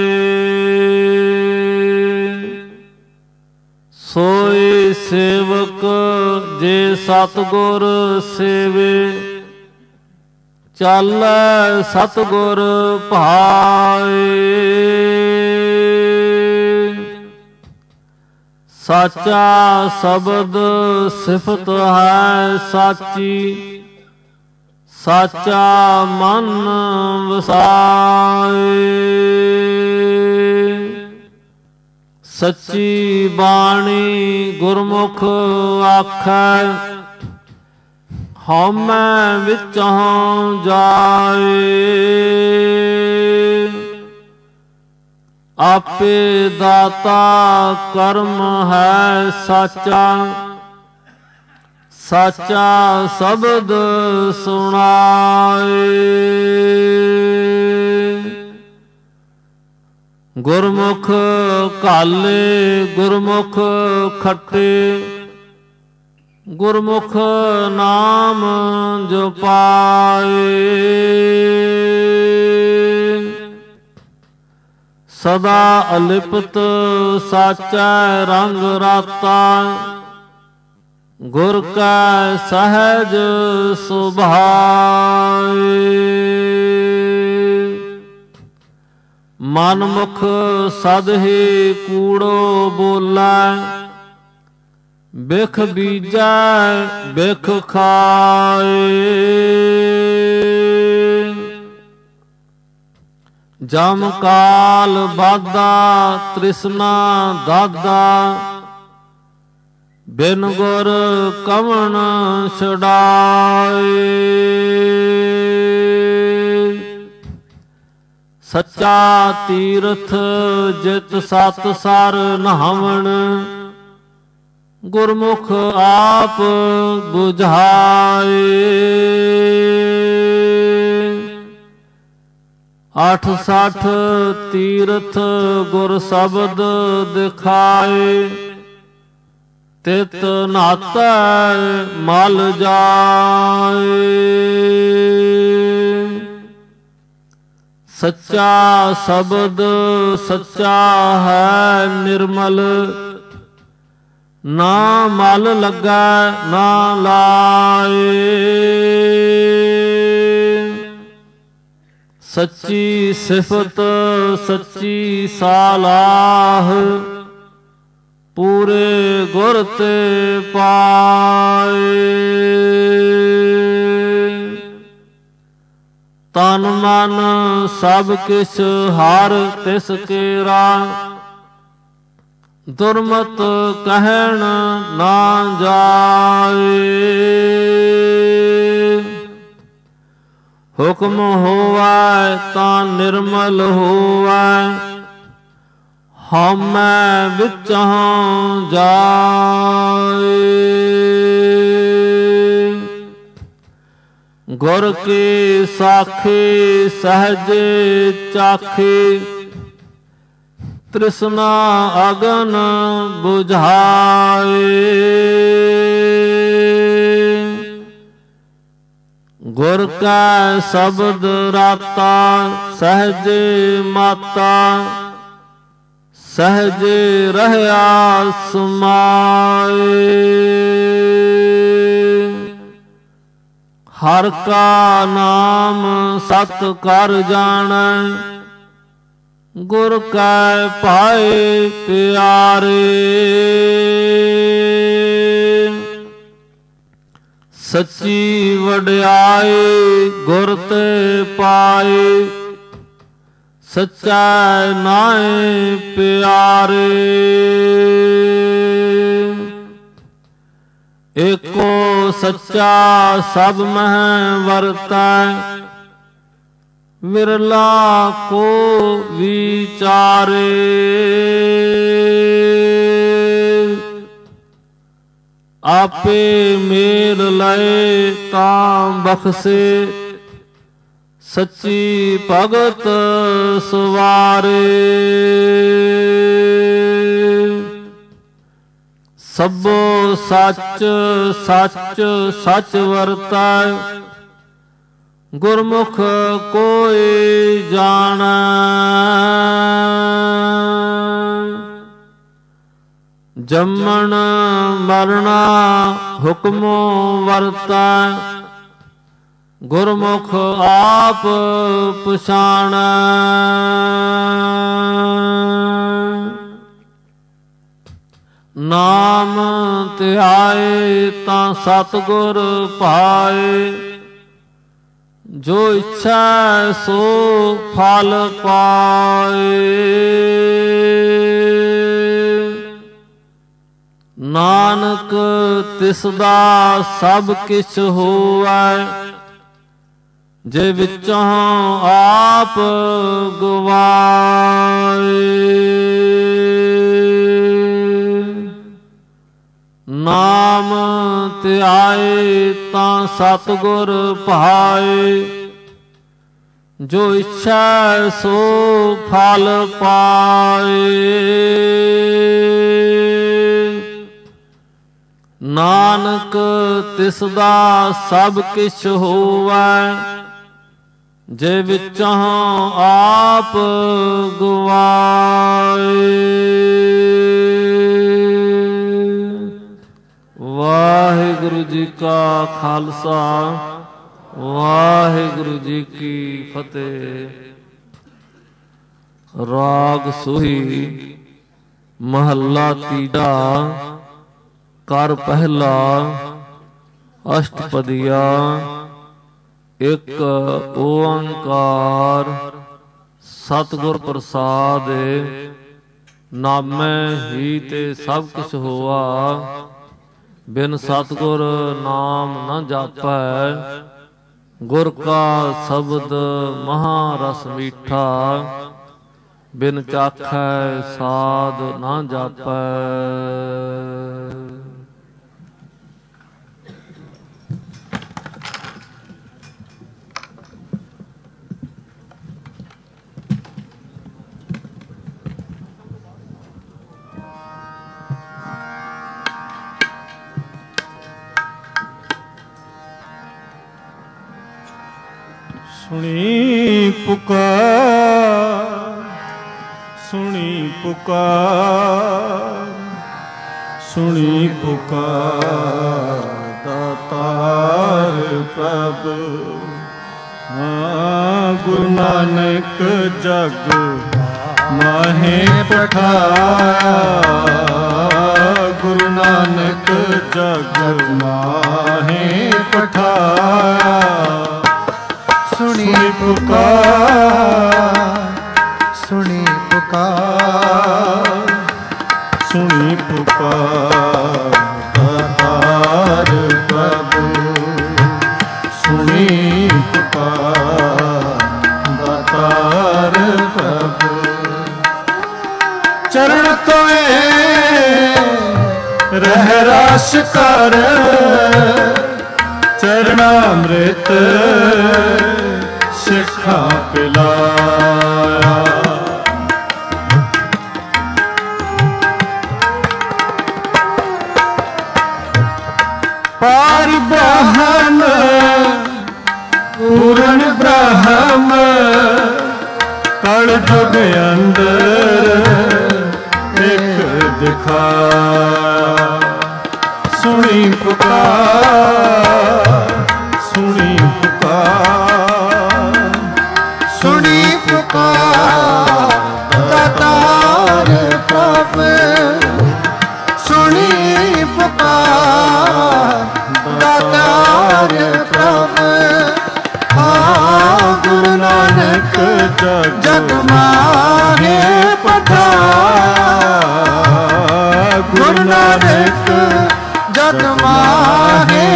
ਸੋਈ ਸੇਵਕ ਜੇ ਸਤਿਗੁਰ ਸੇਵੇ, ਚਾਲੈ ਸਤਿਗੁਰ ਭਾਏ। ਸਾਚਾ ਸ਼ਬਦ ਸਿਫਤ ਹੈ ਸਾਚੀ, ਸਾਚਾ ਮਨ ਵਸਾਏ। ਸੱਚੀ ਬਾਣੀ ਗੁਰਮੁਖ ਆਖੈ, ਹਉਮੈ ਵਿਚੋਂ ਜਾਏ। ਆਪੇ ਦਾਤਾ ਕਰਮ ਹੈ ਸਾਚਾ, ਸਾਚਾ ਸ਼ਬਦ ਸੁਣਾਏ। ਗੁਰਮੁਖ ਘਾਲੇ ਗੁਰਮੁਖ ਖੱਟੇ, ਗੁਰਮੁਖ ਨਾਮ ਜਪਾਏ। ਸਦਾ ਅਲਿਪਤ ਸਾਚੈ ਰੰਗ ਰਾਤਾ, ਗੁਰ ਕੈ ਸਹਿਜ ਸੁਭਾਏ। ਮਨ ਮੁਖ ਸਦ ਹੀ ਕੂੜੋ ਬੋਲੈ, ਬਿਖ ਬੀਜੈ ਬਿਖ ਖਾਏ। ਜਮ ਕਾਲ ਬਾਧਾ ਤ੍ਰਿਸ਼ਨਾ ਦਾਦਾ, ਬਿਨ ਗੁਰ ਕਵਣ ਛੁਡਾਏ। ਸੱਚਾ ਤੀਰਥ ਜਿਤ ਸਤ ਸਰ ਨਹਾਵਣ, ਗੁਰਮੁਖ ਆਪ ਬੁਝਾਏ। 68 ਤੀਰਥ ਗੁਰ ਸ਼ਬਦ ਦਿਖਾਏ, ਤਿਤ ਨਾਤੈ ਮਲ ਜਾਏ। ਸੱਚਾ ਸ਼ਬਦ ਸੱਚਾ ਹੈ ਨਿਰਮਲ, ਨਾ ਮਲ ਲੱਗੈ ਨਾ ਲਾਏ। ਸੱਚੀ ਸਿਫਤ ਸੱਚੀ ਸਾਲਾਹ, ਪੂਰੇ ਗੁਰ ਤੇ ਪਾਏ। ਤਨ ਮਨ ਸਭ ਕਿਛ ਹਰ ਤਿਸ ਕੇਰਾ, ਦੁਰਮਤ ਕਹਿਣ ਨਾ ਜਾਏ। ਹੁਕਮ ਹੋਵੈ ਤਾਂ ਨਿਰਮਲ ਹੋਵੈ, ਹਉਮੈ ਵਿਚਹੁ ਜਾਏ। ਗੁਰ ਕੀ ਸਾਖੀ ਸਹਜੇ ਚਾਖੀ, ਤ੍ਰਿਸ਼ਨਾ ਅਗਨ ਬੁਝਾਏ। ਗੁਰ ਕੈ ਸ਼ਬਦ ਰਾਤਾ, ਸਹਜੇ ਮਾਤਾ, ਸਹਜੇ ਰਹਿਆ ਸਮਾਏ। ਹਰ ਕਾ ਨਾਮ ਸਤ ਕਰ ਜਾਣੈ, ਗੁਰ ਕੈ ਪਾਏ ਪਿਆਰੇ। ਸੱਚੀ ਵਡਿਆਈ ਗੁਰ ਤੇ ਪਾਏ, ਸੱਚਾ ਨਾਏ ਪਿਆਰੇ। ਏਕੋ ਸੱਚਾ ਸਭ ਮਹਿ ਵਰਤੈ, ਵਿਰਲਾ ਕੋ ਵਿਚਾਰੇ। ਆਪੇ ਮੇਲ ਲਏ ਤਾਂ ਬਖਸ਼ੇ, ਸੱਚੀ ਭਗਤ ਸਵਾਰੇ। ਸਭੋ ਸੱਚ ਸੱਚ ਸੱਚ ਵਰਤੈ, ਗੁਰਮੁਖ ਕੋਈ ਜਾਣੈ। ਜੰਮਣ ਮਰਣਾ ਹੁਕਮੋ ਵਰਤੈ, ਗੁਰਮੁਖ ਆਪ ਪਛਾਣੈ। ਨਾਮ ਧਿਆਏ ਤਾਂ ਸਤਿਗੁਰ ਪਾਏ, ਜੋ ਇੱਛਾ ਸੋ ਫਲ ਪਾਏ। ਨਾਨਕ ਤਿਸ ਦਾ ਸਭ ਕਿਛ ਹੋਵੈ, ਜੇ ਵਿੱਚੋਂ ਆਪ ਗਵਾਏ। ਨਾਮ ਧਿਆਏ ਤਾਂ ਸਤਿਗੁਰ ਭਾਏ, ਜੋ ਇੱਛਾ ਸੋ ਫਲ ਪਾਏ। ਨਾਨਕ ਤਿਸ ਦਾ ਸਭ ਕਿਛ ਹੋਵੈ, ਜੇ ਵਿੱਚਾਂ ਆਪ ਗਵਾਏ। ਵਾਹਿਗੁਰੂ ਜੀ ਕਾ ਖਾਲਸਾ, ਵਾਹਿਗੁਰੂ ਜੀ ਕੀ ਫਤਿਹ। ਰਾਗ ਸੋਹੀ ਮਹੱਲਾ ਤੀਜਾ, ਕਰ ਪਹਿਲਾ, ਅਸ਼ਟਪਦੀਆ। ਇੱਕ ਓੰਕਾਰ ਸਤਿਗੁਰ ਪ੍ਰਸਾਦ, ਨਾਮੈ ਹੀ ਤੇ ਸਭ ਕੁਛ ਹੋਆ। ਬਿਨ ਸਤਿਗੁਰ ਨਾਮ ਨ ਜਾਪੈ, ਗੁਰ ਕਾ ਸ਼ਬਦ ਮਹਾ ਰਸ ਮੀਠਾ। ਬਿਨ ਚਾਖੈ ਸਾਧ ਨ ਜਾਪੈ। ਸੁਣੀ ਪੁਕਾਰ, ਸੁਣੀ ਪੁਕਾਰ, ਸੁਣੀ ਪੁਕਾਰ ਦਾਤਾਰ ਪ੍ਰਭ। ਗੁਰੂ ਨਾਨਕ ਜਗ ਮਾਹੇ ਪਠਾਇਆ, ਗੁਰੂ ਨਾਨਕ ਜਗ ਮਾਹੇ ਪਠਾਇਆ। ਸੁਣੀ ਪੁਕਾਰ, ਸੁਣੀ ਪੁਕਾਰ, ਸੁਣੀ ਪੁਕਾਰ ਦਾਤਾਰ ਪ੍ਰਭੂ। ਸੁਣੀ ਪੁਕਾਰ ਦਾਤਾਰ ਪ੍ਰਭੂ। ਚਰਨ ਤੋਏ ਰਹਿ ਰਾਸ ਕਰ, ਚਰਨਾਮ੍ਰਿਤ ਸਿੱਖਾਂ ਪਿਲਾਇਆ। ਪਾਰ ਬ੍ਰਹਮ ਪੂਰਨ ਬ੍ਰਹਮ, ਕਲ ਜੁਗ ਅੰਦਰ ਇੱਕ ਦਿਖਾਇਆ। ਸੁਣੀ ਪੁਕਾਰ, ਸੁਣੀ ਪੁਕਾਰ, ਸੁਣੀ ਪੁਕਾਰ ਦਾਤਾਰ ਪ੍ਰਭ। ਸੁਣੀ ਪੁਕਾਰ ਦਾਤਾਰ ਪ੍ਰਭ। ਗੁਰੂ ਨਾਨਕ ਜਗ ਮਾਹੇ ਪਠਾਇਆ, ਗੁਰੂ ਨਾਨਕ ਜਗ ਮਾਹੇ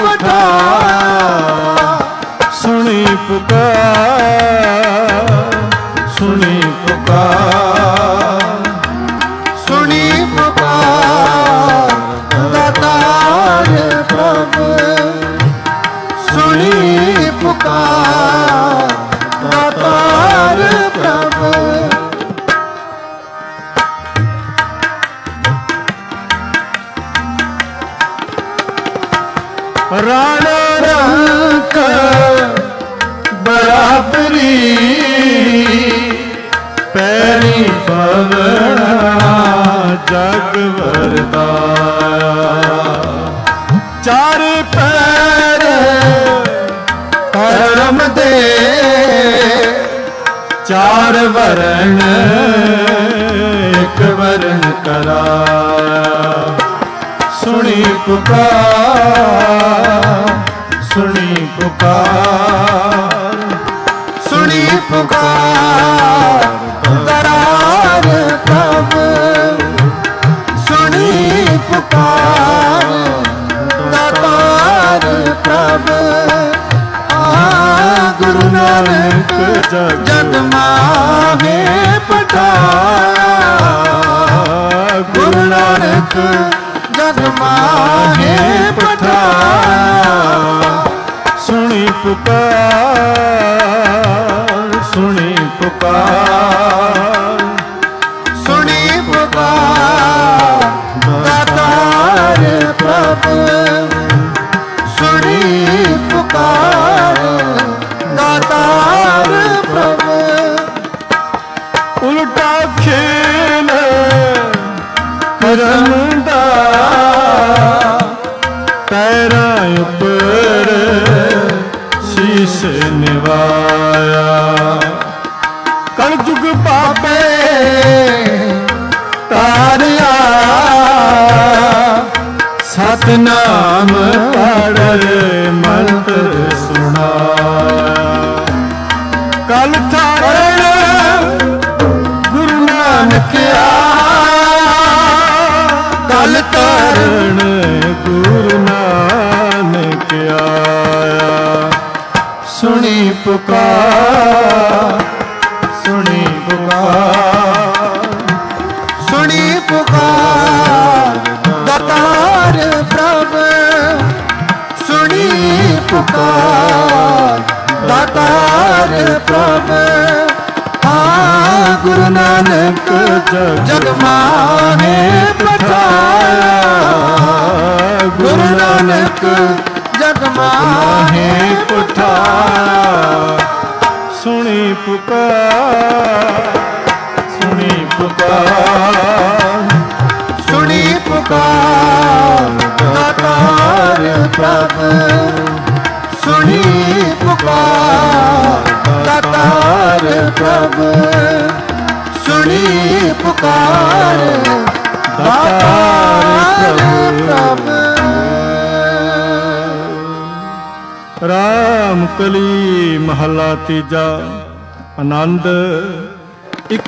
ਪਠਾਇਆ। ਸੁਣੀ ਪੁਕਾਰ, ਸੁਣੀ ਪੁਕਾਰ, ਸੁਣੀ ਪੁਕਾਰ ਦਾਤਾਰ ਪ੍ਰਭ। ਸੁਣੀ ਪੁਕਾਰ ਦਾਤਾਰ ਪ੍ਰਭ। ਰਾਣ ਰੰਕ ਬਰਾਬਰੀ, ਪੈਰੀ ਪਵਣਾ ਜਗ ਵਰਤਾਇਆ। ਚਾਰ ਪੈਰ ਕਰਮ ਦੇ, ਚਾਰ ਵਰਨ ਇੱਕ ਵਰਨ ਕਰਾਇਆ। ਸੁਣੀ ਪੁਕਾਰ, ਸੁਣੀ ਪੁਕਾਰ, ਸੁਣੀ ਪੁਕਾਰ ਦਾਤਾਰ ਪ੍ਰਭ। ਸੁਣੀ ਪੁਕਾਰ ਦਾਤਾਰ ਪ੍ਰਭ। ਗੁਰੂ ਨਾਨਕ ਜਗ ਮਾਹੇ ਪਠਾਇਆ, ਗੁਰੂ ਨਾਨਕ ਜਗ ਮਾਹੇ ਪਠਾਇਆ। ਸੁਣੀ ਪੁਕਾਰ, ਸੁਣੀ ਪੁਕਾਰ, ਸੁਣੀ ਪੁਕਾਰ ਦਾਤਾਰ ਪ੍ਰਭ। ਸੁਣੀ ਪੁਕਾਰ ਦਾਤਾਰ ਕਲ ਠਾਰਨ ਗੁਰੂ ਨਾਨਕ ਆਇਆ, ਕਲ ਠਾਰਨ ਗੁਰੂ ਨਾਨਕ ਆਇਆ। ਸੁਣੀ ਪੁਕਾਰ, ਸੁਣੀ ਪੁਕਾਰ, ਸੁਣੀ ਪੁਕਾਰ ਦਾਤਾਰ ਪ੍ਰਭ, ਸੁਣੀ ਪੁਕਾਰ ਦਾਤਾਰ ਪ੍ਰਭ। ਹਾਂ ਗੁਰੂ ਨਾਨਕ ਜਗ ਮਾਹੇ ਪਠਾਇਆ, ਗੁਰੂ ਨਾਨਕ ਜਗ ਮਾਹੇ ਪਠਾਇਆ। ਸੁਣੀ ਪੁਕਾਰ, ਸੁਣੀ ਪੁਕਾਰ, ਸੁਣੀ ਪੁਕਾਰ ਦਾਤਾਰ ਪ੍ਰਭ, ਸੁਣੀ ਪੁਕਾਰ ਦਾਤਾਰ ਪ੍ਰਭ, ਸੁਣੀ ਪੁਕਾਰ ਦਾਤਾਰ ਪ੍ਰਭ। ਰਾਮ ਕਲੀ ਮਹਲਾ ਤੀਜਾ। ਆਨੰਦ ਇੱਕ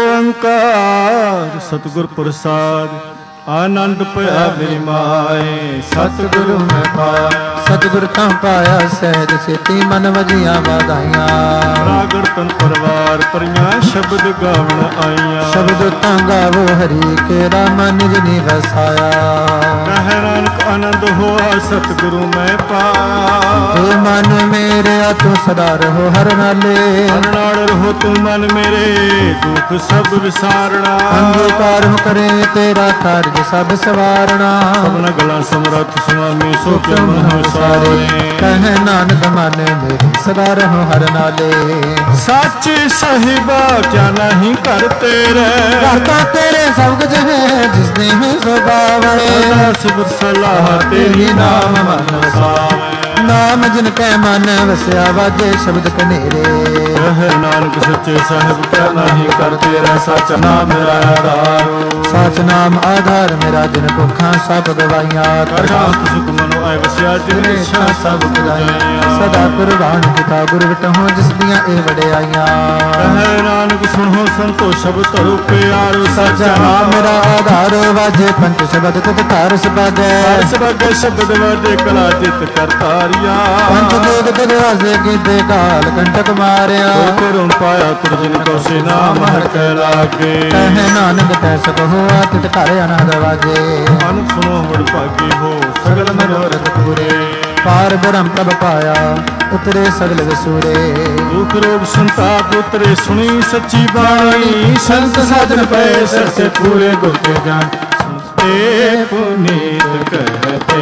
ਓੰਕਾਰ ਸਤਿਗੁਰ ਪ੍ਰਸਾਦ। ਆਨੰਦ ਭਇਆ ਮੇਰੀ ਮਾਏ ਸਤਿਗੁਰੂ ਮੈਂ ਪਾਇਆ, ਸਤਿਗੁਰ ਤਾਂ ਪਾਇਆ ਸਹਿਜ ਸੇਤੀ ਮਨ ਵਜੀਆਂ ਵਧਾਈਆਂ। ਰਾਗੜ ਤਨ ਪਰਵਾਰ ਪਰੀਆਂ ਸ਼ਬਦ ਗਾਵਣ ਆਈਆਂ, ਸ਼ਬਦ ਤਾਂ ਗਾਵੋ ਹਰੀ ਕੇਰਾ ਮਨ ਨਿਜ ਨੀ ਵਸਾਇਆ। ਕਹਿ ਨਾਨਕ ਆਨੰਦ ਹੋਆ ਸਤਿਗੁਰੂ ਮੈਂ ਪਾਇਆ। ਤੂੰ ਮਨ ਮੇਰੇ ਤੂੰ ਸਦਾ ਰਹੋ ਹਰ ਨਾਲੇ, ਹਰ ਨਾਲ ਰਹੋ ਤੂੰ ਮਨ ਮੇਰੇ ਦੁੱਖ ਸਭ ਵਿਸਾਰਣਾ। ਅੰਗੀਕਾਰ ਹੋ ਕਰੇ ਤੇਰਾ ਕਾਰਜ ਸਭ ਸਵਾਰਣਾ। ਸਭਨਾ ਗਲਾਂ ਸਮਰੱਥ ਸੁਆਮੀ ਸੋ ਕਿਉ ਮਨ ਸਾਰੇ। ਕਹਿ ਨਾਨਕ ਮਨ ਮੇਰੇ ਸਦਾ ਰਹੋ ਹਰ ਨਾਲੇ। ਸੱਚੇ ਸਾਹਿਬਾ ਕਿਆ ਨਹੀਂ ਘਰ ਤੇਰੇ, ਘਰ ਤਾਂ ਤੇਰੇ ਸਭ ਕੁਝ ਹੈ ਜਿਸ ਦੇ ਹੈ ਸੁਭਾਵਣੇ। ਸਿਮਰ ਸਲਾਹ ਤੇਰੀ ਨਾਮ ਮਨ ਵਸਾਵੇ, ਨਾਮ ਜਿਨ ਕੈ ਮਨ ਵਸਿਆ ਵਾਜੇ ਸ਼ਬਦ ਕਨੇਰੇ। ਕਹਿ ਨਾਨਕ ਸੱਚੇ ਸਾਹਿਬ ਕਿਆ ਨਹੀਂ ਘਰ ਤੇਰਾ, ਸੱਚ ਨਾਮ ਮੇਰਾ ਆਧਾਰ। ਸੱਚ ਨਾਮ ਆਧਾਰ ਮੇਰਾ ਜਿਨ ਭੁੱਖਾਂ ਸਭ ਗਵਾਈਆਂ। ਕਰਸ਼ਾਂਤ ਸੁਖ ਮਨੋ ਆਇ ਵਸਿਆ ਜਿਨੇ ਇੱਛਾ ਸਭ ਪੁਜਾਈਆਂ। ਸਦਾ ਕੁਰਬਾਨ ਕੀਤਾ ਗੁਰ ਵਿਟਹੁ ਜਿਸ ਦੀਆਂ ਇਹ ਵਡਿਆਈਆਂ। ਕਹਿ ਨਾਨਕ ਸੁਣੋ ਸੰਤੋ ਸ਼ਬਦ ਧਰੋ ਪਿਆਰੋ, ਸੱਚਾ ਨਾਮ ਮੇਰਾ ਆਧਾਰ ਵਾਜੇ ਪੰਜ ਸ਼ਬਦ ਤੁਧ ਧਾਰ ਸਬਾਗੈ। ਸਬਾਗੈ ਸ਼ਬਦ ਵਾਜੇ ਕਲਾ ਜਿਤ ਕਰਤਾਰੀਆ। ਪੰਜ ਦੇਵ ਤਿਲ ਰਾਜੇ ਕੀਤੇ ਕਾਲ ਕੰਟਕ ਮਾਰਿਆ। ਕਰਮ ਪਾਇਆ ਤੁਰ ਜਿਨ ਕੋ ਸੇ ਨਾਮ ਹਰ ਕੈ ਲਾਗੇ। ਕਹਿ ਨਾਨਕ ਤੈ ਸਭ ਹੋਆ ਤਿਤ ਘਰ ਅਨਹਦ ਵਾਜੇ। ਮਨ ਸੁਣੋ ਵਡ ਭਾਗੀ ਹੋ ਸਗਲ ਮਨੋਰਥ ਪੂਰੇ। ਪਾਰ ਬ੍ਰਹਮ ਪ੍ਰਭ ਪਾਇਆ ਉਤਰੇ ਸਗਲ ਵਿਸੂਰੇ। ਦੁਖ ਰੋਗ ਸੰਤਾਪ ਉਤਰੇ ਸੁਣੀ ਸੱਚੀ ਬਾਣੀ। ਸੰਤ ਸਾਧਨ ਪਏ ਸਰਸੇ ਪੂਰੇ ਗੁਰ ਕੇ ਜਾਣ। ਤੇ ਪੁਨੀਤ ਕਹਤੇ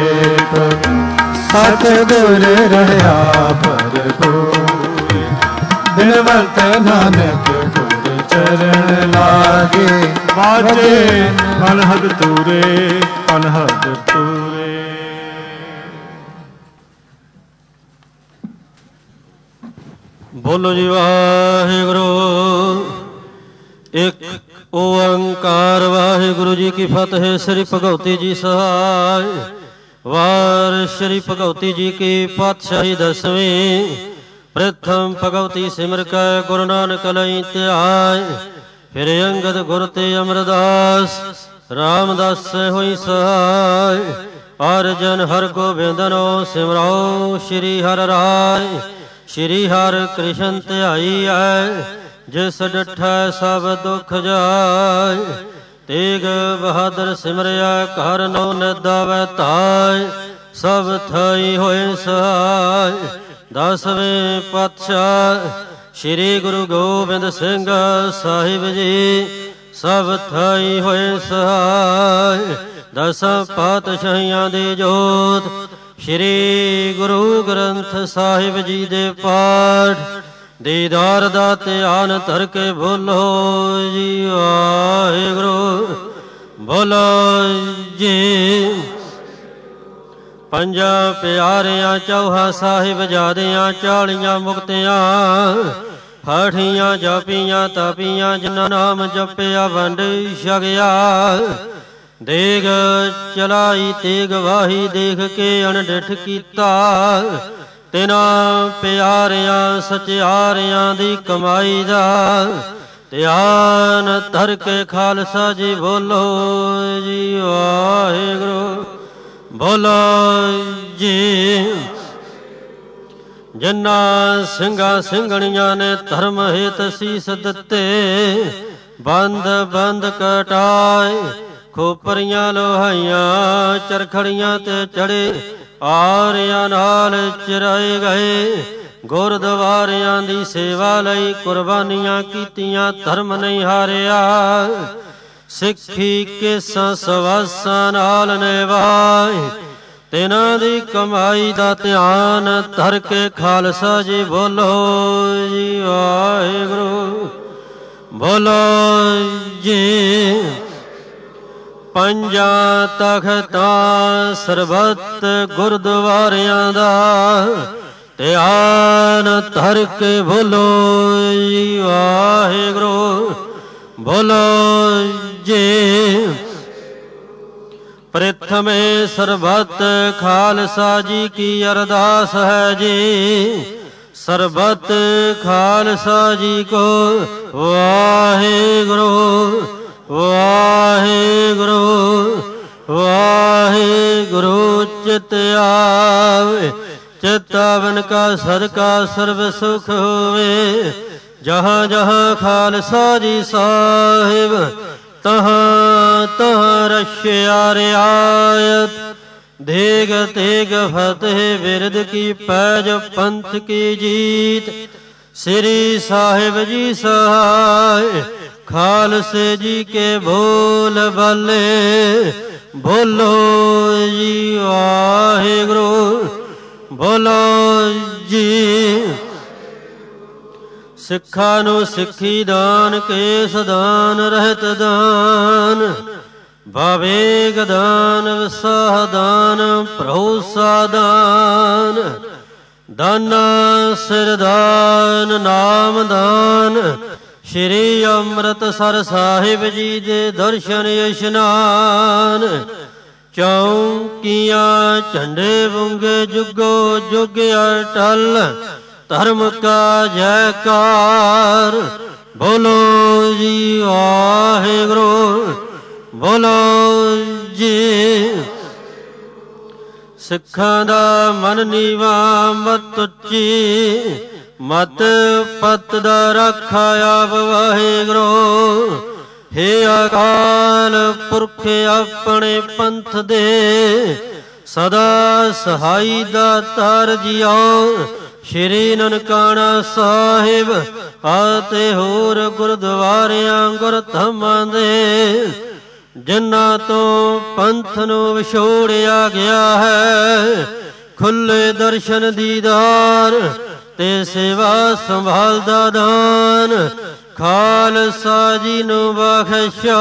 ਸਤਿਗੁਰ ਰਹਿਆ ਭਰਪੂਰ। ਦਿਨਵੰਤ ਨਾਨਕ ਗੁਰ ਚਰਨ ਲਾਗੇ। ਵਾਜੇ ਅਨਹਦ ਤੂਰੇ, ਅਨਹਦ ਤੂਰੇ। ਬੋਲੋ ਜੀ ਵਾਹਿਗੁਰੂ। ਇੱਕ ਓੰਕਾਰ ਵਾਹਿਗੁਰੂ ਜੀ ਕੀ ਫਤਿਹ। ਸ੍ਰੀ ਭਗਉਤੀ ਜੀ ਸਹਾਇ। ਵਾਰ ਸ੍ਰੀ ਭਗਉਤੀ ਜੀ ਕੀ ਪਾਤਸ਼ਾਹੀ ਦਸਵੀਂ। ਪ੍ਰਥਮ ਭਗਉਤੀ ਸਿਮਰ ਕੈ ਗੁਰੂ ਨਾਨਕ ਲਈ ਧਿਆਇ। ਫਿਰ ਅੰਗਦ ਗੁਰ ਤੇ ਅਮਰਦਾਸ ਰਾਮਦਾਸ ਹੋਈ ਸਹਾਇ। ਅਰਜਨ ਹਰ ਗੋਬਿੰਦਨੋ ਸਿਮਰਾਓ ਸ਼੍ਰੀ ਹਰਿ ਰਾਇ। ਸ਼੍ਰੀ ਹਰਿ ਕ੍ਰਿਸ਼ਨ ਧਿਆਈ ਐ ਜਿਸ ਡਿਠੈ ਸਭ ਦੁਖ ਜਾਇ। ਤੇਗ ਬਹਾਦਰ ਸਿਮਰਿਆ ਘਰ ਨੋ ਨਿਦਾਵੈ ਧਾਇ। ਸਭ ਥਾਈ ਹੋਏ ਸਹਾਇ। ਦਸਵੇਂ ਪਾਤਸ਼ਾਹ ਸ਼੍ਰੀ ਗੁਰੂ ਗੋਬਿੰਦ ਸਿੰਘ ਸਾਹਿਬ ਜੀ ਸਭ ਥਾਈ ਹੋਏ ਸਹਾਇ। ਦਸਾਂ ਪਾਤਸ਼ਾਹੀਆਂ ਦੀ ਜੋਤ ਸ਼੍ਰੀ ਗੁਰੂ ਗ੍ਰੰਥ ਸਾਹਿਬ ਜੀ ਦੇ ਪਾਠ ਦੀਦਾਰ ਦਾ ਧਿਆਨ ਧਰ ਕੇ ਬੋਲੋ ਜੀ ਵਾਹਿਗੁਰੂ। ਬੋਲੋ ਜੀ। ਪੰਜਾਂ ਪਿਆਰਿਆਂ ਚੌਹਾ ਸਾਹਿਬਜ਼ਾਦਿਆਂ 40 ਮੁਕਤਿਆਂ ਫਾਠੀਆਂ ਜਾਪੀਆਂ ਤਾਪੀਆਂ ਜਿਨ੍ਹਾਂ ਨਾਮ ਜਪਿਆ ਵੰਡ ਛਕਿਆ। ਦੇਗ ਚਲਾਈ ਤੇਗ ਵਾਹੀ ਦੇਖ ਕੇ ਅਣਡਿਠ ਕੀਤਾ। ਤਿਨਾਂ ਪਿਆਰਿਆਂ ਸਚਿਆਰਿਆਂ ਦੀ ਕਮਾਈ ਦਾ ਧਿਆਨ ਧਰ ਕੇ ਖਾਲਸਾ ਜੀ ਬੋਲੋ ਜੀ ਵਾਹਿਗੁਰੂ। ਬੋਲੋ ਜੀ। ਜਿਨ੍ਹਾਂ ਸਿੰਘਾਂ ਸਿੰਘਣੀਆਂ ਨੇ ਧਰਮ ਹਿਤ ਸੀਸ ਦਿੱਤੇ, ਬੰਦ ਬੰਦ ਕਟਾਏ, ਖੋਪਰੀਆਂ ਲੋਹਾਈਆਂ ਚਰਖੜੀਆਂ ਤੇ ਚੜੇ, ਆਰਿਆਂ ਨਾਲ ਚਰਾਏ ਗਏ। ਗੁਰਦੁਆਰਿਆਂ ਦੀ ਸੇਵਾ ਲਈ ਕੁਰਬਾਨੀਆਂ ਕੀਤੀਆਂ, ਧਰਮ ਨਹੀਂ ਹਾਰਿਆ। ਸਿੱਖੀ ਕੇਸਾਂ ਸਵਾਸਾਂ ਨਾਲ ਨਿਭਾਏ, ਤਿਨਾਂ ਦੀ ਕਮਾਈ ਦਾ ਧਿਆਨ ਧਰ ਕੇ ਖਾਲਸਾ ਜੀ ਬੋਲੋ ਜੀ ਵਾਹਿਗੁਰੂ। ਬੋਲੋ ਜੀ। ਪੰਜਾਂ ਤਖ਼ਤਾਂ ਸਰਬੱਤ ਗੁਰਦੁਆਰਿਆਂ ਦਾ ਧਿਆਨ ਧਰ ਕੇ ਬੋਲੋ ਜੀ ਵਾਹਿਗੁਰੂ। ਬੋਲੋ ਜੀ। ਪ੍ਰਥਮੇ ਸਰਬੱਤ ਖਾਲਸਾ ਜੀ ਕੀ ਅਰਦਾਸ ਹੈ ਜੀ। ਸਰਬੱਤ ਖਾਲਸਾ ਜੀ ਕੋ ਵਾਹਿਗੁਰੂ ਵਾਹਿਗੁਰੂ ਵਾਹਿਗੁਰੂ। ਚਿਤ ਆਵੇ ਚਿਤਾਵਨ ਕਾ ਸਦਕਾ ਸਰਬ ਸੁਖ ਹੋਵੇ। ਜਹਾਂ ਜਹਾਂ ਖਾਲਸਾ ਜੀ ਸਾਹਿਬ, ਤਹਾਂ ਤਹਾਂ ਰਸ਼ਿਆ ਰਿਆਇਤ। ਦੇਗ ਤੇਗ ਫਤਿਹ ਬਿਰਦ ਕੀ ਪੈਜ, ਪੰਥ ਕੀ ਜੀਤ। ਸ੍ਰੀ ਸਾਹਿਬ ਜੀ ਸਹਾਇ, ਖਾਲਸੇ ਜੀ ਕੇ ਬੋਲ ਬਾਲੇ। ਬੋਲੋ ਜੀ ਵਾਹਿਗੁਰੂ। ਬੋਲੋ ਜੀ। ਸਿੱਖਾਂ ਨੂੰ ਸਿੱਖੀ ਦਾਨ, ਕੇਸ ਦਾਨ, ਰਹਿਤ ਦਾਨ, ਭਾਵੇਗ ਦਾਨ, ਵਿਸਾਹ ਦਾਨ, ਭਰੋਸਾ ਦਾਨ, ਦਾਨਾ ਸਿਰ ਦਾਨ, ਨਾਮ ਦਾਨ। ਸ਼੍ਰੀ ਅੰਮ੍ਰਿਤਸਰ ਸਾਹਿਬ ਜੀ ਦੇ ਦਰਸ਼ਨ ਇਸ਼ਨਾਨ। ਚੌਂਕੀਆਂ ਝੰਡੇ ਬੁੰਗੇ ਜੁਗੋ ਜੁਗ ਅਟਲ, ਧਰਮ ਕਾ ਜੈਕਾਰ। ਬੋਲੋ ਜੀ ਵਾਹਿਗੁਰੂ। ਬੋਲੋ ਜੀ। ਸਿੱਖਾਂ ਦਾ ਮਨ ਨੀਵਾ ਮਤ ਉੱਚੀ, ਮਤ ਪਤ ਦਾ ਰਾਖਾ ਆਪ ਵਾਹਿਗੁਰੂ। ਹੇ ਅਕਾਲ ਪੁਰਖ ਆਪਣੇ ਪੰਥ ਦੇ, ਸਦਾ ਸਹਾਈ ਦਾਤਾਰ ਜੀਓ। ਸ਼੍ਰੀ ਨਨਕਾਣਾ ਸਾਹਿਬ ਅਤੇ ਹੋਰ ਗੁਰਦੁਆਰਿਆਂ ਗੁਰਧਾਮਾਂ ਦੇ, ਜਿਨ੍ਹਾਂ ਤੋਂ ਪੰਥ ਨੂੰ ਵਿਛੋੜਿਆ ਗਿਆ ਹੈ, ਖੁੱਲੇ ਦਰਸ਼ਨ ਦੀਦਾਰ ਤੇ ਸੇਵਾ ਸੰਭਾਲ ਦਾ ਦਾਨ ਖਾਲਸਾ ਜੀ ਨੂੰ ਬਖਸ਼ੋ।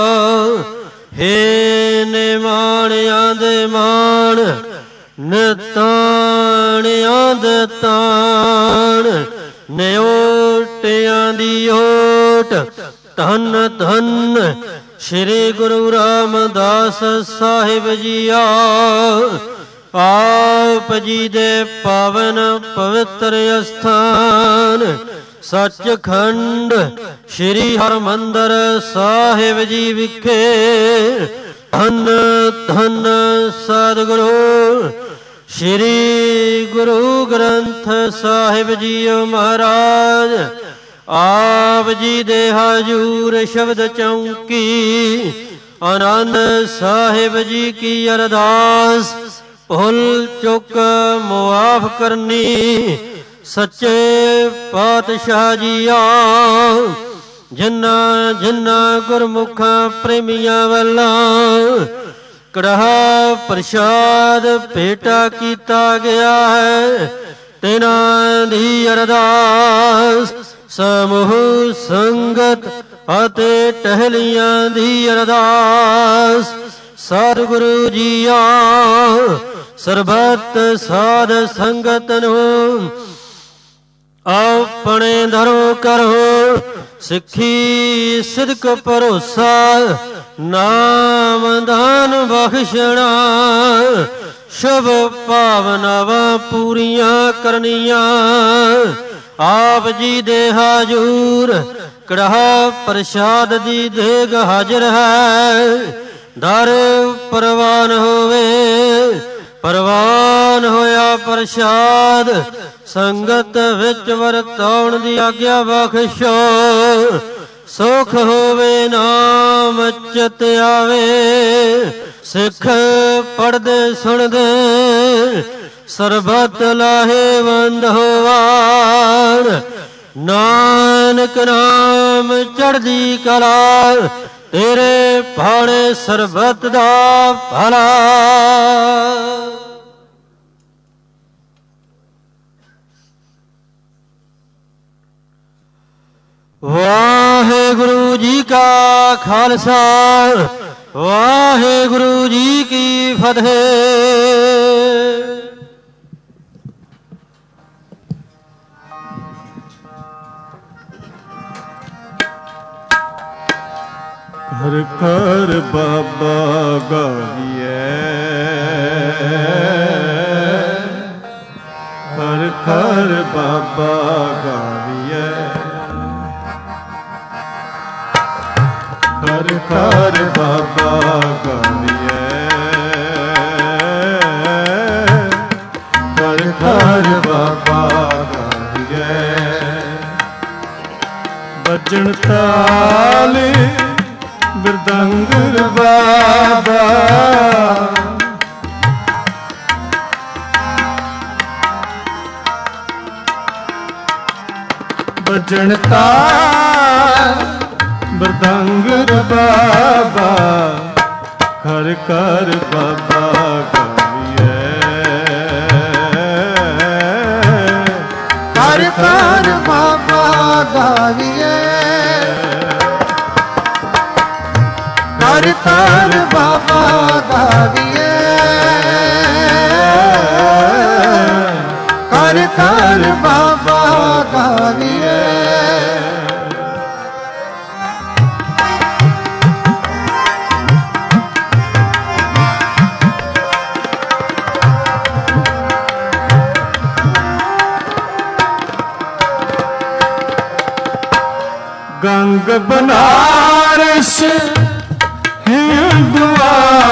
ਹੇ ਨਿਮਾਣਿਆਂ ਦੇ ਮਾਣ, ਨਿਤਾਣਿਆਂ ਦੇ ਤਾਣ, ਨਿਓਟਿਆਂ ਦੀ ਓਟ। ਧੰਨ ਧੰਨ ਸ਼੍ਰੀ ਗੁਰੂ ਰਾਮਦਾਸ ਸਾਹਿਬ ਜੀ ਆਪ ਜੀ ਦੇ ਪਾਵਨ ਪਵਿੱਤਰ ਅਸਥਾਨ ਸੱਚਖੰਡ ਸ਼੍ਰੀ ਹਰਿਮੰਦਰ ਸਾਹਿਬ ਜੀ ਵਿਖੇ। ਧੰਨ ਧੰਨ ਸਤਿਗੁਰੂ ਸ਼੍ਰੀ ਗੁਰੂ ਗ੍ਰੰਥ ਸਾਹਿਬ ਜੀ ਮਹਾਰਾਜ, ਆਪ ਜੀ ਦੇ ਹਜੂਰ ਸ਼ਬਦ ਚੌਂਕੀ ਆਨੰਦ ਸਾਹਿਬ ਜੀ ਕੀ ਅਰਦਾਸ ਭੁੱਲ ਚੁੱਕ ਮੁਆਫ ਕਰਨੀ। ਸੱਚੇ ਪਾਤਸ਼ਾਹ ਜੀਓ, ਜਿਨ੍ਹਾਂ ਜਿਨ੍ਹਾਂ ਗੁਰਮੁਖਾਂ ਪ੍ਰੇਮੀਆਂ ਵੱਲੋਂ ਕੜਾਹ ਪ੍ਰਸ਼ਾਦ ਭੇਟਾ ਕੀਤਾ ਗਿਆ ਹੈ, ਤਿਨਾਂ ਦੀ ਅਰਦਾਸ ਸਮੂਹ ਸੰਗਤ ਅਤੇ ਟਹਿਲੀਆਂ ਦੀ ਅਰਦਾਸ ਸਤਿਗੁਰੂ ਜੀਓ ਸਰਬੱਤ ਸਾਧ ਸੰਗਤ ਨੂੰ ਆਪਣੇ ਦਰੋਂ ਕਰੋ। ਸਿੱਖੀ ਸਿਦਕ ਭਰੋਸਾ ਨਾਮ ਦਾਨ ਬਖਸ਼ਣਾ, ਸ਼ੁਭ ਭਾਵਨਾਵਾਂ ਪੂਰੀਆਂ ਕਰਨੀਆਂ। ਆਪ ਜੀ ਦੇ ਹਾਜ਼ੂਰ ਕੜਾਹ ਪ੍ਰਸ਼ਾਦ ਦੀ ਦੇਗ ਹਾਜ਼ਰ ਹੈ। ਦਰ ਪ੍ਰਵਾਨ ਹੋਵੇ, ਪ੍ਰਵਾਨ ਹੋਇਆ ਪ੍ਰਸ਼ਾਦ ਸੰਗਤ ਵਿੱਚ ਵਰਤਾਉਣ ਦੀ ਆਗਿਆ ਬਖਸ਼ੋ। ਸੁਖ ਹੋਵੇ ਨਾਮ ਚਿਤ ਆਵੇ, ਸਿੱਖ ਪੜਦੇ ਸੁਣਦੇ ਸਰਬਤ ਲਾਹੇਵੰਦ ਹੋਵਾਨ। ਨਾਨਕ ਨਾਮ ਚੜ੍ਹਦੀ ਕਲਾ, ਤੇਰੇ ਭਾਣੇ ਸਰਬਤ ਦਾ ਭਲਾ। ਵਾਹਿਗੁਰੂ ਜੀ ਕਾ ਖਾਲਸਾ, ਵਾਹਿਗੁਰੂ ਜੀ ਕੀ ਫਤਿਹ। ਘਰ ਘਰ ਬਾਬਾ ਗਾਵੀਐ, ਘਰ ਘਰ ਬਾਬਾ ਗਾਵੀਐ, ਘਰ ਘਰ ਬਾਬਾ ਗਾਵੀਐ, ਘਰ ਘਰ ਬਾਬਾ ਗਾਵੀਐ। ਵੱਜਣ ਤਾਲ ਬਿਰਦੰਗ ਬਾਬਾ, ਵੱਜਣ ਤਾਲ ਬਿਰਦੰਗ ਬਾਬਾ, ਘਰ ਘਰ ਬਾਬਾ ਗਾਵੀਐ, ਘਰ ਘਰ ਬਾਬਾ ਗਾਵੀਐ, ਘਰ ਘਰ ਬਾਬਾ ਗਾਵੀਐ, ਘਰ ਘਰ ਬਾਬਾ ਗਾਵੀਐ। ਗੰਗ ਬਨਾਰਸ ਹਿੰਦੂਆ,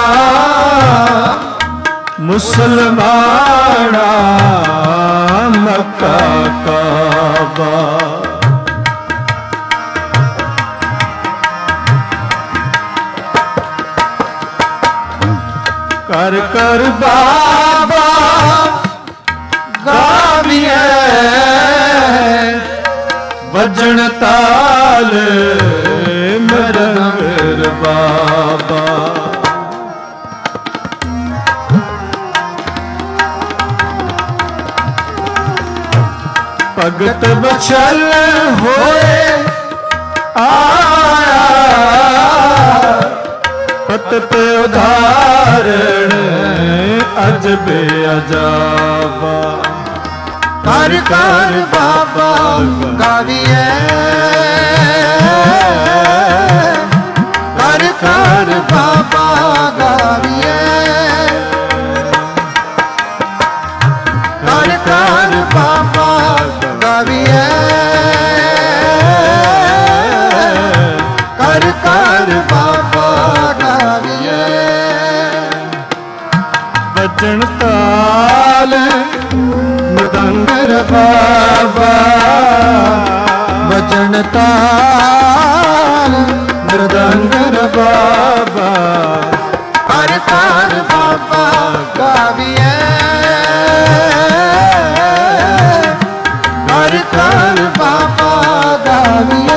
ਮੁਸਲਮਾਨਾ ਮੱਕਾ ਕਾਬਾ। ਕਰ ਕਰ ਬਾਬਾ ਗਾਵੀਐ, ਵੱਜਣ ਤਾਲ ਮਰੰਗਰ ਬਾਬਾ। ਭਗਤ ਬਚਲ ਹੋਏ ਆਇਆ, ਪਤ ਤੇ ਉਧਾਰਣ ਅਜਬੇ ਅਜਾਬਾ। ਘਰ ਘਰ ਬਾਬਾ ਗਾਵੀਐ, ਘਰ ਘਰ ਬਾਬਾ ਗਾਵੀਐ, ਘਰ ਘਰ ਬਾਬਾ ਗਾਵੀਐ, ਘਰ ਘਰ ਬਾਬਾ ਗਾਵੀਐ। ਵੱਜਣ ਤਾਲ ਮ੍ਰਿਦੰਗਰ ਬਾਬਾ, ਵੱਜਣ ਤਾਲ ਮ੍ਰਿਦੰਗਰ ਬਾਬਾ, ਘਰ ਘਰ ਬਾਬਾ ਗਾਵੀਐ, ਘਰ ਘਰ ਬਾਬਾ ਗਾਵੀਐ,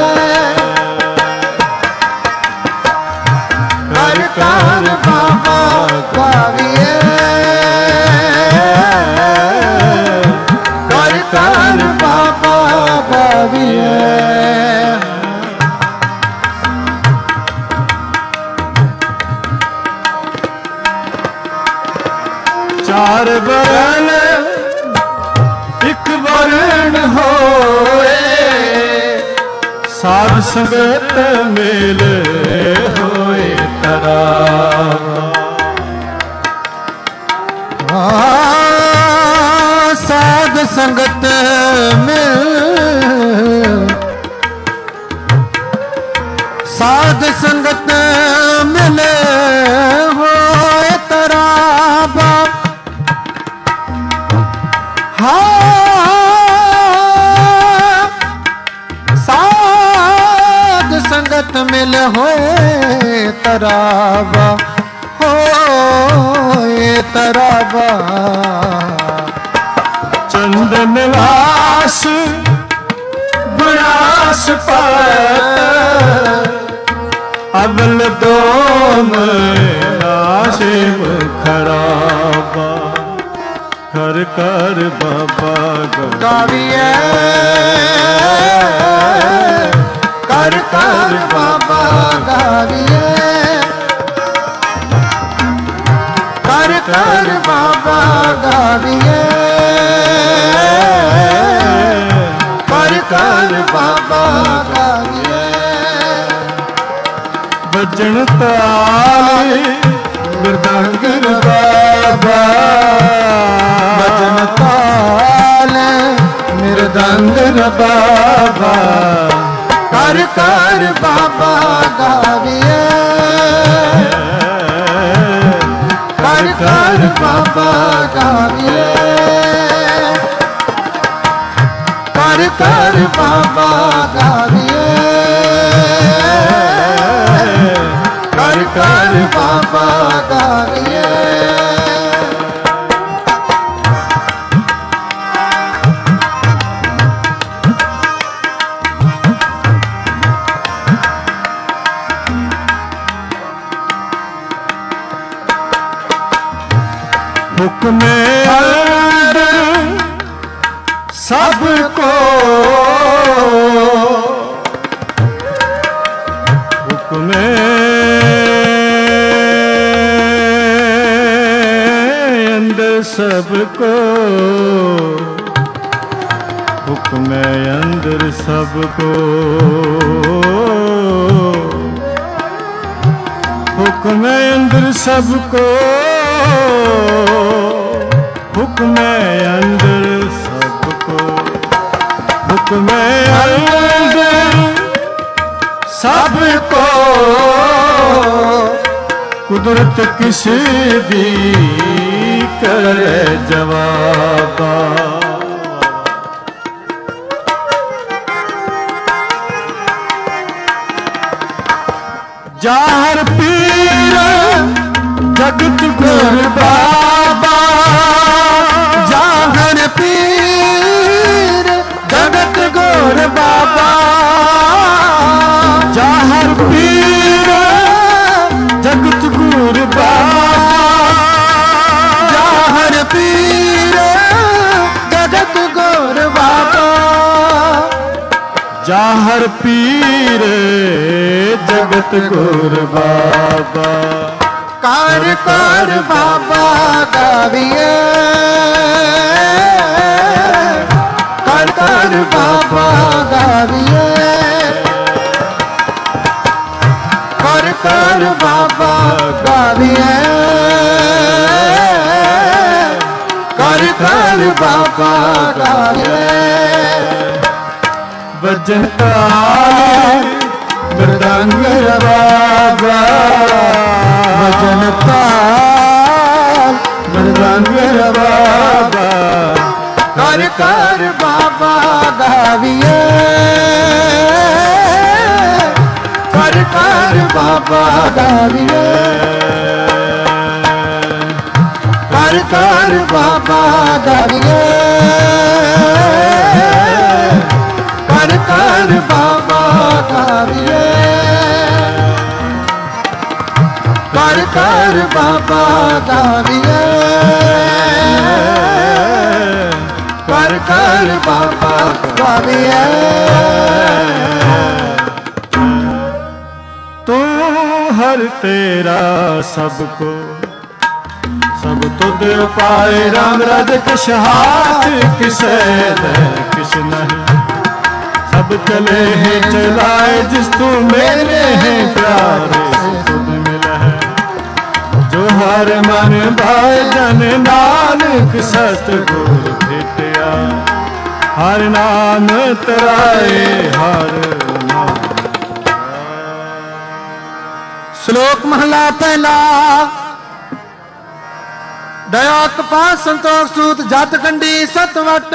ਘਰ ਘਰ ਬਾਬਾ ਗਾਵੀਐ, ਘਰ ਘਰ ਬਾਬਾ ਗਾਵੀਐ। ਚਾਰ ਬਰਨ ਇੱਕ ਵਰਨ ਹੋਏ, ਸਾਧ ਸੰਗਤ ਮੇਲ ਹੋਏ ਤਰਾ। संगत मिल साध संगत मिले होए तराबा साध संगत मिले होए तराबा होए तराबा चंदन वास गुणास पात अबल दोम नाशिम खराबा कर कर बाबा गाविए कर कर बाबा गाविए कर कर बाबा गाविए कर कर बाबा गाविए बजन ताल मृदंग बाबा बजन ताल मृदंग बाबा कर कर बाबा गाविए कर कर बाबा गाविए कर कर बाबा गाविए कर कर बाबा गाविए हुक्म सबको हुक्म अंदर सबको हुक्म अंदर सबको हुक्म अंदर सबको हुक्म अंदर सबको हुक्म अंदर सबको कुदरत किसी दी करे जवाबा जाहर पीर जगत गुर बाबा जाहर पीर जगत गुर बाबा जाहर पीर जगत गुर बाबा जाहर पीर जगत गुर बाबा जाहर पीर जगत गुर बाबा कर कर बाबा गाविए कर कर बाबा गाविए कर कर बाबा गाविए कर कर बाबा गाविए बजन ताल मृदंग बाबा भजन ताल मृदंग बाबा कर कर बाबा गाविए कर कर बाबा गाविए कर कर बाबा गाविए कर कर बाबा गाविए कर कर बाबा गाविए कर कर बाबा गाविए तू हर तेरा सबको सब तो दे पाए राम राज किस हाथ किसे दे किस नहीं सब चले हैं जिस तू मेरे हैं प्यारे से खुद मिला है जो ਹਰ ਮਨ ਭਾਏ ਜਨ ਨਾਨਕ ਸਤਿਗੁਰ ਭੇਟਿਆ ਹਰ ਨਾਮ ਤਰਾਏ ਹਰ ਨਾਮ। ਸ਼ਲੋਕ ਮਹਲਾ ਪਹਿਲਾ। ਦਇਆ ਕਪਾਹ ਸੰਤੋਖ ਸੂਤ ਜਤ ਕੰਡੀ ਸਤਵਟ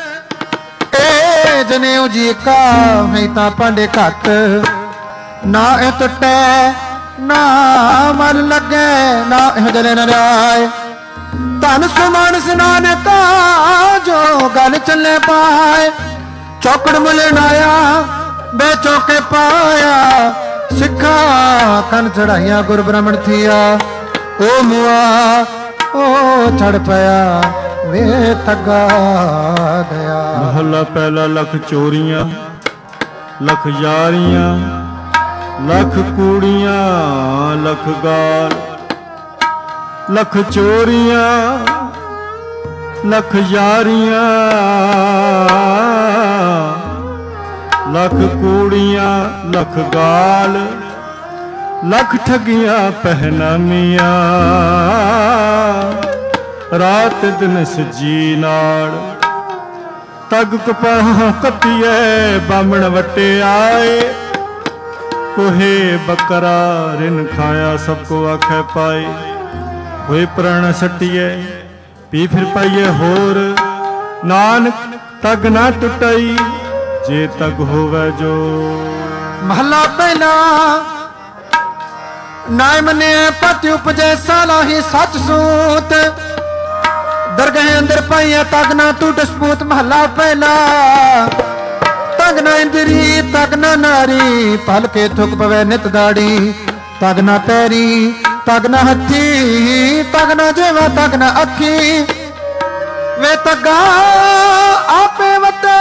ਏ ਜਨੇਊ ਜੀ ਕਾ ਹੈ ਤਾਂ ਭਾਂਡੇ ਘੱਟ ਨਾ ਇਹ ਟੁੱਟੈ ਨਾ ਮਨ ਲੱਗੇ ਨਾ ਇਹ ਜਲੇ ਨ ਰਾਏ ਧਨ ਸੁਮਨ ਨਾਨਕਾ ਜੋ ਗੱਲ ਚੱਲੇ ਪਾਏ ਚੌਕੜ ਮੁਲੇ ਨਾਇਆ ਬੇ ਚੌਕੇ ਪਾਇਆ ਸਿੱਖਾ ਕੰਨ ਚੜਾਈਆਂ ਗੁਰ ਬ੍ਰਾਹਮਣ ਥੀਆ ਓ ਮੁਆ ਓ ਛੜ ਪਿਆ ਵੇ ਤੱਗਾ ਗਿਆ। ਮਹੱਲਾ ਪਹਿਲਾ। ਲੱਖ ਚੋਰੀਆਂ ਲੱਖ ਯਾਰੀਆਂ ਲੱਖ ਕੂੜੀਆਂ ਲੱਖ ਗਾਲ ਲੱਖ ਚੋਰੀਆਂ ਲੱਖ ਯਾਰੀਆਂ ਲੱਖ ਕੂੜੀਆਂ ਲੱਖ ਗਾਲ ਲੱਖ ਠੱਗੀਆਂ ਪਹਿਨਾਮੀਆਂ ਰਾਤ ਦਿਨ ਸਜੀ ਨਾਲ ਤਗ ਕਪਾਹ ਕੱਤੀਏ ਬਾਮਣ ਵਟੇ ਆਏ ਕੋਹੇ ਬੱਕਰਾ ਰਿਨ ਖਾਇਆ ਸਭ ਕੋ ਆਖੇ ਪਾਏ ਹੋਏ ਪ੍ਰਾਣ ਸੱਟੀਏ ਪੀ ਫਿਰ ਪਾਈਏ ਹੋਰ ਨਾਨਕ ਤਗ ਨਾ ਟੁੱਟਈ ਜੇ ਤਗ ਹੋਵੇ ਜੋ। ਮਹਲਾ ਪਹਿਲਾ। ਨਾਇ ਮੰਨਿਆ ਪਤਿ ਉਪਜੈ ਸਾਲਾ ਹੀ ਸੱਚ ਸੂਤ ਦਰਗਹਿ ਅੰਦਰ ਪਾਈਆ ਤਗ ਨਾ ਟੁੱਟ ਸਪੂਤ। ਮਹਲਾ ਪਹਿਲਾ। ਤਗ ਨਾ ਇੰਦਰੀ ਤਗ ਨਾ ਨਾਰੀ ਪਲ ਕੇ ਥੁਕ ਪਵੇ ਨਿਤ ਦਾੜੀ ਤਗ ਨਾ ਪੈਰੀ ਤਗ ਨਾ ਹੱਥੀ ਤਗ ਨਾ ਜੇਵਾ ਤਗ ਨਾ ਅੱਖੀ ਵੇ ਤਗਾ ਆਪੇ ਵਤੇ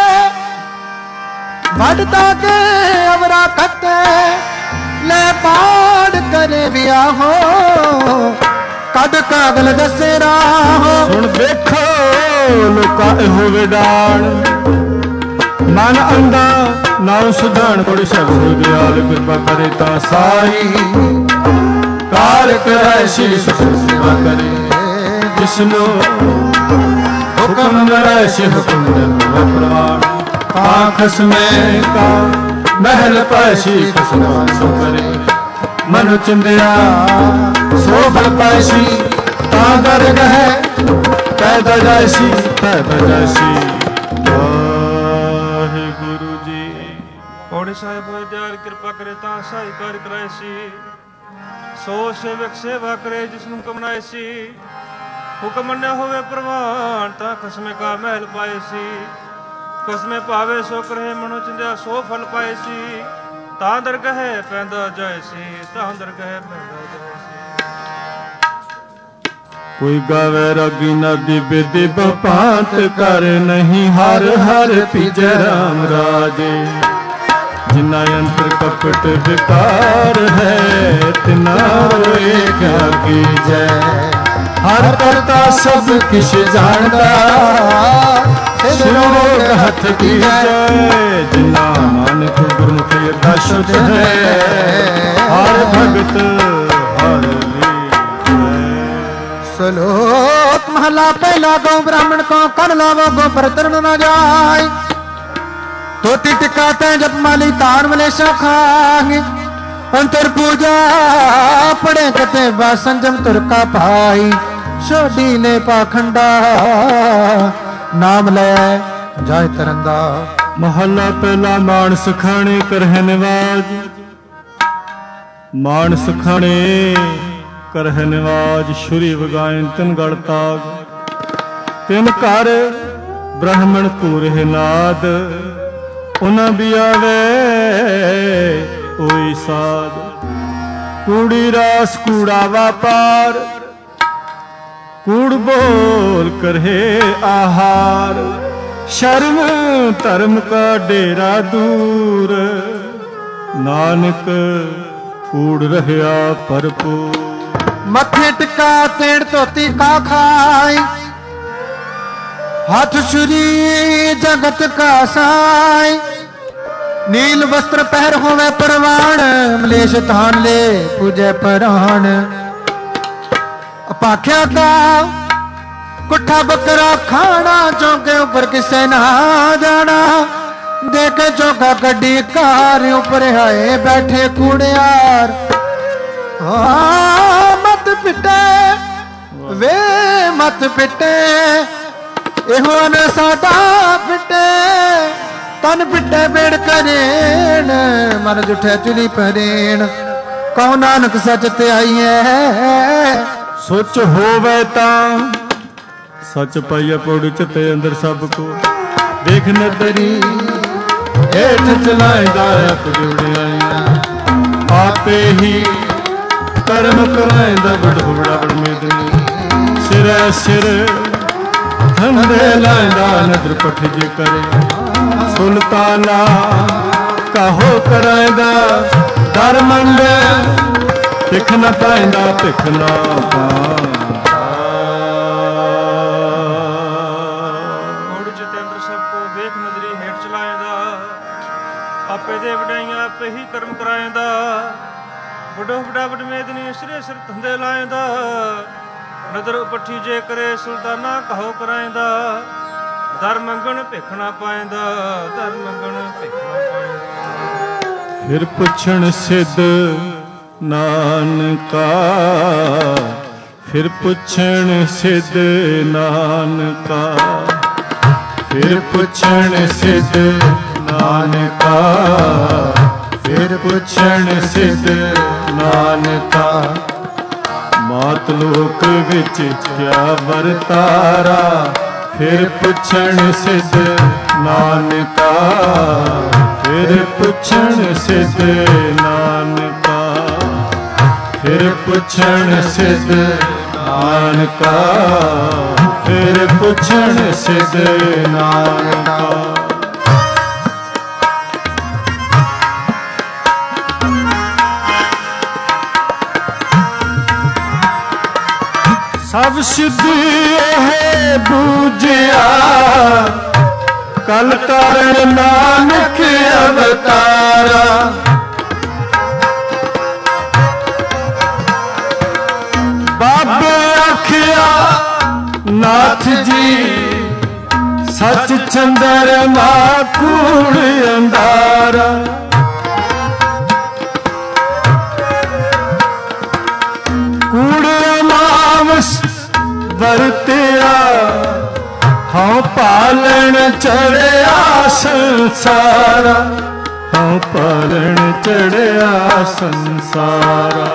ਵੱਡ ਤਾਕੇ ਅਵਰਾ ਕੱਤੇ ਲੈ ਪਾੜ ਕਰੇ ਵਿਆਹੋ ਕੱਢ ਕਾਗਲ ਦੱਸੇ ਰਾਹੋ। ਸੁਣ ਵੇਖੋ ਲੋਕਾ ਇਹੋ ਵਿਡਾਣ ਮਨ ਅੰਦਾ ਨਾ ਸੁਧਾਣ ਕੋੜ ਸ਼ਬਦ ਦਿਆਲ ਕਿਰਪਾ ਕਰੇ ਤਾਂ ਸਾਈ ਕਾਰ ਕਰੇ ਸ਼ੀਸ਼ ਸੇਵਾ ਕਰੇ ਜਿਸਨੂੰ ਹੁਕਮ ਕਰੇ ਸ਼ਿ ਹੁਕਮ ਦੇ ਪ੍ਰਾਣ ਆਖਸ ਮੈਂ ਕਾ ਮਹਿਲ ਪਾਸ਼ੀ ਖਸਨਾ ਸੋ ਕਰੇ ਮਨ ਚੰਦਿਆ ਸੋ ਫਲ ਪਾਸ਼ੀ ਤਾਂ ਦਰਗਹਿ ਪੈਦਾ ਜਾਇਸੀ ਪੈਦਾ ਜਾਇਸੀ। ਵਾਹਿਗੁਰੂ ਜੀ। ਪੌੜੀ ਸਾਹਿਬ ਹੋਏ ਦਿਆਲ ਕਿਰਪਾ ਕਰੇ ਤਾਂ ਸਾਈ ਕਾਰ ਕਰਾਏ ਸੀ ਸੋ ਸੇਵਕ ਸੇਵਾ ਕਰੇ ਜਿਸ ਨੂੰ ਕਮਨਾਏ ਸੀ ਹੁਕਮ ਮੰਨਿਆ ਹੋਵੇ ਪ੍ਰਵਾਨ ਤਾਂ ਖਸਮੇ ਕਾ ਮਹਿਲ ਪਾਏ ਸੀ ਕਸਮੇ ਭਾਵੇ ਸੋ ਕਰੇ ਮਨੋ ਚੰਦਿਆ ਸੋ ਫਲ ਪਾਏ ਸੀ ਤਾਂ ਦਰਗਹਿ ਪੈਂਦਾ ਜਾਏ ਸੀ ਤਾਂ ਦਰਗਹਿ ਪੈਂਦਾ ਜਾਏ ਸੀ। ਕੋਈ ਗਾਵੇ ਰਾਗੀ ਨਾਦੀ ਬੇਦੀ ਬਪਾਂਤ ਕਰ ਨਹੀਂ ਹਰ ਹਰ ਪੀਜੈ ਰਾਮ ਰਾਜੇ ਜਿਨਾ ਅੰਤਰ ਕਪਟ ਵਿਕਾਰ ਹੈ ਤਿਨਾ ਰੋਏ ਕਿਆ ਕੀਜੈ ਹਰ ਕਰਤਾ ਸਭ ਕਿਛ ਜਾਣਦਾ ਸਿਰੋਗ ਹੱਥ ਕੀਜੈ ਜਿਨਾ ਨਾਨਕ ਗੁਰਮੁਖ ਅਰਦਾਸ ਹੈ ਹਰ ਭਗਤ ਹਰ ਸ਼ਲੋਕ ਮਹਲਾ ਪਹਿਲਾ। ਗੋ ਬ੍ਰਾਹਮਣ ਕੋ ਕਰ ਲਾਵੋ ਗੋ ਬਰਤਨ ਨਾ ਜਾਏ ਤੋਤੀ ਟਿਕਾ ਤੈ ਜਪ ਮਾਲੀ ਤਾਰ ਮਲੇਸ਼ਾ ਖਾਂਗੇ ਅੰਤਰ ਪੂਜਾ ਪੜੇ ਕਤੇ ਬਾ ਸੰਜਮ ਤੁਰਕਾ ਭਾਈ ਛੋਡੀ ਨੇ ਪਾਖੰਡਾ ਨਾਮ ਲੈ ਜਾਇ ਤਰੰਦਾ। ਮਹੱਲਾ ਪਹਿਲਾ। ਮਾਨਸ ਖਾਣੇ ਕਰਹਿ ਨਿਵਾਜ ਮਾਨਸ ਖਾਣੇ ਕਰਹਿ ਨਿਵਾਜ ਸ਼ੁਰੀ ਵਗਾਇਨ ਤਿਨ ਗਲ ਤਾਗ ਤਿਨ ਘਰ ਬ੍ਰਾਹਮਣ ਪੂਰੇ ਨਾਦ ਉਨ ਬਿਆਵੇ ਓਈ ਸਾਧ ਕੂੜੀ ਰਾਸ ਕੂੜਾ ਵਾਪਾਰ ਕੂੜ ਬੋਲ ਕਰਹਿ ਆਹਾਰ ਸ਼ਰਮ ਧਰਮ ਕਾ ਡੇਰਾ ਦੂਰ ਨਾਨਕ ਕੂੜ ਰਹਿਆ ਭਰਪੂਰ। ਮੱਥੇ ਟਿਕਾ ਤੇੜ ਧੋਤੀ ਕਾ ਖਾਈ ਹੱਥ ਛੁਰੀ ਜਗਤ ਕਾ ਸਾਈ ਨੀਲ ਵਸਤਰ ਪਹਿਰ ਹੋਵੇ ਪ੍ਰਵਾਨ ਮਲੇਸ਼ ਧਾਨ ਲੈ ਪੂਜੈ ਪ੍ਰਾਣ ਭਾਖਿਆ ਦਾ ਕੁੱਠਾ ਬੱਕਰਾ ਖਾਣਾ, ਚੌਂਕੇ ਉੱਪਰ ਕਿਸੇ ਨਾ ਜਾਣਾ। ਦੇਖ ਚੌਂਕਾ ਗੱਡੀ ਕਾਰ ਉੱਪਰ ਆਏ ਬੈਠੇ ਕੂੜਿਆਰ। ਮਤ ਪਿੱਟੇ ਵੇ ਮਤ ਪਿੱਟੇ, ਇਹੋ ਨੇ ਸਾਡਾ ਪਿੱਟੇ। ਤਨ ਪਿੱਟੇ ਬੇੜ ਕਰੇਣ, ਮਨ ਜੁਠੇ ਚੁਲੀ ਪਰੇਣ। ਕਉ ਨਾਨਕ ਸੱਚ ਤੇ ਆਈਐ, ਸੁੱਚ ਹੋਵੇ ਤਾਂ ਸੱਚ ਪਾਈਐ। ਪੌੜੀ ਚਿੱਤੇ ਅੰਦਰ ਸਭ ਕੋ ਦੇਖ ਨਦਰੀ, ਹੇਠ ਚਲਾਇਦਾ ਆਪੇ ਵਡਿਆਈਆਂ। ਆਪੇ ਹੀ ਕਰਮ ਕਰਾਇਦਾ ਬੜਬੜਾ ਬੜਮੇਦਨੀ। ਸਿਰੈ ਸਿਰ ਹੰਦੇ ਲਾਇਦਾ ਨਦਰ ਪਠ ਜੇ ਕਰੇ। ਸੁਲਤਾਨਾ ਕਹੋ ਕਰਾਇਦਾ ਦਰ ਮੰਗੇ। ਭਿਖ ਨਾ ਪਾਇਦਾ ਭਿਖ ਨਾ ਪਾਇਦਾ। ਮੋੜ ਚਿੱਤੇ ਅੰਦਰ ਸਭ ਕੋ ਵੇਖ ਨਦਰੀ, ਹੇਠ ਚਲਾਇਦਾ ਆਪੇ ਦੇ ਵਡਿਆਈਆਂ। ਆਪੇ ਹੀ ਕਰਮ ਕਰਾਇਦਾ ਵੱਡੋ ਵੱਡਾ ਵਡਮੇਦਨੀ। ਸਿਰੇ ਸਿਰ ਧੰਦੇ ਲਾਇਦਾ ਨਦਰ ਉਪੱਠੀ ਜੇ ਕਰੇ। ਸੁਲਤਾਨਾ ਕਹੋ ਕਰਾਇਦਾ ਦਰ ਮੰਗਣ ਭਿਖ ਨਾ ਪਾਇਦਾ। ਦਰ ਮੰਗਣ ਭਿਖ ਨਾ ਪਾਇਦਾ। ਫਿਰ ਪੁੱਛਣ ਸਿੱਧ ਨਾਨਕਾ, ਫਿਰ ਪੁੱਛਣ ਸਿੱਧ ਨਾਨਕਾ। ਫਿਰ ਪੁੱਛਣ ਸਿੱਧ ਨਾਨਕਾ, ਫਿਰ ਪੁੱਛਣ ਸਿੱਧ ਨਾਨਕਾ। ਮਾਤ ਲੋਕ ਵਿੱਚ ਕਿਆ ਵਰਤਾਰਾ। ਫਿਰ ਪੁੱਛਣ ਸਿੱਧ ਨਾਨਕਾ, ਫਿਰ ਪੁੱਛਣ ਸਿੱਧ ਨਾਨਕਾ। ਫਿਰ ਪੁੱਛਣ ਸਿੱਧ ਨਾਨਕਾ, ਫਿਰ ਪੁੱਛਣ ਸਿੱਧ ਨਾਨਕਾ। ਸਭ ਸਿੱਧ ਇਹ ਬੂਝਿਆ, ਕਲ ਕਾਰਨ ਨਾਨਕ ਅਵਤਾਰਾ। ਬਾਬੇ ਆਖਿਆ ਨਾਥ ਜੀ, ਸੱਚ ਚੰਦਰਮਾ ਕੂੜ ਅੰਧਾਰਾ। ਕੂੜ ਅਮਾਵਸ ਵਰਤਿਆ, ਹਉ ਪਾਲਣ ਚੜਿਆ ਸੰਸਾਰਾ। ਹਉ ਪਾਲਣ ਚੜਿਆ ਸੰਸਾਰਾ।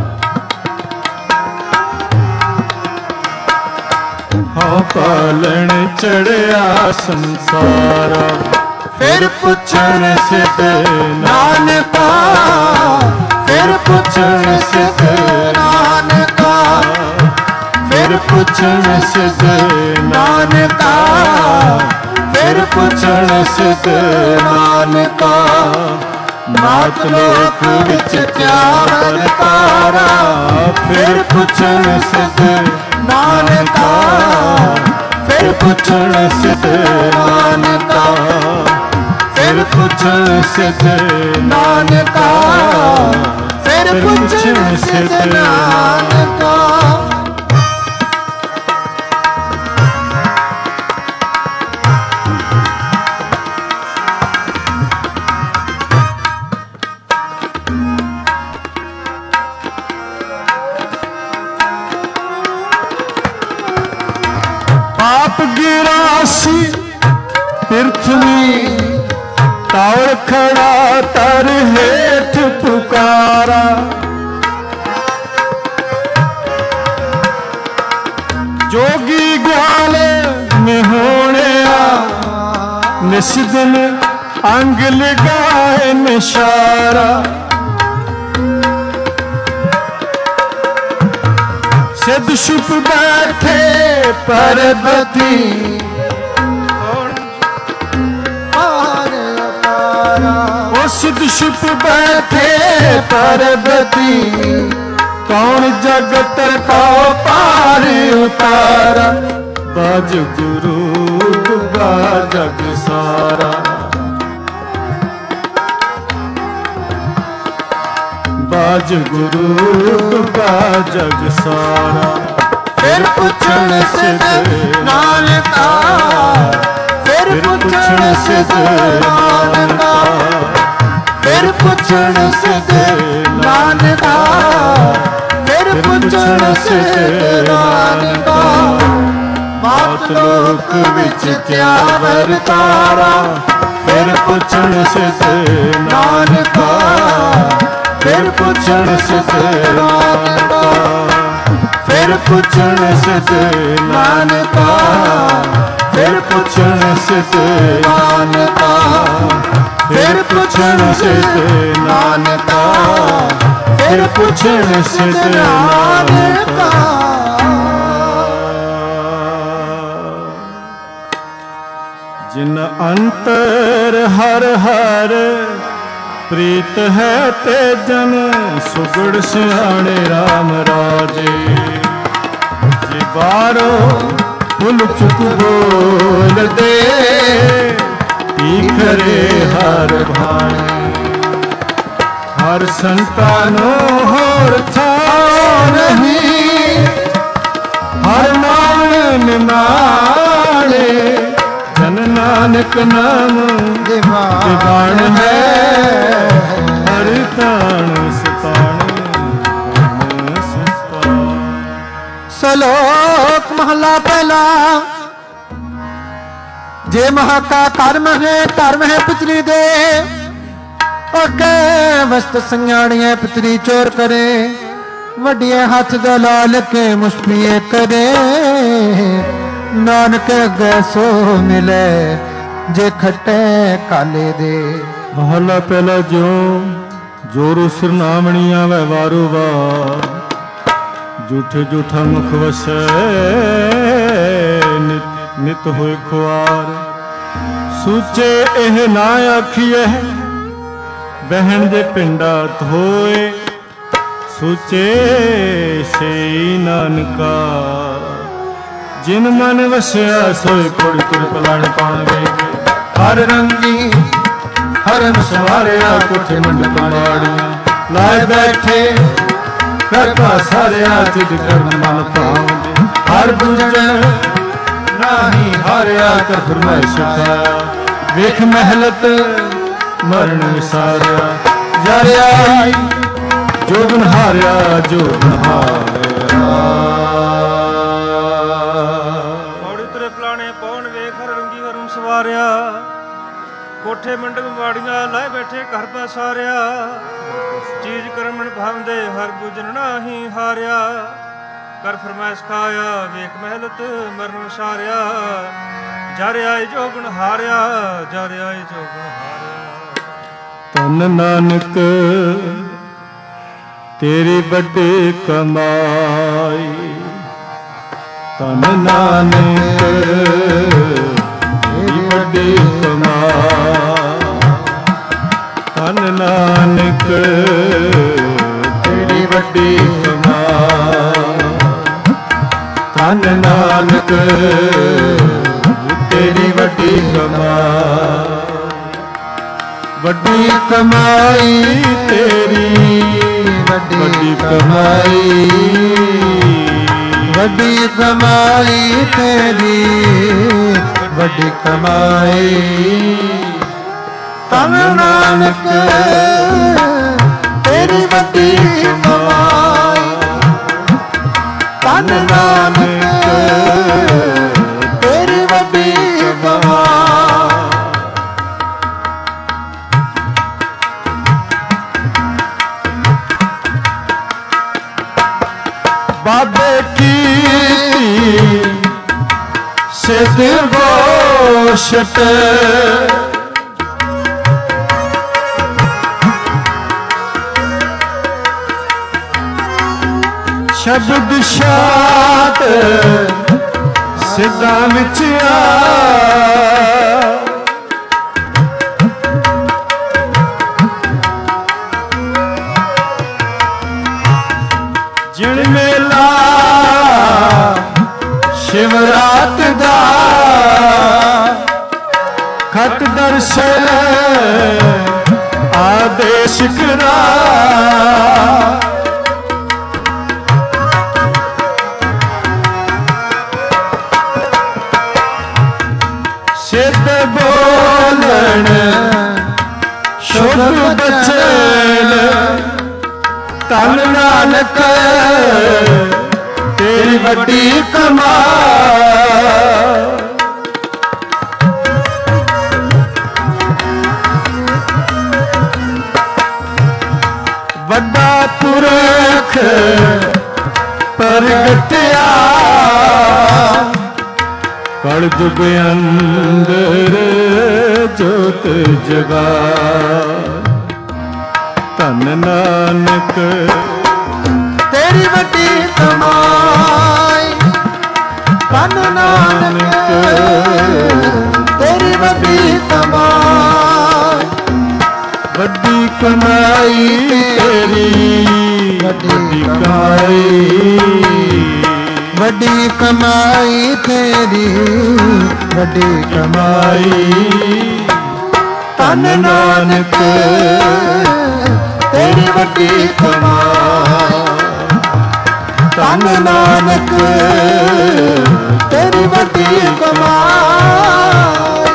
ਹਉ ਪਾਲਣ ਚੜਿਆ ਸੰਸਾਰਾ। ਫਿਰ ਪੁੱਛਣ ਸਿੱਧ ਨਾਨਕਾ, ਫਿਰ ਪੁੱਛਣ ਸਿੱਧ ਨਾਨਕਾ। ਫਿਰ ਪੁੱਛਣ ਸਿੱਧ ਨਾਨਕਾ, ਫਿਰ ਪੁੱਛਣ ਸਿੱਧ ਨਾਨਕਾ। ਮਾਤ ਲੋਕ ਵਿੱਚ ਕਿਆ ਵਰਤਾਰਾ। ਫਿਰ ਪੁੱਛਣ ਸਿੱਧ ਨਾਨਕਾ, ਫਿਰ ਪੁੱਛਣ ਸਿੱਧ ਨਾਨਕਾ। ਫਿਰ ਪੁੱਛਣ ਸਿੱਧ ਨਾਨਕਾ, ਫਿਰ ਪੁੱਛਣ ਸਿੱਧ ਨਾਨਕਾ। ਪਾਪ ਗਿਰਾਸੀ ਪਿਰਥਵੀ, ਤੌਰ ਖੜਾ ਤਰ ਹੇਠ ਪੁਕਾਰਾ। ਜੋਗੀ ਗਿਆਲ ਨਿਹੋਣਿਆ, ਨਿਸ ਦਿਨ ਅੰਗ ਲਗਾਏ ਨਿਸ਼ਾਰਾ। ਸਿੱਧ ਛੁਪ ਬੈਠੇ ਪਰਬਤੀ, ਉਹ ਸਿੱਧ ਛੁਪ ਬੈਠੇ ਪਰਬਤੀ। ਕੌਣ ਜਗਤ ਕੋ ਪਾਰ ਉਤਾਰਾ। ਬਾਜ ਗੁਰੂ ਡੁੱਬਾ ਜਗ ਸਾਰਾ। ਬਾਜ ਗੁਰੂ ਡੁੱਬਾ ਜਗ ਸਾਰਾ। ਫਿਰ ਪੁੱਛਣ ਸਿਧ ਨਾਨਕਾ, ਫਿਰ ਪੁੱਛਣ ਸਿਧ ਨਾਨਕਾ, ਫਿਰ ਪੁੱਛਣ ਸਿਧ ਨਾਨਕਾ, ਫਿਰ ਪੁੱਛਣ ਸਿਧ ਨਾਨਕਾ। ਮਾਤ ਲੋਕ ਵਿੱਚ ਕਿਆ ਵਰਤਾਰਾ, ਫਿਰ ਪੁੱਛਣ ਸਿਧ ਨਾਨਕਾ, ਫਿਰ ਪੁੱਛਣ ਸਿਧ ਨਾਨਕਾ, ਫਿਰ ਪੁੱਛਣ ਸਿਧ ਨਾਨਕਾ, ਫਿਰ ਪੁੱਛਣ ਸਿਧ ਨਾਨਕਾ, ਫਿਰ ਪੁੱਛਣ ਸਿਧ ਨਾਨਕਾ, ਫਿਰ ਪੁੱਛਣ ਸਿਧ ਨਾਨਕਾ। ਜਿਨ ਅੰਤਰ ਹਰ ਹਰ ਪ੍ਰੀਤ ਹੈ ਤੇ ਜਨ ਸੁਗੜ ਸਿਆਣੇ RAM ਰਾਜੇ। ਜੇ ਬਾਰੋ ਫੁੱਲ ਚੁਕ ਬੋਲਦੇ ਈਖਰੇ ਹਰ ਭਾਣੇ। ਹਰ ਸੰਤਾਨੋ ਹੋਰ ਥਾਂ ਨਹੀਂ, ਹਰ ਨਾਮ ਨਿਮਾਣੇ। ਜਨ ਨਾਨਕ ਨਾਮ ਦਿਵਾਣ ਹੈ, ਹਰ ਤਾਣ ਸਤਾਣ ਸਤਾਣ। ਸ਼ਲੋਕ ਮਹਲਾ ਪਹਿਲਾ। ਜੇ ਮਹਾ ਕਾ ਕਰਮ ਹੈ ਧਰਮ ਹੈ ਪਿਤਰੀ ਦੇ, ਓਕੇ ਵਸਤ ਸੰਗਾਣੀਏ ਪਿਤਰੀ ਚੋਰ ਕਰੇ। ਵੱਡੀਏ ਹੱਥ ਦਾ ਲਾਲ ਕੇ ਮੁਸ਼ਪੀਏ ਕਰੇ, ਨਾਨਕ ਅੱਗੇ ਸੋ ਮਿਲੇ ਜੇ ਖੱਟੇ ਕਾਲੇ ਦੇ। ਮਹਲਾ ਪਹਿਲਾ। ਜੋਰੂ ਸਿਰ ਨਾਮਣੀ ਆਵੇ ਵਾਰੋ ਵਾਰ, ਝੂਠੇ ਝੂਠਾ ਮੁਖ ਵਸੈ ਨਿਤ ਹੋਏ ਖੁਆਰ। ਸੂਚੇ ਇਹ ਨਾ ਆਖੀਏ ਬਹਿਣ ਦੇ ਪਿੰਡਾ ਧੋਏ, ਸੂਚੇ ਸਈ ਨਾਨਕਾ। ਜਿਨ ਮਨ ਵਸਿਆ ਸੋਏ ਕੋੜੀ ਤੁਰ ਪਲਾਣ ਪਾਣਗੇ। ਹਰ ਰੰਗੀ ਹਰਨ ਸਵਾਰਿਆ ਕੋਠੇ ਮੰਡਪ ਮਾੜੀਆਂ, ਲਾਏ ਬੈਠੇ ਕਰਤਾ ਸਾਰਿਆ ਤਿਜ ਕਰਨ ਮਨ ਭਾਵਦੇ। ਹਰ ਬੁਝਣ ਨਾਹੀ ਹਾਰਿਆ ਕਰ ਫਰਮਾਇਸ਼ ਖਾਇਆ, ਵੇਖ ਮਹਿਲਤ ਮਰਨ ਵਿਸਾਰਿਆ। ਜਰਿਆ ਜੋ ਗੁਣ ਹਾਰਿਆ ਜੋ ਗੁਣ ਹਾਰਿਆ। ਸਵਾਰਿਆ ਕੋਠੇ ਮੰਡਪ ਮਾੜੀਆਂ, ਲਾਏ ਬੈਠੇ ਘਰ ਪਸਾਰਿਆ। ਚੀਜ਼ ਕਰਮਣ ਭਾਵਦੇ ਹਰ ਬੁਝਣ ਨਾਹੀ ਹਾਰਿਆ। ਕਰ ਫਰਮਾਇਸ਼ ਖਾਇਆ ਵੇਖ ਮਹਿਲਤ ਮਰਨ ਵਿਸਾਰਿਆ। ਜਰ ਆਏ ਜੋ ਗੁਣ ਹਾਰਿਆ, ਜਰ ਆਏ ਜੋ ਗੁਣ ਹਾਰਿਆ। ਧੰਨ ਨਾਨਕ ਤੇਰੀ ਵੱਡੀ ਕਮਾਈ, ਧੰਨ ਨਾਨਕ ਵੱਡੀ ਕਮਾਈ। ਧੰਨ ਨਾਨਕ ਤੇਰੀ ਵੱਡੀ ਕਮਾਈ, ਧੰਨ ਨਾਨਕ ਤੇਰੀ ਵੱਡੀ ਕਮਾਈ। ਵੱਡੀ ਕਮਾਈ ਤੇਰੀ ਵੱਡੀ ਕਮਾਈ, ਵੱਡੀ ਕਮਾਈ ਤੇਰੀ ਵੱਡੀ ਕਮਾਈ। ਧੰਨ ਨਾਨਕ ਤੇਰੀ ਵੱਡੀ ਕਮਾਈ, ਧੰਨ ਨਾਨਕ ਤੇਰੀ ਵੱਡੀ ਕਮਾਈ। ਬਾਬੇ ਕੀ ਸਿਧ ਗੋਸ਼ਟ, ਸ਼ਬਦ ਸ਼ਾਤ ਸਿੱਧਾ ਵਿੱਚ ਆ। ਜਿਣ ਮੇਲਾ ਸ਼ਿਵਰਾਤ ਦਾ ਖਤ ਦਰਸ਼ਨ ਆਦੇਸ਼ ਕਰਾ। ਬਚਨ ਧਨ ਨਾਨਕ ਤੇਰੀ ਵੱਡੀ ਕਮਾਈ। ਵੱਡਾ ਪੁਰਖ ਪ੍ਰਗਟਿਆ ਕਲ ਜੁਗ ਅੰਦਰ ਜੋਤ ਜਗਾਏ। ਧੰਨ ਨਾਨਕ ਤੇਰੀ ਵੱਡੀ ਕਮਾਈ। ਧੰਨ ਨਾਨਕ ਤੇਰੀ ਵੱਡੀ ਕਮਾਈ। ਵੱਡੀ ਕਮਾਈ ਤੇਰੀ ਵੱਡੀ ਕਮਾਈ। ਵੱਡੀ ਕਮਾਈ ਤੇਰੀ ਵੱਡੀ ਕਮਾਈ। ਧੰਨ ਨਾਨਕ ਤੇਰੀ ਵੱਡੀ ਕਮਾਈ। ਧੰਨ ਨਾਨਕ ਤੇਰੀ ਵੱਡੀ ਕਮਾਈ।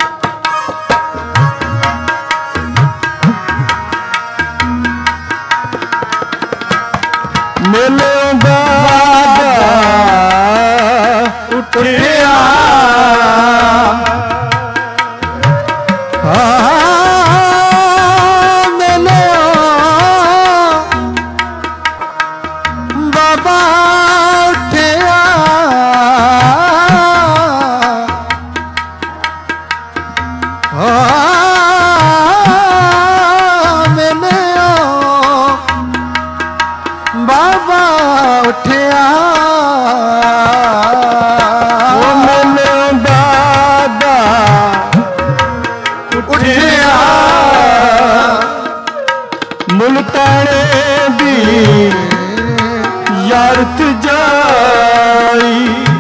ਮੇਲੋਂ ਬਾਬਾ ਉੱਠਿਆ ਬਾਬਾ ਉੱਠਿਆ। ਬਾਬਾ ਉੱਠਿਆ। ਉਹ ਮੇਲੋਂ ਬਾਬਾ ਉੱਠਿਆ ਮੁਲਤਾਨੇ ਦੀ ਯਾਰਤ ਜਾਈ।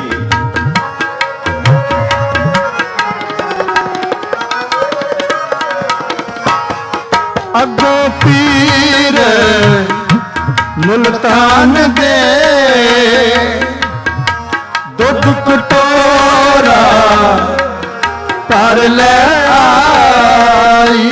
ਅੱਗੋਂ ਪੀਰ ਮੁਲਤਾਨ ਦੇ ਦੁੱਧ ਕਟੋਰਾ ਭਰ ਲੈ ਆਈ।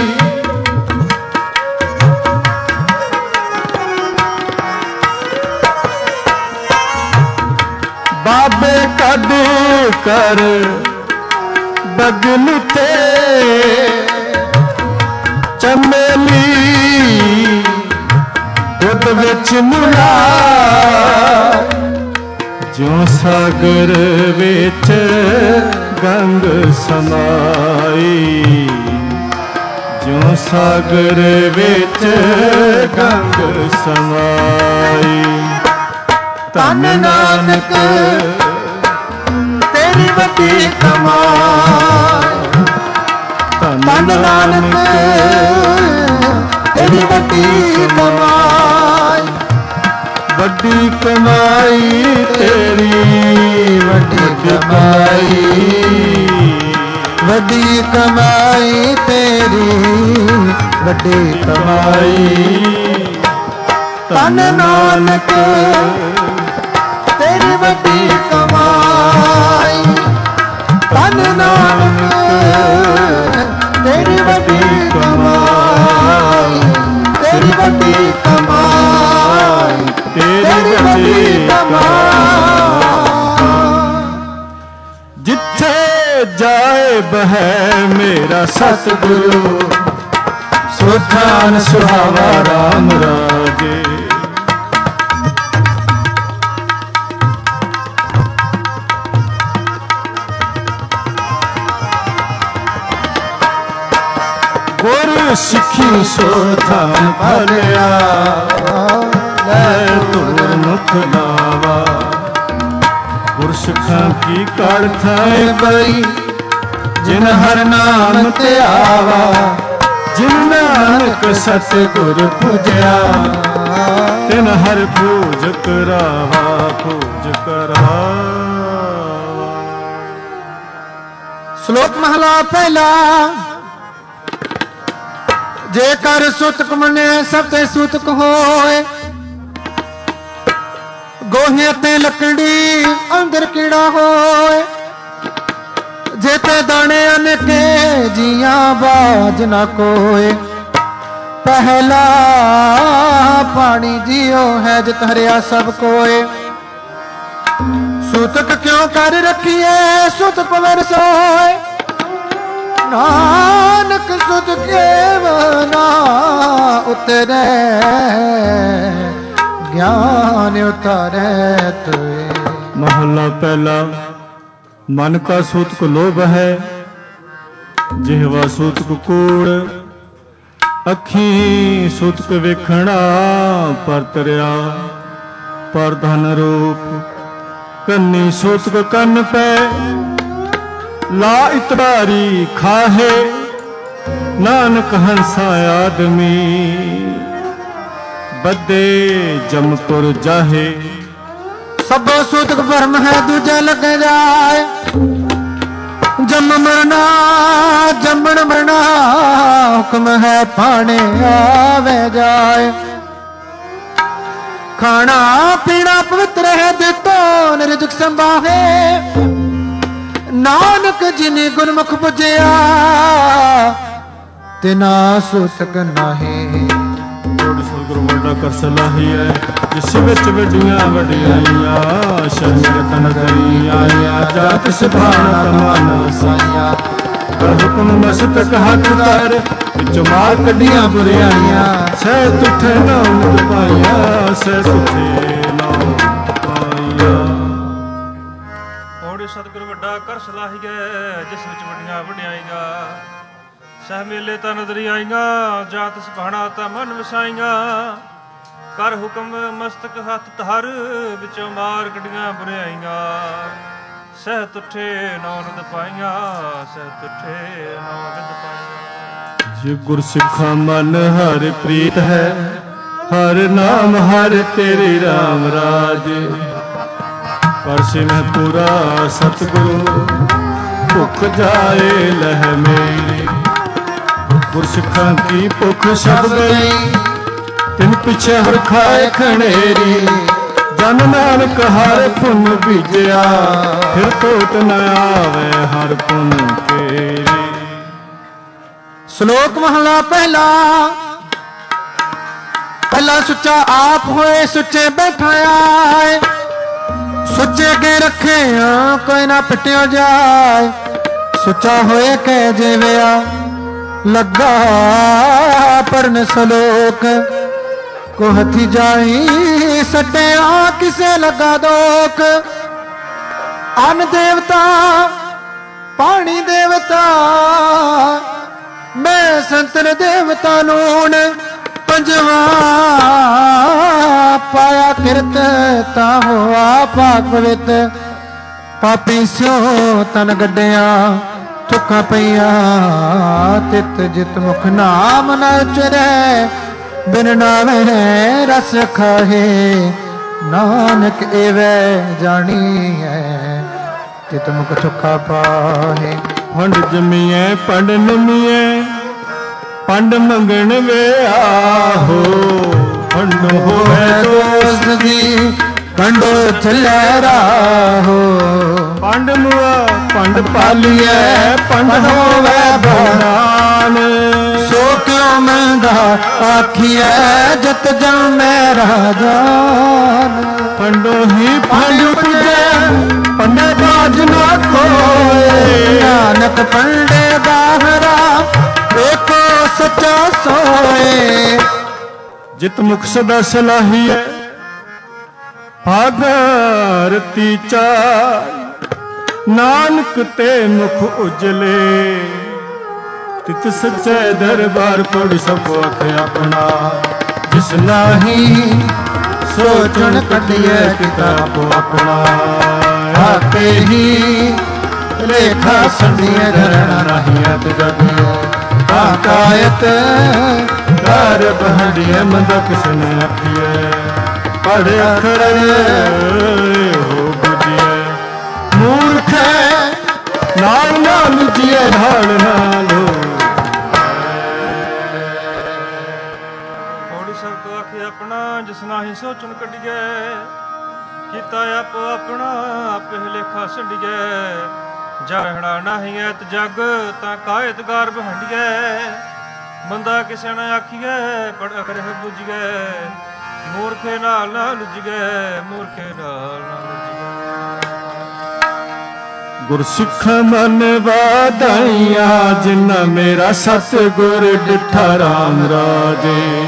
ਬਾਬੇ ਕੱਢ ਕਰ ਬਗਲ ਤੇ ਚਮੇਲੀ ਦੁੱਧ ਵਿੱਚ ਮੁਲਾ। ਜਿਉਂ ਸਾਗਰ ਵਿੱਚ ਗੰਗ ਸਮਾਈ। ਜਿਉਂ ਸਾਗਰ ਵਿੱਚ ਗੰਗ ਸਮਾਈ। ਧੰਨ ਨਾਨਕ ਤੇਰੀ ਵੱਡੀ ਕਮਾਈ। ਧੰਨ ਨਾਨਕ ਤੇਰੀ ਵੱਡੀ ਕਮਾਈ। ਵੱਡੀ ਕਮਾਈ ਤੇਰੀ ਵੱਡੀ ਕਮਾਈ। ਵੱਡੀ ਕਮਾਈ ਤੇਰੀ ਵੱਡੀ ਕਮਾਈ। ਧੰਨ ਨਾਨਕ ਤੇਰੀ ਵੱਡੀ ਕਮਾਈ। ਧੰਨ ਨਾਨਕ ਤੇਰੀ ਵੱਡੀ ਕਮਾਈ। ਤੇਰੀ ਵੱਡੀ ਕਮਾਈ। ਤੇਰੀ ਵੱਡੀ ਕਮਾਈ। ਜਿੱਥੇ ਜਾਏ ਬਹਿ ਮੇਰਾ ਸਤਿਗੁਰੂ ਸੁਖਾਨ ਸੁਹਾਵਾ ਰਾਮ ਰਾਜੇ। ਗੁਰ ਸਿੱਖੀ ਸੋਥਾਨ ਭਲਿਆ ਲੈ ਤੁਰ ਮੁਖ ਲਾਵਾ। ਗੁਰਸਿੱਖਾਂ ਕੀ ਕੜ ਥਾਏ ਬਈ ਜਿਨ ਹਰ ਨਾਮ ਤੇ ਆਵਾ। ਜਿਨ ਨਾਨਕ ਸਤਿਗੁਰ ਪੂਜਿਆ ਤਿਨ ਹਰ ਪੂਜ ਕਰਾਵਾ। ਪੂਜ ਕਰਾਵਾ। ਸ਼ਲੋਕ ਮਹਲਾ ਪਹਿਲਾ। ਜੇਕਰ ਸੁਤਕ ਮੰਨੇ ਸਭ ਤੇ ਸੁਤਕ ਹੋਏ। ਗੋਹੇ ਤੇ ਲੱਕੜੀ ਅੰਦਰ ਕੀੜਾ ਹੋਏ। ਜੇਤੇ ਦਾਣੇ ਅਨਕੇ ਜੀਆਂ ਬਾਜ ਨਾ ਕੋਏ। ਪਹਿਲਾ ਪਾਣੀ ਜਿਉ ਹੈ ਜਿਤ ਹਰਿਆ ਸਭ ਕੋਏ। ਸੂਤਕ ਕਿਉ ਕਰ ਰਖੀਏ ਸੁਤ ਪਵਨ ਸੋਏ। ਨਾਨਕ ਸੁਤ ਕੇਵਨਾ ਉਤਰੈ ਗਿਆਨ ਉਤਾਰੈ ਤੋਏ। ਮਹਲਾ ਪਹਿਲਾ। ਮਨ ਕਾ ਸੂਤਕ ਲੋਭ ਹੈ ਜਿਹਵਾ ਸੂਤਕ ਕੂੜ। ਅੱਖੀਂ ਸੂਤਕ ਵੇਖਣਾ ਪਰ ਤਰਿਆ ਪਰ ਧਨ ਰੂਪ। ਕੰਨੀ ਸੂਤਕ ਕੰਨ ਪੈ ਲਾ ਇਤਬਾਰੀ ਖਾਹੇ। ਨਾਨਕ ਹੰਸਾ ਆਦਮੀ ਬੱਦੇ ਜਮਪੁਰ ਜਾਹੇ। ਸਭੋ ਸੂਤਕ ਭਰਮ ਹੈ ਦੂਜਾ ਲੱਗੇ ਜਾਏ। ਜਮ ਮਰਨਾ ਜੰਮਣ ਮਰਨਾ ਹੁਕਮ ਹੈ ਪਾਣੇ ਆਵੇ ਜਾਏ। ਖਾਣਾ ਪੀਣਾ ਪਵਿੱਤਰ ਹੈ ਦਿੱਤੋ ਨਿਰਜਕ ਸੰਭਾਹੇ। ਨਾਨਕ ਜਿਨੇ ਗੁਰਮੁਖ ਪੁਜਿਆ ਤਿਨਾ ਸੂਤਕ ਨਾਹੀ। ਸਤਿਗੁਰੂ ਵੱਡਾ ਕਰ ਸਲਾਹੀਐ ਜਿਸ ਵਿੱਚ ਵੱਡੀਆਂ ਵਡਿਆਈਆਂ। ਸ਼ਰੀਅਤ ਨਗਰੀ ਆਇਆ ਜਾਤ ਸੁਭਾਣਾ ਤਮਾਨ ਸਾਈਆਂ। ਕਰ ਹੁਕਮ ਮਸਤਕ ਹੱਥ ਧਰ ਵਿੱਚ ਮਾਰ ਕੱਢੀਆਂ ਬੁਰਿਆਈਆਂ। ਸਹਿ ਤੁਠੇ ਨਾਮ ਪਾਈਆਂ ਸਹਿ ਤੁਠੇ ਨਾਮ ਪਾਈਆਂ। ਹੋੜੇ ਸਤਿਗੁਰੂ ਵੱਡਾ ਕਰ ਸਲਾਹੀਐ ਜਿਸ ਵਿੱਚ ਵੱਡੀਆਂ ਵਡਿਆਈਆਂ। ਸਹਿ ਮੇਲੇ ਤਾਂ ਨਦਰੀ ਆਈਆਂ ਜਾਤ ਸੁਭਾਣਾ ਤਾਂ ਮਨ ਵਸਾਈਆਂ। ਕਰ ਹੁਕਮ ਮਸਤਕ ਹੱਥ ਧਰ ਵਿੱਚੋਂ ਮਾਰ ਕੱਢੀਆਂ ਬੁਰਿਆਈਆਂ। ਸਹਿ ਤੁਠੇ ਨੌ ਨਿਧ ਪਾਈਆਂ ਸਹਿ ਤੁਠੇ ਨੌ ਨਿਧ ਪਾਈਆਂ। ਜੇ ਗੁਰ ਸਿੱਖਾ ਮਨ ਹਰਿ ਪ੍ਰੀਤ ਹੈ ਹਰ ਨਾਮ ਹਰਿ ਤੇਰੇ ਰਾਮ ਰਾਜ। ਪਰ ਸਿਮਹਿ ਪੂਰਾ ਸਤਿਗੁਰੂ ਭੁੱਖ ਜਾਏ ਲਹਿ ਮੇਰੀ। ਗੁਰਸਿੱਖਾਂ ਕੀ ਭੁੱਖ ਛੱਡ ਗਈ ਤਿਨ ਪਿਛੇ ਹਰ ਖਾਏ ਖਣੇਰੀ। ਜਨ ਨਾਨਕ ਹਰ ਪੁੰਨ ਬੀਜਿਆ ਫਿਰ ਟੋਟ ਨ ਆਵੇ ਹਰ ਪੁੰਨ ਕੇਰੀ। ਸ਼ਲੋਕ ਮਹਲਾ ਪਹਿਲਾ। ਪਹਿਲਾ ਸੁੱਚਾ ਆਪ ਹੋਏ ਸੁੱਚੇ ਬੈਠਾ ਆਏ। ਸੁੱਚੇ ਅੱਗੇ ਰੱਖੇ ਕੋਈ ਨਾ ਪਿੱਟਿਆ ਜਾਏ। ਸੁੱਚਾ ਹੋਏ ਕਹਿ ਜਿਵਿਆ ਲੱਗਾ ਪਰਨ ਸਲੋਕ। ਕੋ ਹਥੀ ਜਾਈ ਸੱਟਿਆ ਕਿਸੇ ਲਗਾ ਦੋਖ। ਅਨ ਦੇਵਤਾ ਪਾਣੀ ਦੇਵਤਾ ਮੈਂ ਸੰਤਨ ਦੇਵਤਾ ਨੂਣ। ਪੰਜਵਾ ਪਾਇਆ ਕਿਰਤ ਤਾ ਹੋਆ ਪਾਕ ਪਵਿੱਤ। ਪਾਪੀ ਸਿਓ ਤਨ ਗੱਡਿਆ ਚੁੱਕਾਂ ਪਈਆਂ ਤਿਤ ਜਿਤ ਮੁਖ ਨਾਮ ਨ ਉਚਰੈ। ਬਿਨ ਨਾਮੈ ਰਸ ਖਾਹੇ ਨਾਨਕ ਏਵੈ ਜਾਣੀਐ ਤਿਤ ਮੁਖ ਚੁੱਕਾ ਪਾਹੇ। ਫੰਡ ਜਮੀਐ ਪੰਡ ਨਮੀਐ ਪੰਡ ਮੰਗਣ ਵੇ ਆਹੋ। ਫੰਡ ਹੋਵੇ ਦੋਸਤ ਦੀ ਕੰਡੋ ਚੱਲੇ ਰਾਹੋ। ਪੰਡ ਮੁਆ ਪੰਡ ਪਾਲੀਐ ਪੰਡ ਹੋਵੇ ਬਨਾਨ। ਸੋ ਕਿਉ ਮੰਦਾ ਆਖੀਐ ਜਤ ਜਮੈ ਰਾਜਾਨ। ਪੰਡੋ ਹੀ ਪੰਡ ਪੁਜੈ ਪੰਡੇ ਬਾਜ ਨਾ ਕੋਏ। ਨਾਨਕ ਪੰਡੇ ਬਾਹਰਾ ਏਕੋ ਸੱਚਾ ਸੋਏ। ਜਿਤ ਮੁਖ ਸਦਾ ਸਲਾਹੀਐ ਭਾਗਰਤੀ ਚਾਇ। ਨਾਨਕ ਤੇ ਮੁਖ ਉਜਲੇ ਤਿਤ ਸੱਚੇ ਦਰਬਾਰ ਪੜ ਸਭ ਅਖ ਆਪਣਾ। ਜਿਸ ਨਾਹੀ ਸੋਚਣ ਕੱਢੀਐ ਕਿਤਾਬ ਆਪਣਾ। ਆਪੇ ਹੀ ਲੇਖਾ ਸੰਧੀਐ ਧਰਣਾ ਰਾਹੀਐ ਤਜਗੀਐ। ਆਕਾਇਤ ਕਰ ਬਹੰਡੀਐ ਮੰਦਕ ਸੁਨ ਆਖੀਐ। ਪੜ ਅਖਰ ਹੋ ਬੁਝਿਐ ਮੂਰਖ ਨਾਲ ਨਾਲ ਜੀਐ ਢਾਲ ਨਾਲੋ। ਹੋੜੀ ਸਭ ਆਖੇ ਆਪਣਾ ਜਿਸ ਨਾਹੀ ਸੋਚਣ ਕੱਢੀਐ। ਕੀਤਾ ਆਪੋ ਆਪਣਾ ਆਪੇ ਲੇਖਾ ਸੰਡੀਐ। ਜਾ ਰਹਿਣਾ ਨਹੀਂ ਐਤ ਜਗ ਤਾਂ ਕਾਇਤ ਗਾਰ ਬਹੰਡੀਐ। ਬੰਦਾ ਕਿਸੇ ਨਾ ਆਖੀਏ ਪੜ ਅਖਰੇ ਬੁਝੀਏ ਮੂਰਖੇ ਨਾਲ ਨਾ ਲੁਝੀਏ ਮੂਰਖੇ ਨਾਲ ਨਾ ਲੁਝੀਏ। ਗੁਰਸਿੱਖ ਮਨ ਵਾਧਾਈਆਂ ਜਿਨ੍ਹਾਂ ਮੇਰਾ ਸਤਿਗੁਰ ਡਿਠਾ ਰਾਮ ਰਾਜੇ।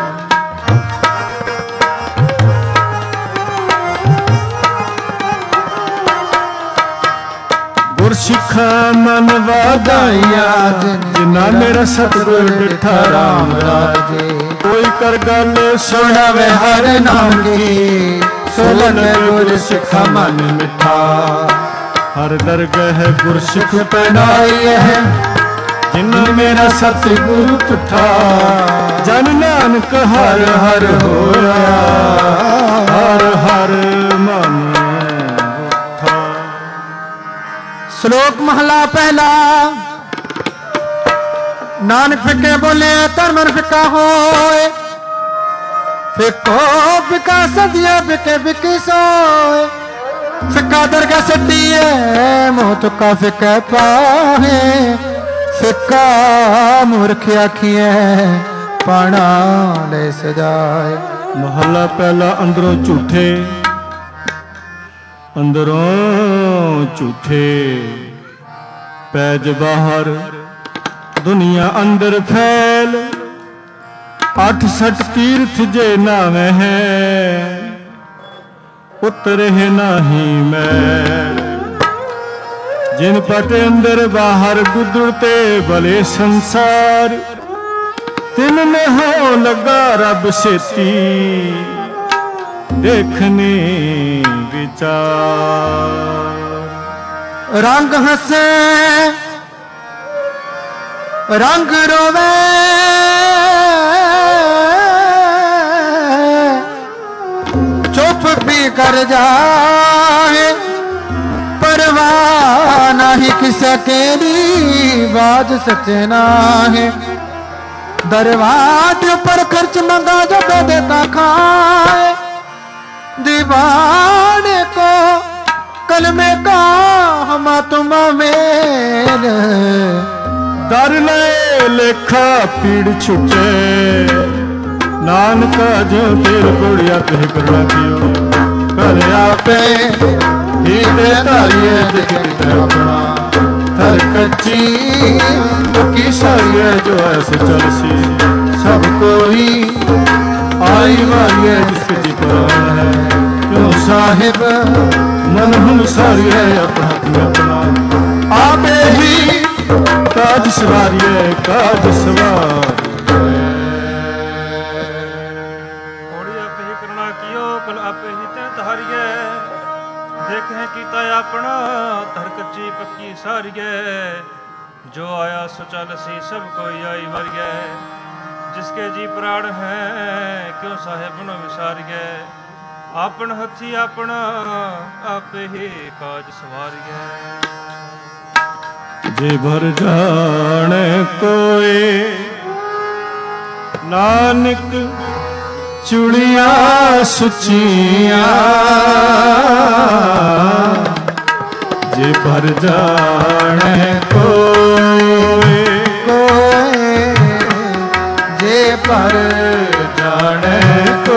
ਗੁਰਸਿੱਖ ਮਨ ਵਾਧਾਈਆਂ ਜਿਨ੍ਹਾਂ ਮੇਰਾ ਸਤਿਗੁਰ ਡਿਠਾ ਰਾਮ ਰਾਜੇ। ਕੋਈ ਕਰ ਗੱਲ ਸੁਣਾਵੇ ਹਰ ਨਾਮ ਕੀ ਸੁਣ ਗੁਰਸਿੱਖ ਮਨ ਮਿਠਾ। ਹਰ ਦਰਗਹ ਗੁਰਸਿੱਖ ਪਹਿਨਾਈ ਹੈ ਜਿਨ੍ਹਾਂ ਮੇਰਾ ਸਤਿਗੁਰ ਤੁਠਾ। ਜਨ ਨਾਨਕ ਹਰ ਹਰ ਹੋਇਆ ਹਰ ਹਰ ਮਨ ਉਠਾ। ਸ਼ਲੋਕ ਮਹਲਾ ਪਹਿਲਾ। ਨਾਨਕ ਫਿੱਕੇ ਬੋਲੇ ਧਰਮ ਫਿੱਕਾ ਹੋਏ। ਫਿੱਕੋ ਫਿੱਕਾ ਸਦੀਆਂ ਫਿੱਕੇ ਫਿੱਕੀ ਸੋਏ। ਫਿੱਕਾ ਦਰਗਾ ਸੱਟੀਏ ਮੋਹ ਤੁਕਾ ਫਿੱਕਾ ਪਾਹੇ। ਫਿੱਕਾ ਮੂਰਖ ਆਖੀਏ ਪਾਣਾ ਲੈ ਸਜਾਏ। ਮਹਲਾ ਪਹਿਲਾ। ਅੰਦਰੋਂ ਝੂਠੇ ਅੰਦਰੋਂ ਝੂਠੇ ਪੈਜ ਬਾਹਰ ਦੁਨੀਆ ਅੰਦਰ ਫੈਲ। 68 ਤੀਰਥ ਜੇ ਨਾਵੇਂ ਹੈ ਉਤਰੇ ਨਾਹੀ ਮੈਲ। ਜਿਨ ਪਟ ਅੰਦਰ ਬਾਹਰ ਗੁਦਰਤੇ ਭਲੇ ਸੰਸਾਰ। ਤਿਨ ਨੇ ਹੋ ਲੱਗਾ ਰੱਬ ਛੇਤੀ ਦੇਖਨੇ ਵਿਚਾਰ। ਰੰਗ ਹੱਸੇ ਰੰਗ ਰੋਵੇ ਚੁੱਪ ਵੀ ਕਰ ਜਾਏ। ਪਰਵਾਹ ਨਹੀਂ ਕਿਸੇ केरी बाज सचे नाहे। दरवाजे पर खर्च मंगा जो दे देता खाए। दीवाने को कलमे का हम तुम मेल। दर ले लेखा पीड़ छुटे नानका जो तेर गुड़िया कह करना कियो कर आपे ही दे तारिये जिक्र अपना थर कच्ची की सारिये जो ऐसे चलसी सब कोई आई वारिये जिसके जी प्राण है। क्यों साहिब मन हम सारिये अपना अपना आपे ही काज सवारिये काज सवार। अपना धर कच्ची पक्की सारिये जो आया सो चल सी सब कोई आई मरिये। जिसके जी प्राण है क्यों साहेब न विसारिये। आपन हथी अपना आप ही काज सवारिये। जे भर जाने कोई नानक चुड़िया सुचिया। जे भर जाने कोई जे भर जाने को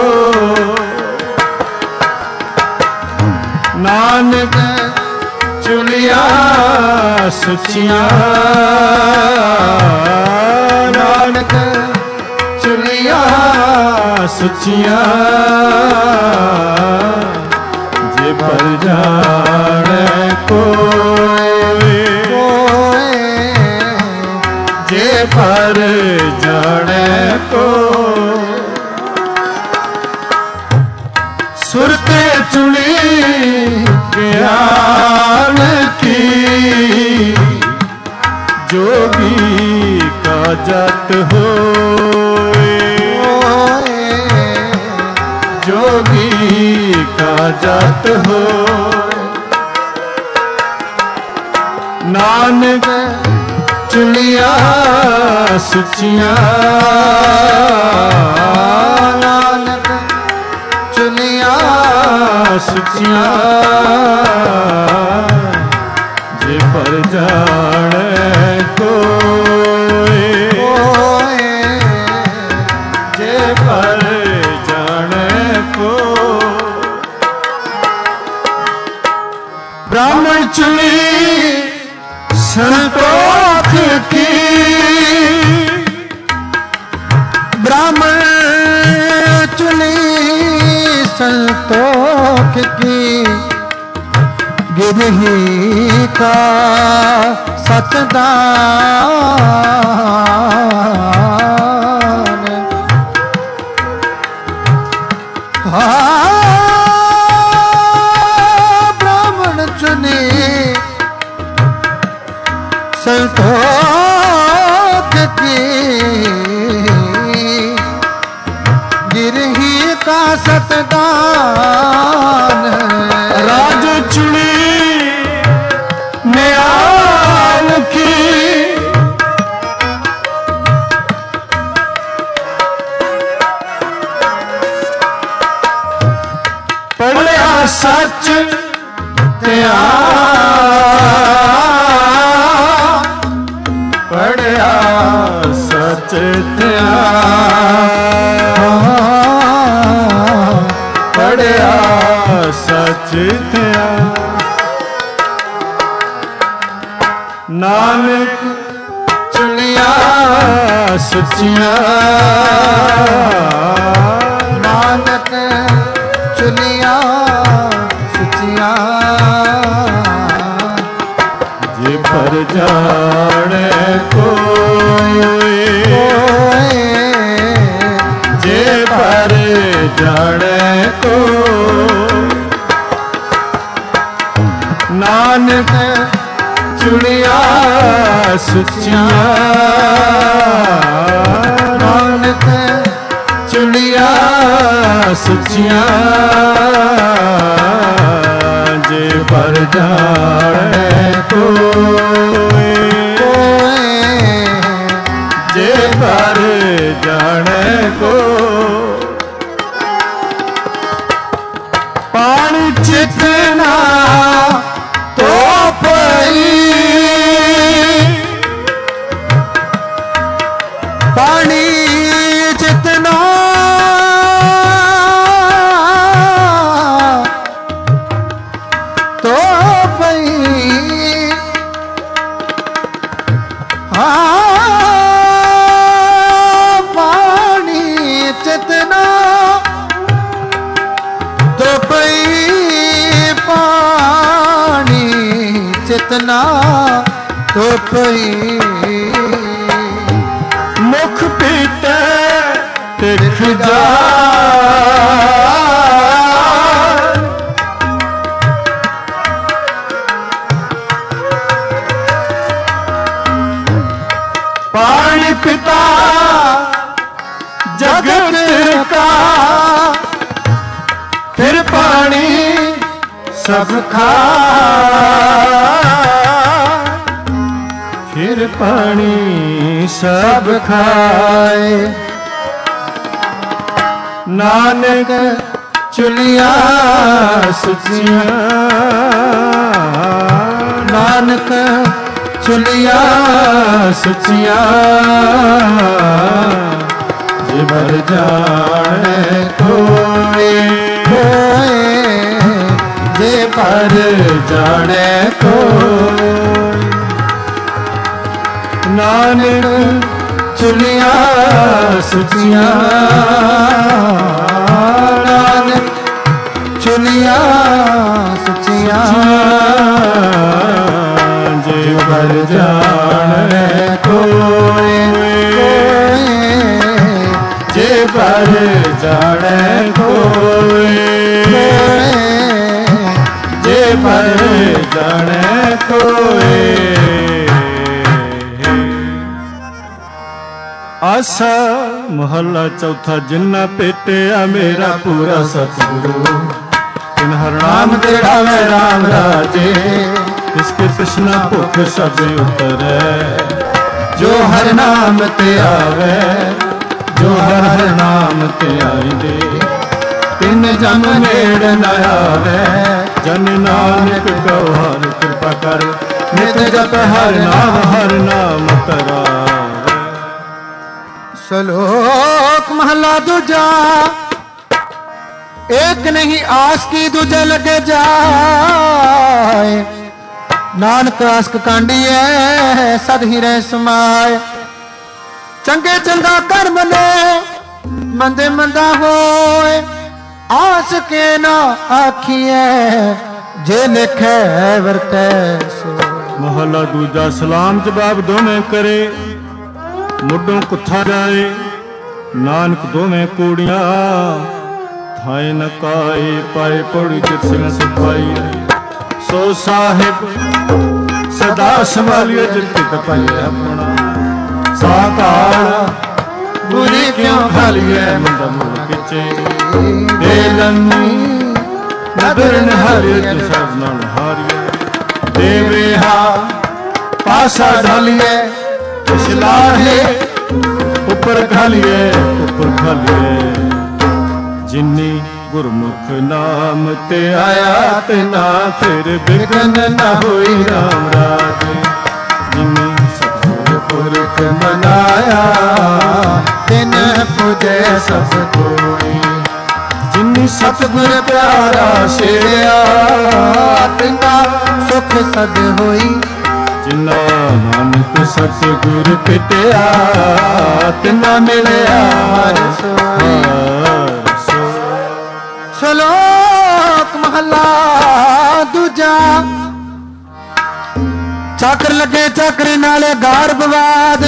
नानक चुलिया सुचिया। नानक चुलिया सुचिया जे भर जाने कोई जे भर जाने को। सुरते चुनी ज्ञान की जोगी का जात हो। जोगी का जात हो नानक चुलिया सुचिया। नानक चुलिया सुचिया जे पर जाने कोई पर जाने को ब्राह्मण चुनी संतोख की, ब्राह्मण चुनी संतोख की, गिरही का सतदान। ब्राह्मण चुनी संतोख की, गिरही का सतदान। राज चुनी न्याल की, पढ़िया सच त्या, पढ़िया सच त्या, पढ़िया सच त्या। नानक चुनिया सचिया, नानक चुनिया सचिया। जे पर जाने कोई, जे पर जाने को नानक चुनिया सचिया, नानक चुनिया सचिया। जे पर जाने कोई, जे पर जाने को पानी चितना तो पई, पानी जितना तो पई। पानी जितना तो पई, पानी जितना तो पई। मुख पीते तिख जा, पानी पिता जगत का, फिर पानी सब खा, फिर पानी सब खाए। नानक चुलिया सचिया, नानक चुलिया सचिया। जे बर जाने कोई, जे पर जाने कोई। नानक चुलिया सचिया, नानक चुलिया सचिया। जे बर जाने कोई, जे पर जाने कोई, जे पर जाने कोई। आसा महला चौथा, जिन्ना पेटिया मेरा पूरा सतगुरु, तिन हर नाम तेरा मैं राम राजे। इसके तृष्णा भुख सब उतरे, जो हर नाम ते आवे, जो हर नाम ते आई दे। तिन जम नेड़ न आवे, जन नानक को हर कृपा कर। नित जप हर नाम करावे। श्लोक महला दूजा। एक नहीं आस की दूजे लगे जाए, नानक आस्क कांडिए सद ही रह समाए। चंगे चंगा कर मने मंदे मंदा होए, आस के ना आखिए जे लिखे वरते सो। महला दूजा सलाम जवाब दोवें करे, मुडों कुत्था जाए नानक दोवें कूड़ियां। थाए न काए पाए पौड़ी चित सिंह सुखाई, सो साहिब सदा संभालिए जित पाइए अपना। साकाल बुरी क्यों खालिए मंदा मुल किचे, बेलनी नदर नहारिए जो सब नाल हारिए। देवेहा पासा ढालिए पिछलाहे, ऊपर खालिए ऊपर खालिए। जिन्नी गुरमुख नाम ते आया ते ना फिर बिघन न होई राम राज। जिन्नी सतगुर पुरख मनाया तिन पूजे सब कोई। जिन्नी सतगुर प्यारा सेया तिना सुख सद होई। जिन्ना नानक सतगुर पिटिया तिना मिलिया हर सोई। श्लोक महला दूजा। चाकर लगे चाकर नाले गार बवाद,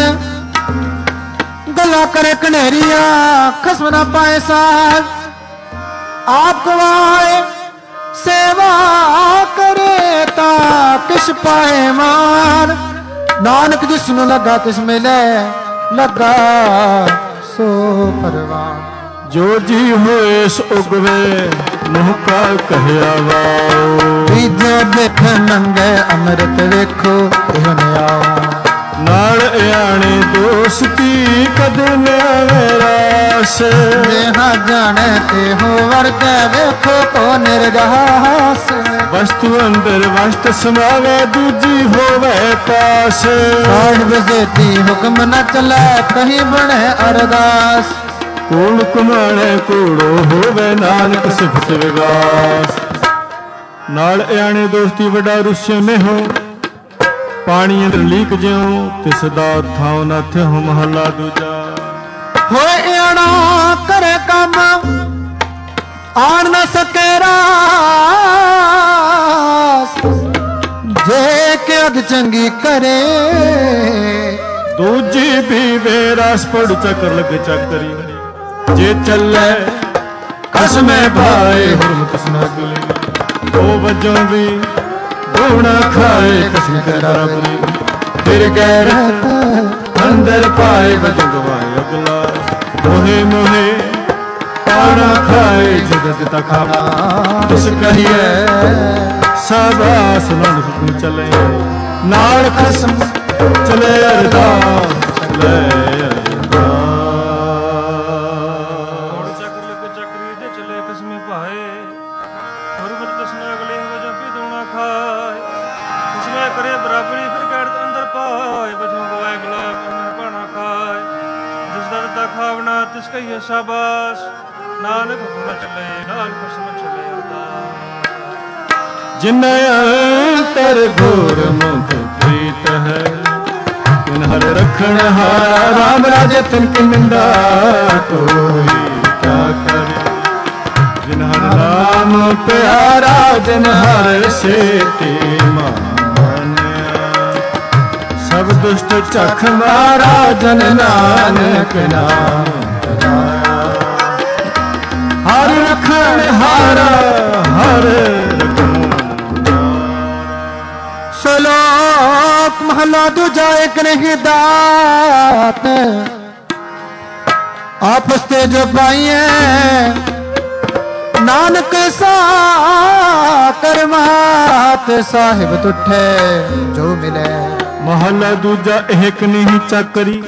गला करे कनेरिया खसम ना पाए साथ। आप गवाए सेवा करे ता किस पाए मान। नानक जिसनु लगा तिस मिले लगा सो परवान। जो जी होए सो उगवे मुँह का कहया वाओ। बीजे देख नंगे अमृत वेखो इह न्याओ। नाल आने दोस्ती कदे न्यावे रास। नेहा जाने ते हो वर्गे वेखो को निर्गास। वस्तु अंदर वस्त समावे दूजी होवे पास। साहिब जेती हुक्म न चले कहीं बने अरदास। कूड़ कुमाणे कूड़ो होवे नानक सिफत विगास। नाल आने दोस्ती वडा रुस्यो ने हो, पानी अंदर लीक ज्यों तिसदा थाव न थ्यो। महला दूजा। होए आना करे काम आन न सके रास। जे के अग चंगी करे दूजी भी बेरास पड़ चकर लगे चकरी। जे चले कसमे पाए हुरमत सनागली। ओ वजों भी गोना खाए कसम कराबरी। फिर गैर अंदर पाए वजों गवाए अगला। मोहे मोहे पाना खाए जगत तखा। तुस कहिए साबास मन हुक्म चले, नाल खसम चले अरदास चले अरदास। शाबाश नानक हुक्म चले नाल खसम चले अरदास। जिन्ना अंतर घोर मुख प्रीत है, तिन हर रखण हारा। राम राजे तिनकी निंदा कोई क्या करे। जिन हर नाम प्यारा जिन हर सेती मानिया। सब दुष्ट चख मारा जन नानक नाम। हर रखण हारा हर श्लोक महला दूजा। एक नहीं दात आपस ते जो पाइए, नानक सा करमात। साहिब तुठे जो मिले। महला दूजा। एक नहीं चाकरी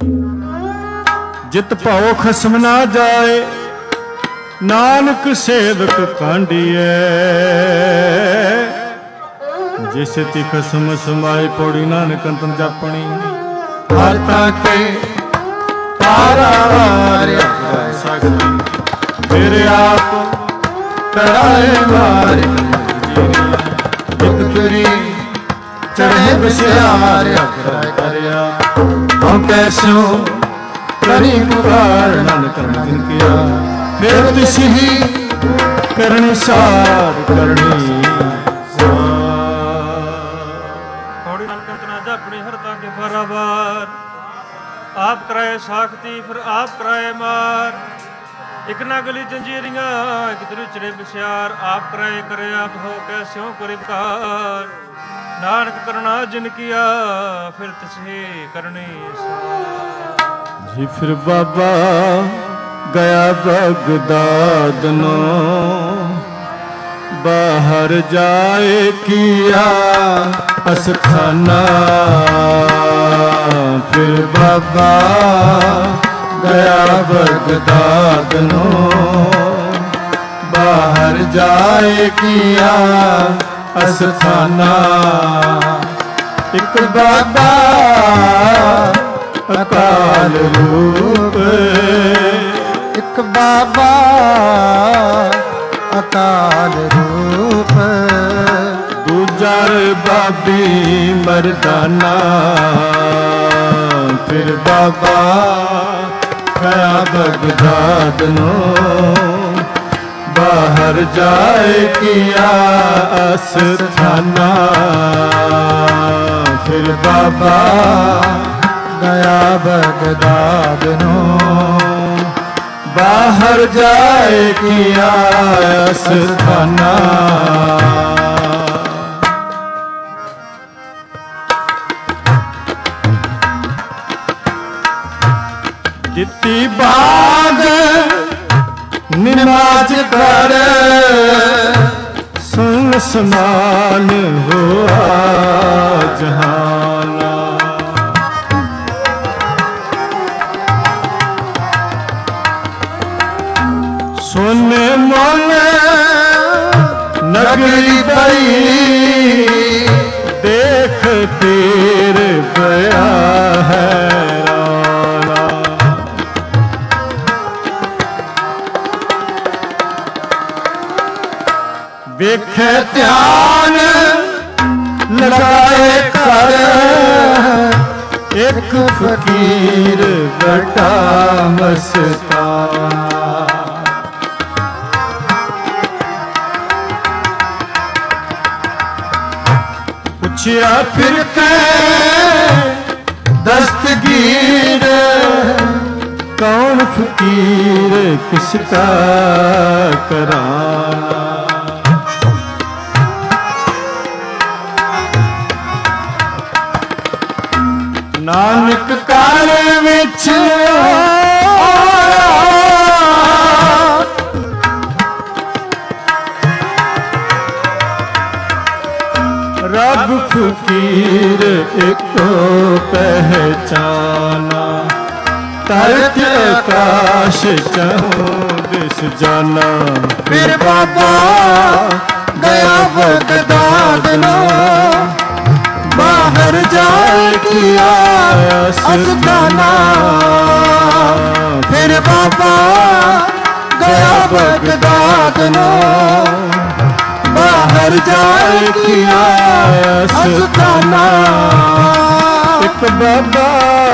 जित भाओ खसम ना जाए, नानक सेवक कांडिए। जिस ती खसम समाए पौड़ी नानक अंतन जापणी। हाथा के ਪਾਰਾਵਾਰ ਸਕਤੀ ਫਿਰ ਆਪ ਕਰਾਏ ਵਾਰ ਇੱਕ ਤੁਰੀ ਚੜੇ ਬਸਿਆਰ ਅਗਰ ਕਰਿਆ ਹਉ ਕੈਸੋ ਕਰੀ ਪੁਕਾਰ ਨਾਨਕ ਜਿਨ ਕੀਆ ਫਿਰ ਤਿਸ ਹੀ ਕਰਨੀ ਸਾਰ ਕਰਨੀ ਥੋੜੀ ਸੰਕੰਤਨਾ ਜਾਪਣੀ ਹਰਤਾ ਕੇ ਬਰਾਬਰ ਆਪ ਕਰਾਏ ਸਾਖਤੀ ਫਿਰ ਆਪ ਕਰਾਏ ਮਾਰ ਇਕ ਨਾ ਗਲੀ ਜੰਜੀਰੀਆਂ ਇਕ ਦਰੂ ਚੜੇ ਬਸਿਆਰ ਆਪ ਕਰਾਏ ਕਰੇ ਆਪ ਹੋ ਕੇ ਸਿਉ ਕਰੀ ਬਕਾਰ ਨਾਨਕ ਕਰਨਾ ਜਿਨ ਕੀਆ ਫਿਰ ਤਿਸਹੀ ਕਰਨੀ ਜੀ ਫਿਰ ਬਾਬਾ ਗਿਆ ਬਗਦਾਦ ਨੂੰ ਬਾਹਰ ਜਾਏ ਕੀਆ ਅਸਥਾਨਾ ਫਿਰ ਬਾਬਾ ਗਿਆ ਬਗਦਾਦ ਨੂੰ ਬਾਹਰ ਜਾਏ ਕੀਆ ਅਸਥਾਨਾ ਇੱਕ ਬਾਬਾ ਅਕਾਲ ਰੂਪ ਇੱਕ ਬਾਬਾ ਅਕਾਲ ਰੂਪ ਦੂਜਾ ਬਾਬੀ ਮਰਦਾਨਾ ਫਿਰ ਬਾਬਾ ਗਿਆ ਬਗਦਾਦ ਨੂੰ ਬਾਹਰ ਜਾਏ ਕੀਆ ਅਸਥਾਨਾ ਫਿਰ ਬਾਬਾ ਗਿਆ ਬਗਦਾਦ ਨੂੰ ਬਾਹਰ ਜਾਏ ਕੀਆ ਅਸਥਾਨਾ ਦਿੱਤੀ ਬਾਗ ਨਿਮਾਜ਼ ਕਰ ਸੁਨ ਸਮਾਨ ਹੋਆ ਜਹਾਨਾ ਸੋਨੇ ਮੋਲ ਨਗਰੀ ਪਈ ਦੇਖ ਤੇਰ ਪਿਆ ਹੈ ਵੇਖੇ ਧਿਆਨ ਲਗਾਏ ਕਰ ਇੱਕ ਫਕੀਰ ਬਟਾ ਮਸਤਾਨਾ ਪੁੱਛਿਆ ਫਿਰ ਕੇ ਦਸਤਗੀਰ ਕੌਣ ਫਕੀਰ ਕਿਸਕਾ ਕਰਾਨਾ ਨਾਨਕ ਕਾਲ ਵਿੱਚ ਰੱਬ ਫਕੀਰ ਇੱਕੋ ਪਹਿਚਾਨਾ ਤਰਕ ਆਕਾਸ਼ ਚਹੁ ਦਿਸ ਜਾਨਾ ਫਿਰ ਬਾਬਾ ਗਿਆ ਬਗਦਾਦ ਨੂੰ ਬਾਹਰ ਜਾਏ ਕੀਆ ਅਸਥਾਨਾ ਫਿਰ ਬਾਬਾ ਗਿਆ ਬਗਦਾਦ ਨੂੰ ਬਾਹਰ ਜਾਏ ਕੀਆ ਅਸਥਾਨਾ ਇੱਕ ਬਾਬਾ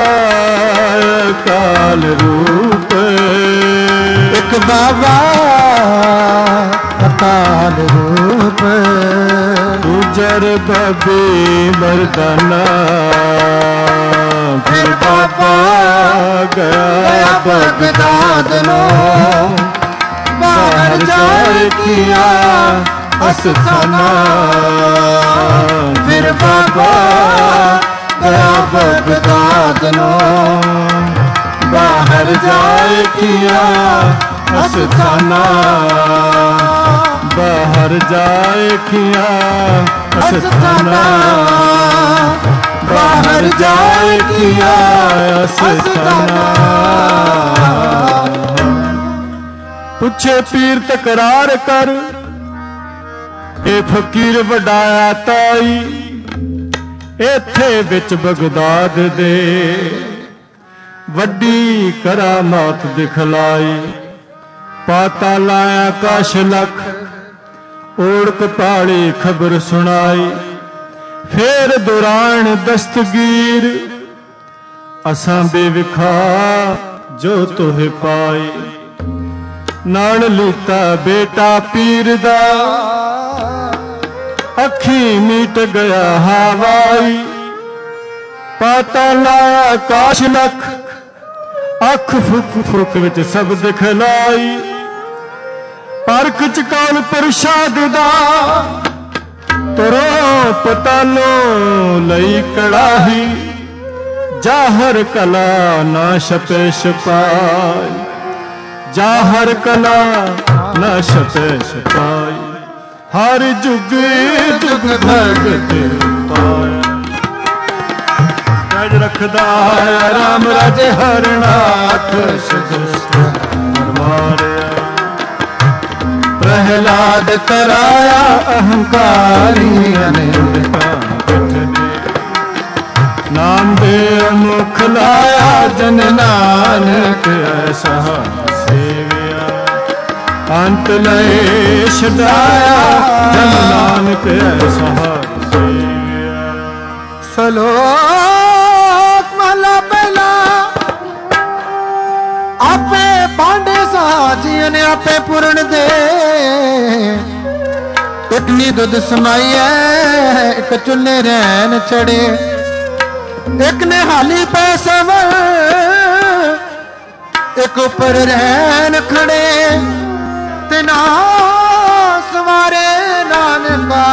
ਅਕਾਲ ਰੂਪ ਇੱਕ ਬਾਬਾ ਅਕਾਲ ਰੂਪ ਦੂਜਰ ਬਾਬੇ ਮਰਦਾਨਾ ਫਿਰ ਬਾਬਾ ਗਿਆ ਬਗਦਾਦ ਨੂੰ ਬਾਹਰ ਜਾਏ ਕੀਆ ਅਸਥਾਨਾ ਫਿਰ ਬਾਬਾ ਗਿਆ ਬਗਦਾਦ ਨੂੰ ਬਾਹਰ ਜਾਏ ਕੀਆ ਅਸਥਾਨਾ ਬਾਹਰ ਜਾਏ ਕੀਆ ਅਸਥਾਨਾ ਬਾਹਰ ਜਾਏ ਕੀਆ ਅਸਥਾਨਾ ਪੁੱਛੇ ਪੀਰ ਤਕਰਾਰ ਕਰ ਇਹ ਫਕੀਰ ਵਡਾਇਆ ਤਾਈ ਇੱਥੇ ਵਿੱਚ ਬਗਦਾਦ ਦੇ ਵੱਡੀ ਕਰਾਮਾਤ ਦਿਖਲਾਈ। ਪਾਤਾਲ ਆਕਾਸ਼ ਲਖ ਓੜਕ ਪਾਲੀ ਖਬਰ ਸੁਣਾਈ। ਫੇਰ ਦੁਰਾਨ ਦਸਤਗੀਰ ਅਸਾਂ ਬੇਵਿਖਾ ਜੋ ਤੋਹੇ ਪਾਈ। ਨਾਲ ਲੀਤਾ ਬੇਟਾ ਪੀਰ ਦਾ ਅੱਖੀ ਮੀਟ ਗਿਆ ਹਵਾਈ। ਪਾਤਾਲ ਆਕਾਸ਼ ਲਖ ਅੱਖ ਫੁਕ ਫੁਕ ਵਿੱਚ ਸਭ ਦਿਖਲਾਈ। ਪਰਖ ਚਕਾਲ ਪ੍ਰਸ਼ਾਦ ਦਾ ਤਰੋ ਪਤਾਲੋ ਲਈ ਕੜਾਹੀ। ਜਾਹਰ ਕਲਾ ਨਾ ਛਪੇ ਛਪਾਈ। ਜਾਹਰ ਕਲਾ ਨਾ ਛਪੇ ਛਪਾਈ। ਹਰ ਜੁਗ ਜੁਗ ਭਗਤ ਪਾਇਆ। ਰਾਜ ਰਖਦਾ ਰਾਮ ਰਾਜੇ ਹਰਨਾਥ ਸਜਸਤ ਮਾਰਿਆ। ਪ੍ਰਹਿਲਾਦ ਕਰਾਇਆ ਅਹੰਕਾਰੀ ਅਨੇਕਾਂ ਬਿਠਨੇ। ਨਾਮ ਦੇ ਮੁਖ ਲਾਇਆ ਜਨ ਨਾਨਕ ਐਸਾ ਸੇਵਿਆ। ਅੰਤ ਲਏ ਛਡਾਇਆ ਜਨ ਨਾਨਕ ਐਸਾ ਸੇਵਿਆ। ਸਲੋਕ ਮਹਲਾ ਪਹਿਲਾ। ਆਪੇ ਭਾਂਡੇ ਸਾਜੀਆਂ ਨੇ ਆਪੇ ਪੁਰਨ ਦੇ। ਇੱਕ ਨੀ ਦੁੱਧ ਸਮਾਈਐ ਇੱਕ ਚੁੱਲ੍ਹੇ ਰਹਿਣ ਚੜੇ। ਇੱਕ ਨੇ ਹਾਲੀ ਪੈ ਸਵਰ ਇੱਕ ਉੱਪਰ ਰਹਿਣ ਖੜੇ। ਤਿਨਾ ਸਵਾਰੇ ਨਾਨਕਾ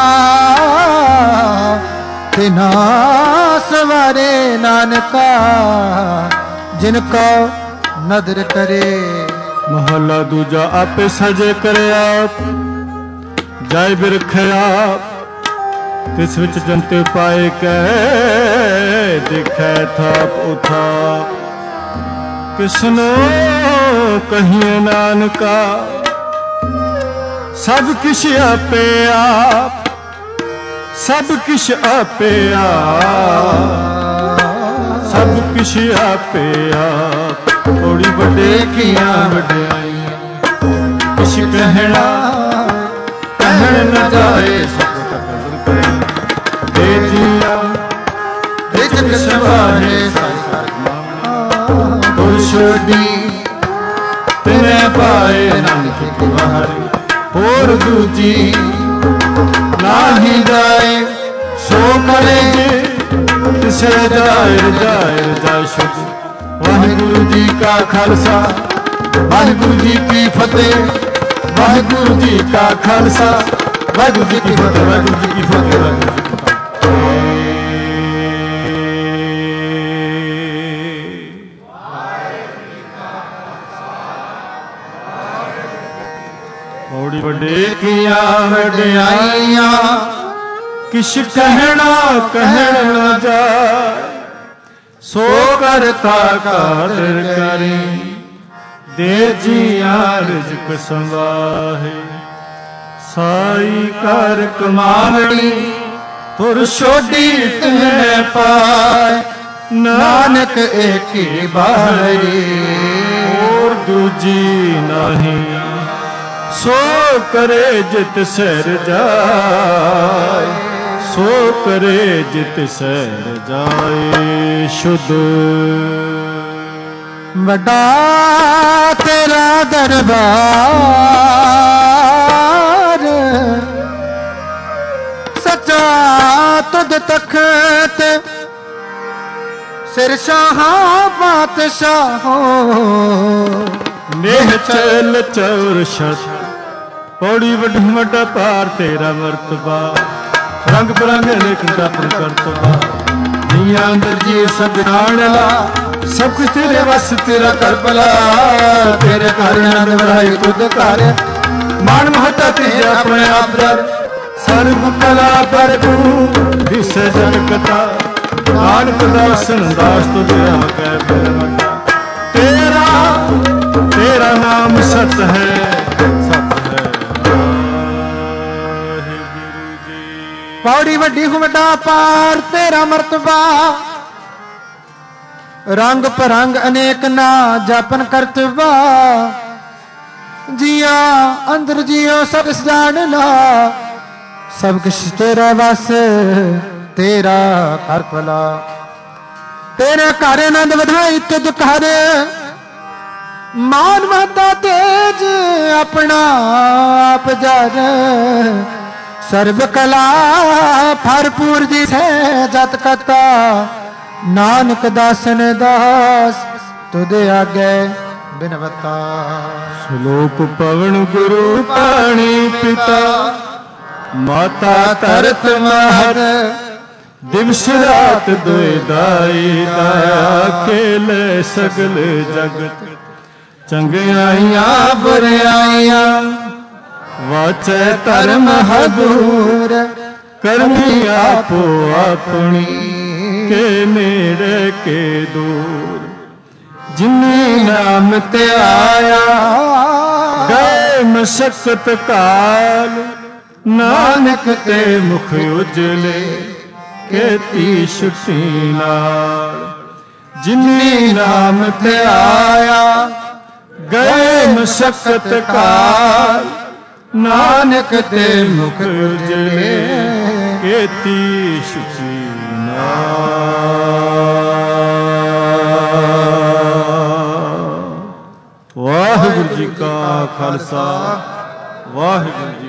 ਤਿਨਾ ਸਵਾਰੇ ਨਾਨਕਾ ਜਿਨ ਕੋ ਨਦਰ ਕਰੇ। ਮਹਲਾ ਦੂਜਾ ਆਪੇ ਸਜੇ ਕਰਿਆ ਜਾਇ ਬਿਰਖਿਆ। ਤਿਸ ਵਿੱਚ ਜੰਤੇ ਪਾਏ ਕੈ ਦਿਖੈ ਥਾਪ ਉਥਾਪ। ਕਿਸਨੋ ਕਹੀਏ ਨਾਨਕਾ ਸਭ ਕਿਛ ਆਪੇ ਆਪ। ਸਭ ਕਿਛ ਆਪੇ ਆਪ। ਸਭ ਕਿਛ ਆਪੇ ਆਪ। ਥੋੜੀ ਵੱਡੇ ਕੀਆਂ ਵਡਿਆਈਆਂ। ਕਿਛ ਕਹਿਣਾ ਕਹਿਣ ਨਾ ਜਾਏ। ਦੇ ਜੀਆ ਰਿਜਕ ਸਵਾਰੇ ਤੁਰ ਛੋਡੀ ਤਿਨੇ ਪਾਏ ਨਾਨਕ ਕੀ ਵਾਰੀ। ਹੋਰ ਦੂਜੀ ਨਾਹੀ ਜਾਏ ਸੋ ਕਰੇ ਜੇ ਤਿਸੇ ਜਾਇ ਜਾਇ ਜਾ ਸ਼ੁਭ। ਵਾਹਿਗੁਰੂ ਜੀ ਕਾ ਖਾਲਸਾ ਵਾਹਿਗੁਰੂ ਜੀ ਕੀ ਫਤਿਹ। ਵਾਹਿਗੁਰੂ ਜੀ ਕਾ ਖਾਲਸਾ ਵਾਹਿਗੁਰੂ ਜੀ ਕੀ ਫਤਿਹ। ਵਾਹਿਗੁਰੂ ਜੀ ਕੀ ਫਤਿਹ। ਵਾਹਿਗੁਰੂ ਜੀ ਕੀ ਫਤਿਹ। ਔੜੀ ਵੱਡੇ ਕੀਆਂ ਵਡਿਆਈਆਂ। ਕਿਛ ਕਹਿਣਾ ਕਹਿਣ ਨਾ ਜਾਏ। ਸੋ ਕਰਤਾ ਕਾਦਰ ਕਰੀ। ਦੇ ਜੀਆਂ ਰਿਜ਼ਕ ਸੰਵਾਹੇ। ਸਾਈ ਕਰ ਕਮਾਵਣੀ ਤੁਰ ਛੋਡੀ ਤਿਨੇ ਪਾਏ। ਨਾਨਕ ਏਕੀ ਬਾਹਰੀ ਹੋਰ ਦੂਜੀ ਨਹੀਂ। ਸੋ ਕਰੇ ਜਿਤ ਸਹਿਰ ਜਾਏ। ਸੋ ਕਰੇ ਜਿਤ ਸਹਿਰ ਜਾਏ। ਸ਼ੁੱਧ ਵੱਡਾ ਤੇਰਾ ਦਰਬਾਰ। ਸੱਚਾ ਤੁਧ ਤਖਤ ਸਿਰ ਸ਼ਾਹਾਂ ਪਾਤਸ਼ਾਹੋ। ਮੇਹ ਚਲ ਚੌਰ ਸ਼ਤ ਪੌੜੀ ਵੱਡ ਵੱਡਾ ਪਾਰ ਤੇਰਾ ਮਰਤਬਾ। ਰੰਗ ਬਰੰਗੇ ਲੇਖ ਦਾਪਨ ਕਰਤਬਾ। ਜੀਆਂ ਅੰਦਰ ਜੀ ਸਭ ਜਾਣ ਲਾ। ਸਭ ਕੁਛ ਤੇਰੇ ਵਸ ਤੇਰਾ ਕਰ ਭਲਾ। ਤੇਰੇ ਘਰ ਆਨੰਦ ਵਰਾਏ ਤੁਧ ਘਰ। ਮਾਣ ਮਹੱਤਾ ਤੇ ਆਪਣੇ ਆਪ ਦਰ। ਸਰਬ ਕਲਾ ਪਰ ਤੂੰ ਦਿਸੇ ਜਨ ਕਥਾ। ਨਾਨਕ ਦਾਸਨ ਦਾਸ ਤੁਧ ਆਗੇ ਬਰਮਟਾ। ਤੇਰਾ ਨਾਮ ਸਤ ਹੈ ਸਤ ਹੈ। ਪੌੜੀ ਵੱਡੀ ਵੱਡਾ ਪਾਰ ਤੇਰਾ ਮਰਤਬਾ। ਰੰਗ ਪਰੰਗ ਅਨੇਕ ਨਾ ਜਪਨ ਕਰਤਵਾ ਜੀਆ ਅੰਦਰ ਜੀਓ ਸਭ ਜਾਣ ਲਾ ਸਭ ਕੁਛ ਤੇਰਾ ਵਸ ਤੇਰਾ ਘਰ ਭਲਾ ਤੇਰੇ ਘਰ ਆਨੰਦ ਵਧਾਈ ਤੁਧ ਘਰ ਮਾਨ ਮਹਤਾ ਤੇਜ ਆਪਣਾ ਆਪ ਜਰ ਸਰਬ ਕਲਾ ਭਰਪੂਰ ਜੀ ਹੈ ਜਤ ਕਤਾ ਨਾਨਕ ਦਾਸਨ ਦਾਸ ਤੁਦੇ ਆਗੇ ਬਿਨਵਤਾ ਸ਼ਲੋਕ ਪਵਨ ਗੁਰੂ ਪਾਣੀ ਪਿਤਾ ਮਾਤਾ ਧਰਤ ਮਹਤ ਦਿਵਸ ਰਾਤ ਦੋਇ ਦਾਈ ਦਇਆ ਖੇਲੇ ਸਗਲ ਜਗਤ ਚੰਗਿਆਈਆਂ ਬੁਰਿਆਈਆਂ ਵਾਚੈ ਧਰਮ ਹਦੂਰ ਕਰਮੀ ਆਪੋ ਆਪਣੀ ਕੇ ਨੇੜੇ ਕੇ ਦੂਰ ਜਿਨੇ ਨਾਮ ਤੇ ਆਇਆ ਗਏ ਮਸ਼ਕਤ ਕਾਲ ਨਾਨਕ ਤੇ ਮੁਖ ਉਜਲੇ ਕੀਤੀ ਛੁੱਟੀ ਨਾਲ ਜਿਨੇ ਨਾਮ ਤੇ ਆਇਆ ਗਏ ਮਸ਼ਕਤ ਕਾਲ ਨਾਨਕ ਤੇ ਮੁਖ ਉਜਲੇ ਕੀਤੀ ਛੁੱਟੀ ਨਾਲ। ਵਾਹਿਗੁਰੂ ਜੀ ਕਾ ਖਾਲਸਾ ਵਾਹਿਗੁਰੂ ਜੀ